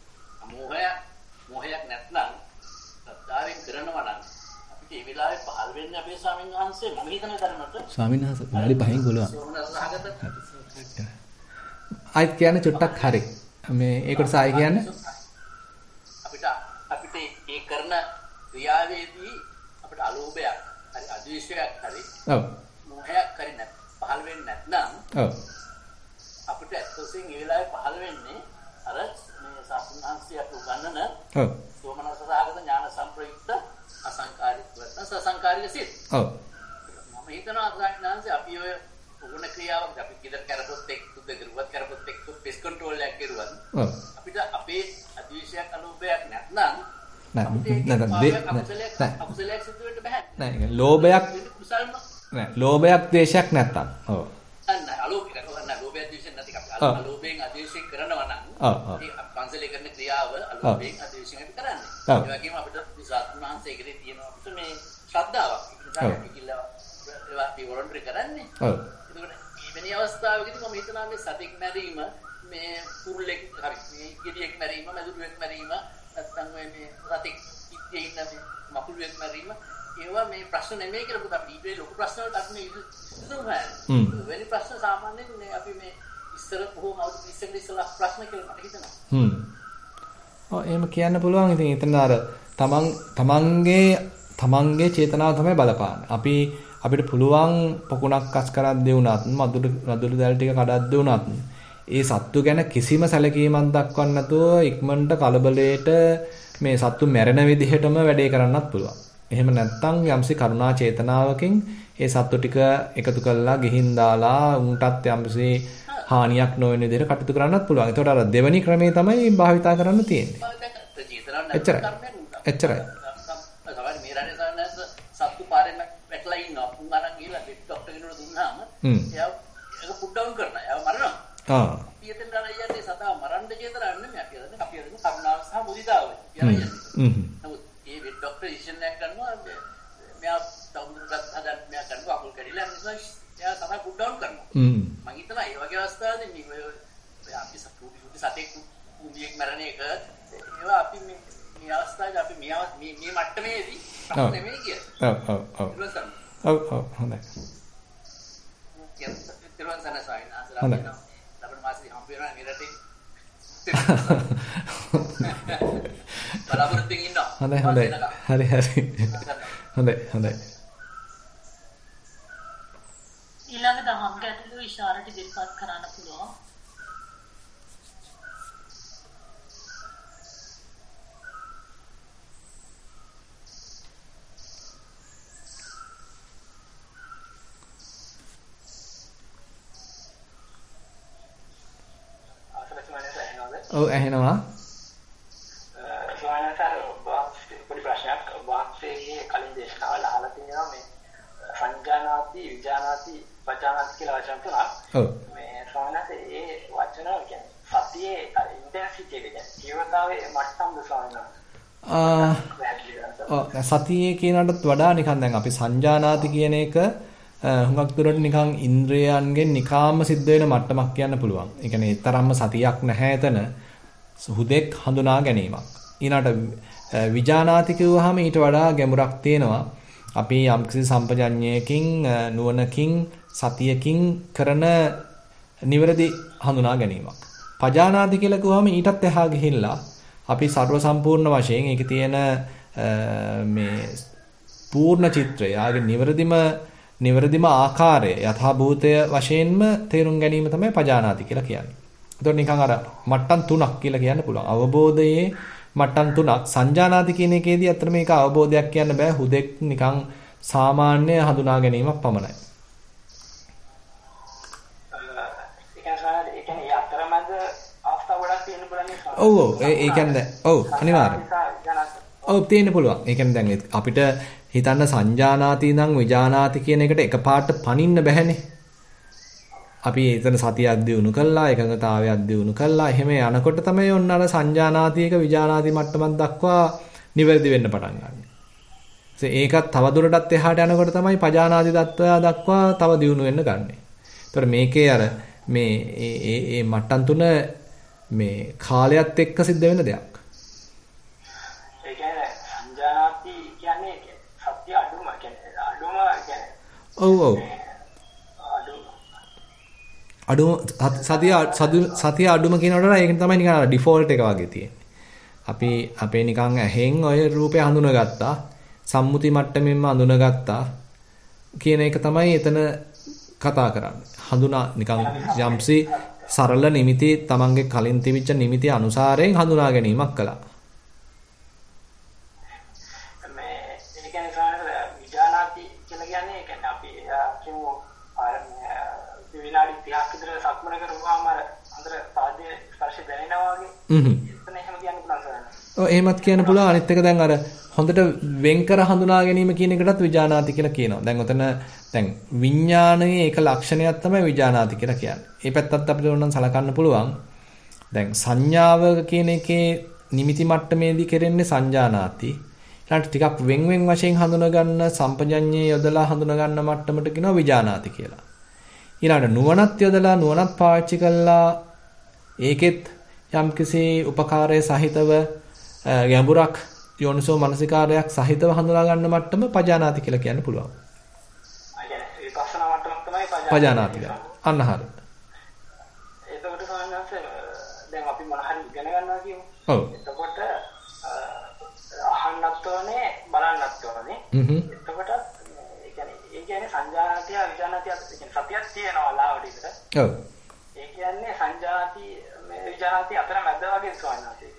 G: මොහයක් නැත්නම් ශ්‍රද්ධාවෙන් කරනවා නම් අපිට මේ වෙලාවේ පහළ වෙන්නේ අපේ ස්වාමීන් වහන්සේ මම හිතන තරමට
A: ස්වාමීන් වහන්සේ විනාඩි 5න් ගොළුවා. ආයිත් කියන්නේ චුට්ටක් හරි. මේ ඒකට සායි කියන්නේ
G: ක්‍රියාවේදී අපිට අලෝභයක් හරි අද්වේෂයක් හරි
A: ඔව්
G: මොහයක් හරි පහළ වෙන්නේ නැත්නම්
A: ඔව්
G: අපිට ඇත්තටම ඒ වෙලාවේ පහළ වෙන්නේ අර මේ සාසුන්හන්සියට උගන්නන
A: ඔව්
G: සෝමනසසහගත ඥාන සම්ප්‍රයුක්ත අසංකාරික නැත්නම් සසංකාරික සිත්.
A: ඔව්
G: මම හිතනවා සාසුන්හන්සිය අපි ඔය උගුණ ක්‍රියාවක් අපි කිදර කරපොත් එක්ක සුද්ධ කරුවත් කරපොත් එක්ක පෙස් කන්ට්‍රෝල් එකක් කරුවත්
A: ඔව්
G: අපිට අපේ අද්වේෂයක් අලෝභයක් නැත්නම් අකුසලයක් සිදු වෙන්න බෑ.
A: නෑ ලෝභයක් නෑ ලෝභයක් ද්වේෂයක් නැත්තම්. ඔව්.
G: අන්න අලෝභයක් නෑ ලෝභයක් ද්වේෂයක් නැති අපි අලෝභයෙන් අද්වේෂයෙන් කරනවා නම් ඒ පංසලේ කරන ක්‍රියාව අලෝභයෙන් අද්වේෂයෙන් අපි කරන්නේ. ඒ වගේම අපිට විසාත්මහන්සේකේ තියෙනවා අපිට මේ ශ්‍රද්ධාවක්. ඒක කිල්ලා ඒවා අපි වොලොන්ටරි කරන්නේ.
A: ඔව්.
G: ඒකනේ මේ අවස්ථාවකදී මම හිතනවා මේ සතෙක් මැරීම මේ කුරුල්ලෙක් හරි මේ ගෙඩියෙක් මැරීම මදුරුවෙක් මැරීම නැත්නම් මේ රතෙක් ඉත්තේ ඉන්න මකුළුවෙක් මැරීම ඒවා මේ ප්‍රශ්න නෙමෙයි කියලා පුතා අපි ඊට ලොකු ප්‍රශ්න වලට අපි ඉස්සුනවා. වෙන ප්‍රශ්න සාමාන්‍යයෙන් මේ අපි මේ ඉස්සර කොහොම අවුරුදු 20 ඉස්සලා ප්‍රශ්න කියලා මට හිතෙනවා.
A: ඔව් එහෙම කියන්න පුළුවන්. ඉතින් එතන අර තමන්ගේ චේතනාව තමයි බලපාන්නේ. අපිට පුළුවන් පොකුණක් කස් කරද්දී වුණත් මදුරු දැල් ටික කඩද්දී වුණත් ඒ සත්තු ගැන කිසිම සැලකීමක් දක්වන්න නැතුව ඉක්මනට කලබලයට මේ සත්තු මැරෙන විදිහටම වැඩේ කරන්නත් පුළුවන්. එහෙම නැත්නම් යම්සි කරුණා චේතනාවකින් ඒ සත්තු ටික එකතු කරලා ගිහින් දාලා උන්ටත් යම්සි හානියක් නොවන විදිහට කටයුතු කරන්නත් පුළුවන්. ඒතකොට අර දෙවෙනි ක්‍රමේ තමයි භාවිතා කරන්න තියෙන්නේ. එච්චරයි. සමහර
G: මේ රටේ සානස් සත්තු පාරෙන් වැටලා ඉන්නවා. උන් අරන් ගිහලා ડોක්ටර් කෙනෙකුට දුන්නාම එයා ඒක පුට් ඩවුන් කරනවා. එයා මරනවා. පියතෙන් දාලා යන්නේ සතා මරන්න චේතනාවක් නෙමෙයි අපි හදන්නේ කරුණාව සහ මුදිතාව කියලා යන්නේ. නමුත් මේ වෙඩ් ડોක්ටර් ඩිසිෂන් එකක් ගන්නවා මෙයා තවදුරටත් හදන්න මෙයා කරනවා අකුල් කැඩිලා නිසා එයා තමයි පුට් ඩවුන් කරනවා. මම හිතනවා මේ වගේ අවස්ථාවලදී මේ අපි සතුටුයි සතෙක් කුඹියෙක් මරණ එක ඒවා අපි මේ අවස්ථාවේ අපි මේ මට්ටමේදී ප්‍රශ්න නෙමෙයි කියන්නේ. ඔව් හොඳයි. තිරුවන් සරණයි සායනා.
A: හොඳයි.
G: බලාපොරොත්තුෙන් ඉන්නවා.
A: හොඳයි. හරි. හොඳයි.
B: ඊළඟ දහම් ගැටළු ඉෂාරට ඉදිරිපත් කරන්න පුළුවන්.
A: ඔව් ඇහෙනවා.
H: සෝනසාර පොඩි ප්‍රශ්නයක් වාක්‍යයේ කලින් දේශනාවල අහලා තියෙනවා මේ සංජානාති විජානාති පජානාති කියලා වචන තුනක්.
A: ඔව්. මේ
H: සෝනස ඒ වචන කියන්නේ සතියේ ඉන්ටෙන්සිටි එක කියන්නේ ජීවිතාවේ මට්ටම්ද සෝනස.
A: සතියේ කියනටත් වඩා නිකන් දැන් අපි සංජානාති කියන එක හුඟක් දුරට නිකන් ඉන්ද්‍රයන්ගෙන් නිකාම්ම සිද්ධ වෙන මට්ටමක් කියන්න පුළුවන්. ඒ කියන්නේ තරම්ම සතියක් නැහැ එතන. හුදෙක් හඳුනා ගැනීමක්. ඊළාට විජානාති කියුවාම ඊට වඩා ගැඹුරක් තියෙනවා. අපි යම්කිසි සම්පජඤ්ඤයකින් නුවණකින් සතියකින් කරන නිවැරදි හඳුනා ගැනීමක්. පජානාති කියලා කිව්වම ඊටත් එහා ගිහිල්ලා අපි ਸਰව සම්පූර්ණ වශයෙන් ඒකේ තියෙන මේ පූර්ණ චිත්‍රය ආගේ නිවැරදිම ආකාරය යථාභූතය වශයෙන්ම තේරුම් ගැනීම තමයි පජානාති කියලා කියන්නේ. ඒතකොට නිකන් අර මට්ටම් තුනක් කියලා කියන්න පුළුවන්. අවබෝධයේ මට්ටම් තුනක්. සංජානාති කියන එකේදී අතන මේක අවබෝධයක් කියන්න බෑ. හුදෙක් නිකන් සාමාන්‍ය හඳුනා ගැනීමක් පමණයි. ඔව් ඒ කියන්නේ ඔව් අනිවාර්යයෙන්. ඔව් තියෙන්න පුළුවන්. ඒ කියන්නේ දැන් අපිට හිතන්න සංජානාති ඉඳන් විජානාති කියන එකට එකපාරට පනින්න බැහැනේ. අපි එතන සතියක් දිනු කළා, එකඟතාවයක් දිනු කළා. එහෙම යනකොට තමයි ඔන්න අර සංජානාතියක විජානාති මට්ටමක් දක්වා නිවැරදි වෙන්න පටන් ගන්න. ඒකත් තව දුරටත් එහාට යනකොට තමයි පජානාති தত্ত্বය දක්වා තව දියුණු වෙන්න ගන්නෙ. ඒතර මේකේ අර මේ ඒ මට්ටම් තුන මේ කාලයත් එක්ක සිද්ධ වෙන දෙයක්.
H: ඒ කියන්නේ සංජානාති කියන්නේ සත්‍ය අඩුම කියන්නේ
A: ඔව් අඩුම සතිය අඩුම කියනකොට ඒක තමයි නිකන් ඩිෆෝල්ට් එක වගේ තියෙන්නේ. අපි අපේ නිකන් ඇහෙන් ඔය රූපය හඳුනගත්තා. සම්මුති මට්ටමින්ම හඳුනගත්තා කියන එක තමයි එතන කතා කරන්නේ. හඳුනා නිකන් යම්සි සරල නිමිති තමන්ගේ කලින් තිබිච්ච නිමිති අනුසාරයෙන් හඳුනා ගැනීමක් කළා. එහෙමත් කියන්න පුළුවන්. අනිත් එක දැන් අර හොඳට වෙන් කර හඳුනා ගැනීම කියන එකටත් විජානාති කියලා කියනවා. දැන් ඔතන දැන් විඥානයේ එක ලක්ෂණයක් තමයි විජානාති කියලා කියන්නේ. ඒ පැත්තත් අපිට ඕනනම් සලකන්න පුළුවන්. දැන් සංඥාව කියන එකේ නිමිති මට්ටමේදී කෙරෙන්නේ සංජානාති. ඊළඟට ටිකක් වෙන් වශයෙන් හඳුනා ගන්න සම්පජඤ්ඤේ යොදලා හඳුනා ගන්න මට්ටමට කියනවා විජානාති කියලා. ඊළඟට නුවණත් යොදලා නුවණත් පාවිච්චි කළා ඒකෙත් යම්කිසි උපකාරයේ සහිතව ගැඹුරක් යෝනිසෝ මනසිකාරයක් සහිතව හඳුනා ගන්න මට්ටම පජානාති කියලා කියන්න පුළුවන්. විපස්සනා මට්ටමක් තමයි පජානාති කියන්නේ. අන්න හරිය.
H: එතකොට සාමාන්‍යයෙන් දැන් අපි මොන හරි ඉගෙන ගන්නවා කියමු.
A: ඔව්.
H: එතකොට අහන්නත් ඕනේ බලන්නත් ඕනේ. එතකොට ඒ කියන්නේ සංජානාතිය විජානාතිය සතියක් තියෙනවා ලාවට විතර.
A: ඔව්.
H: ඒ කියන්නේ සංජානාති විජානාති අතර මැද වගේ සාමාන්‍යයෙන්.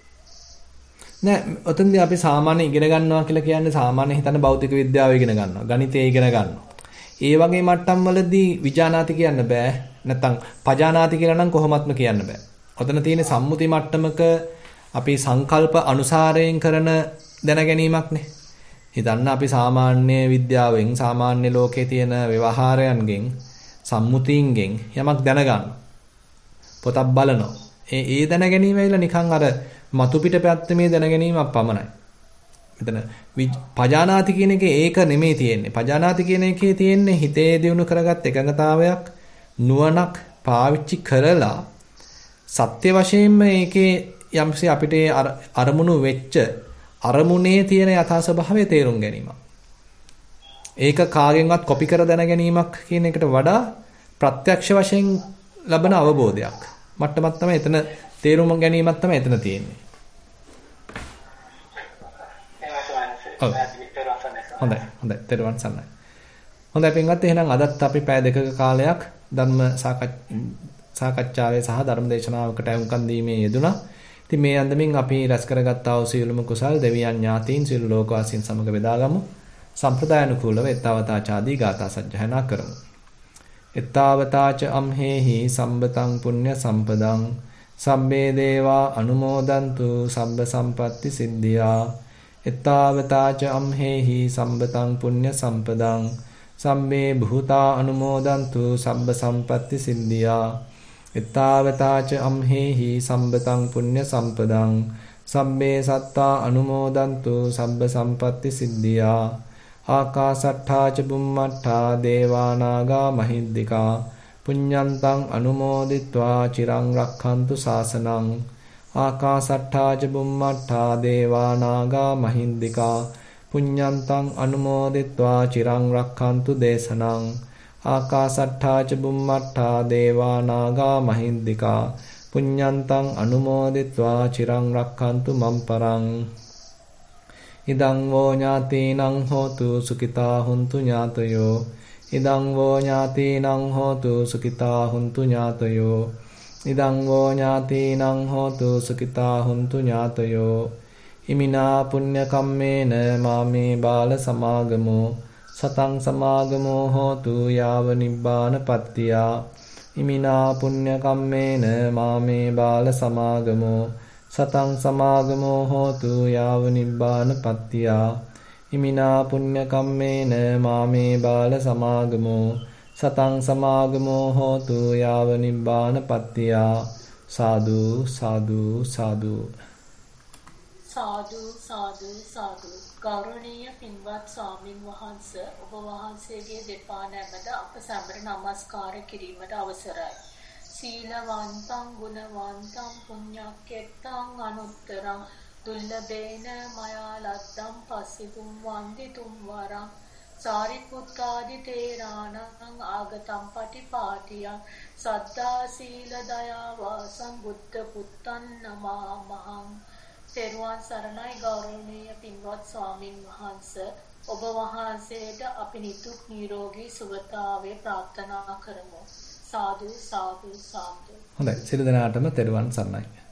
A: නෑ ඔතනදී අපි සාමාන්‍ය ඉගෙන ගන්නවා කියලා කියන්නේ සාමාන්‍ය හිතන භෞතික විද්‍යාව ඉගෙන ගන්නවා ගණිතය ඉගෙන ගන්නවා. ඒ වගේ මට්ටම් වලදී විජානාති කියන්න බෑ. නැත්තම් පජානාති කියලා නම් කොහොමත්ම කියන්න බෑ. ඔතන තියෙන සම්මුති මට්ටමක අපි සංකල්ප අනුසාරයෙන් කරන දැනගැනීමක්නේ. හිතන්න අපි සාමාන්‍ය විද්‍යාවෙන් සාමාන්‍ය ලෝකයේ තියෙන ව්‍යවහාරයන්ගෙන් සම්මුතියින්ගෙන් යමක් දැනගන්න. පොතක් බලනවා. ඒ දැනගැනීම ඇවිල්ලා නිකන් අර මතු පිට පැත්තේ මේ දැනගැනීමක් පමණයි. මෙතන පජානාති කියන එකේ ඒක නෙමෙයි තියෙන්නේ. පජානාති කියන එකේ තියෙන්නේ හිතේ දියුණු කරගත් එකඟතාවයක් නුවණක් පාවිච්චි කරලා සත්‍ය වශයෙන්ම ඒකේ යම්සි අපිට අරමුණු වෙච්ච අරමුණේ තියෙන යථා ස්වභාවය තේරුම් ගැනීමක්. ඒක කාගෙන්වත් කොපි කර දැන ගැනීමක් කියන එකට වඩා ප්‍රත්‍යක්ෂ වශයෙන් ලබන අවබෝධයක්. මට්ටමක් තමයි එතන තේරුම් ගැනීමක් තමයි එතන තියෙන්නේ. හොඳයි. තෙරුවන් සරණයි. හොඳයි පින්වත් එහෙනම් අදත් අපි පැය දෙකක කාලයක් ධර්ම සාකච්ඡාවේ සහ ධර්ම දේශනාවකට අහුම්කම් දීමේ යෙදුණා. ඉතින් මේ අන්දමින් අපි රැස් කරගත්තා වූ සියලුම කුසල් දෙවියන් ඥාතීන් සියලු ලෝකවාසීන් සමග බෙදාගමු. සම්ප්‍රදායනුකූලව එත්තාවතාචාදී ගාථා සජ්ජායනා කරමු. එත්තාවතාච අම්හෙහි සම්බතං පුඤ්ඤ සම්පදං සම්බේ දේවා අනුමෝදන්තු සම්බ සම්පatti සිද්ධියා. එත්තාවතාච අම්හෙහි සම්බතං පුඤ්ඤ සම්පදං සම්බේ භූතා අනුමෝදන්තු සම්බ සම්පatti සිද්ධියා. එත්තාවතාච අම්හෙහි සම්බතං පුඤ්ඤ සම්පදං සම්බේ සත්තා අනුමෝදන්තු සම්බ සම්පatti සිද්ධියා. ආකාසට්ඨා ච බුම්මට්ඨා දේවා නාග මහිද්దికා පුඤ්ඤන්තං අනුමෝදිත්වා චිරං රක්ඛන්තු ශාසනං. ආකාසට්ඨා ච බුම්මට්ඨා දේවා නාග මහිද්దికා පුඤ්ඤන්තං අනුමෝදිත්වා චිරං රක්ඛන්තු දේශනං. ආකාසට්ඨා ච බුම්මට්ඨා දේවා නාග මහිද්దికා පුඤ්ඤන්තං අනුමෝදිත්වා චිරං රක්ඛන්තු මම් පරං. ඉදං වෝ ඥාතීනං හෝතු සුඛිතා හුන්තු ඥාතයෝ. ඉදං වෝ ඥාතීනං හෝතු සුඛිතා හුන්තු ඥාතයෝ. ඉදං වෝ ඥාතීනං හෝතු සුඛිතා හුන්තු ඥාතයෝ. ඉමිනා පුඤ්ඤ කම්මේන මාමේ බාල සමාගමෝ සතං සමාගමෝ හෝතු යාව නිබ්බාන පත්තියා. ඉමිනා පුඤ්ඤ කම්මේන මාමේ බාල සමාගමෝ සතං සමාගමෝ හෝතු යාව නිබ්බාන පත්තියා. ඉමිනා පුඤ්ඤ කම්මේන මාමේ බාල සමාගමෝ සතං සමාගමෝ හෝතු යාව නිබ්බාන පත්තියා. සාදු සාදු සාදු.
B: සාදු සාදු සාදු. ගෞරවනීය පින්වත් ස්වාමින් වහන්සේ ඔබ වහන්සේගේ දෙපා නැමද අප සැමට නමස්කාර කිරීමට අවසරයි. සීලවන්තං ගුණවන්තං පුඤ්ඤක්කෙත්තං අනුත්තරං දුල්ලබේන මයා ලද්දං පස්සිතුම් වන්දිතුම් වරං සාරිපුත්තාදි තේරාණං ආගතං පටිපාටියං සද්දා සීල දයා වාසං බුද්ධ පුත්තං නමාමහං. තෙරුවන් සරණයි ගෞරවනීය පින්වත් ස්වාමින් වහන්සේ. ඔබ වහන්සේට අපි නිදුක් නිරෝගී සුවතාවේ ප්‍රාර්ථනා කරමු. සාදු සාදු සාදු.
A: හොඳයි. සියලු දෙනාටම තෙරුවන් සරණයි.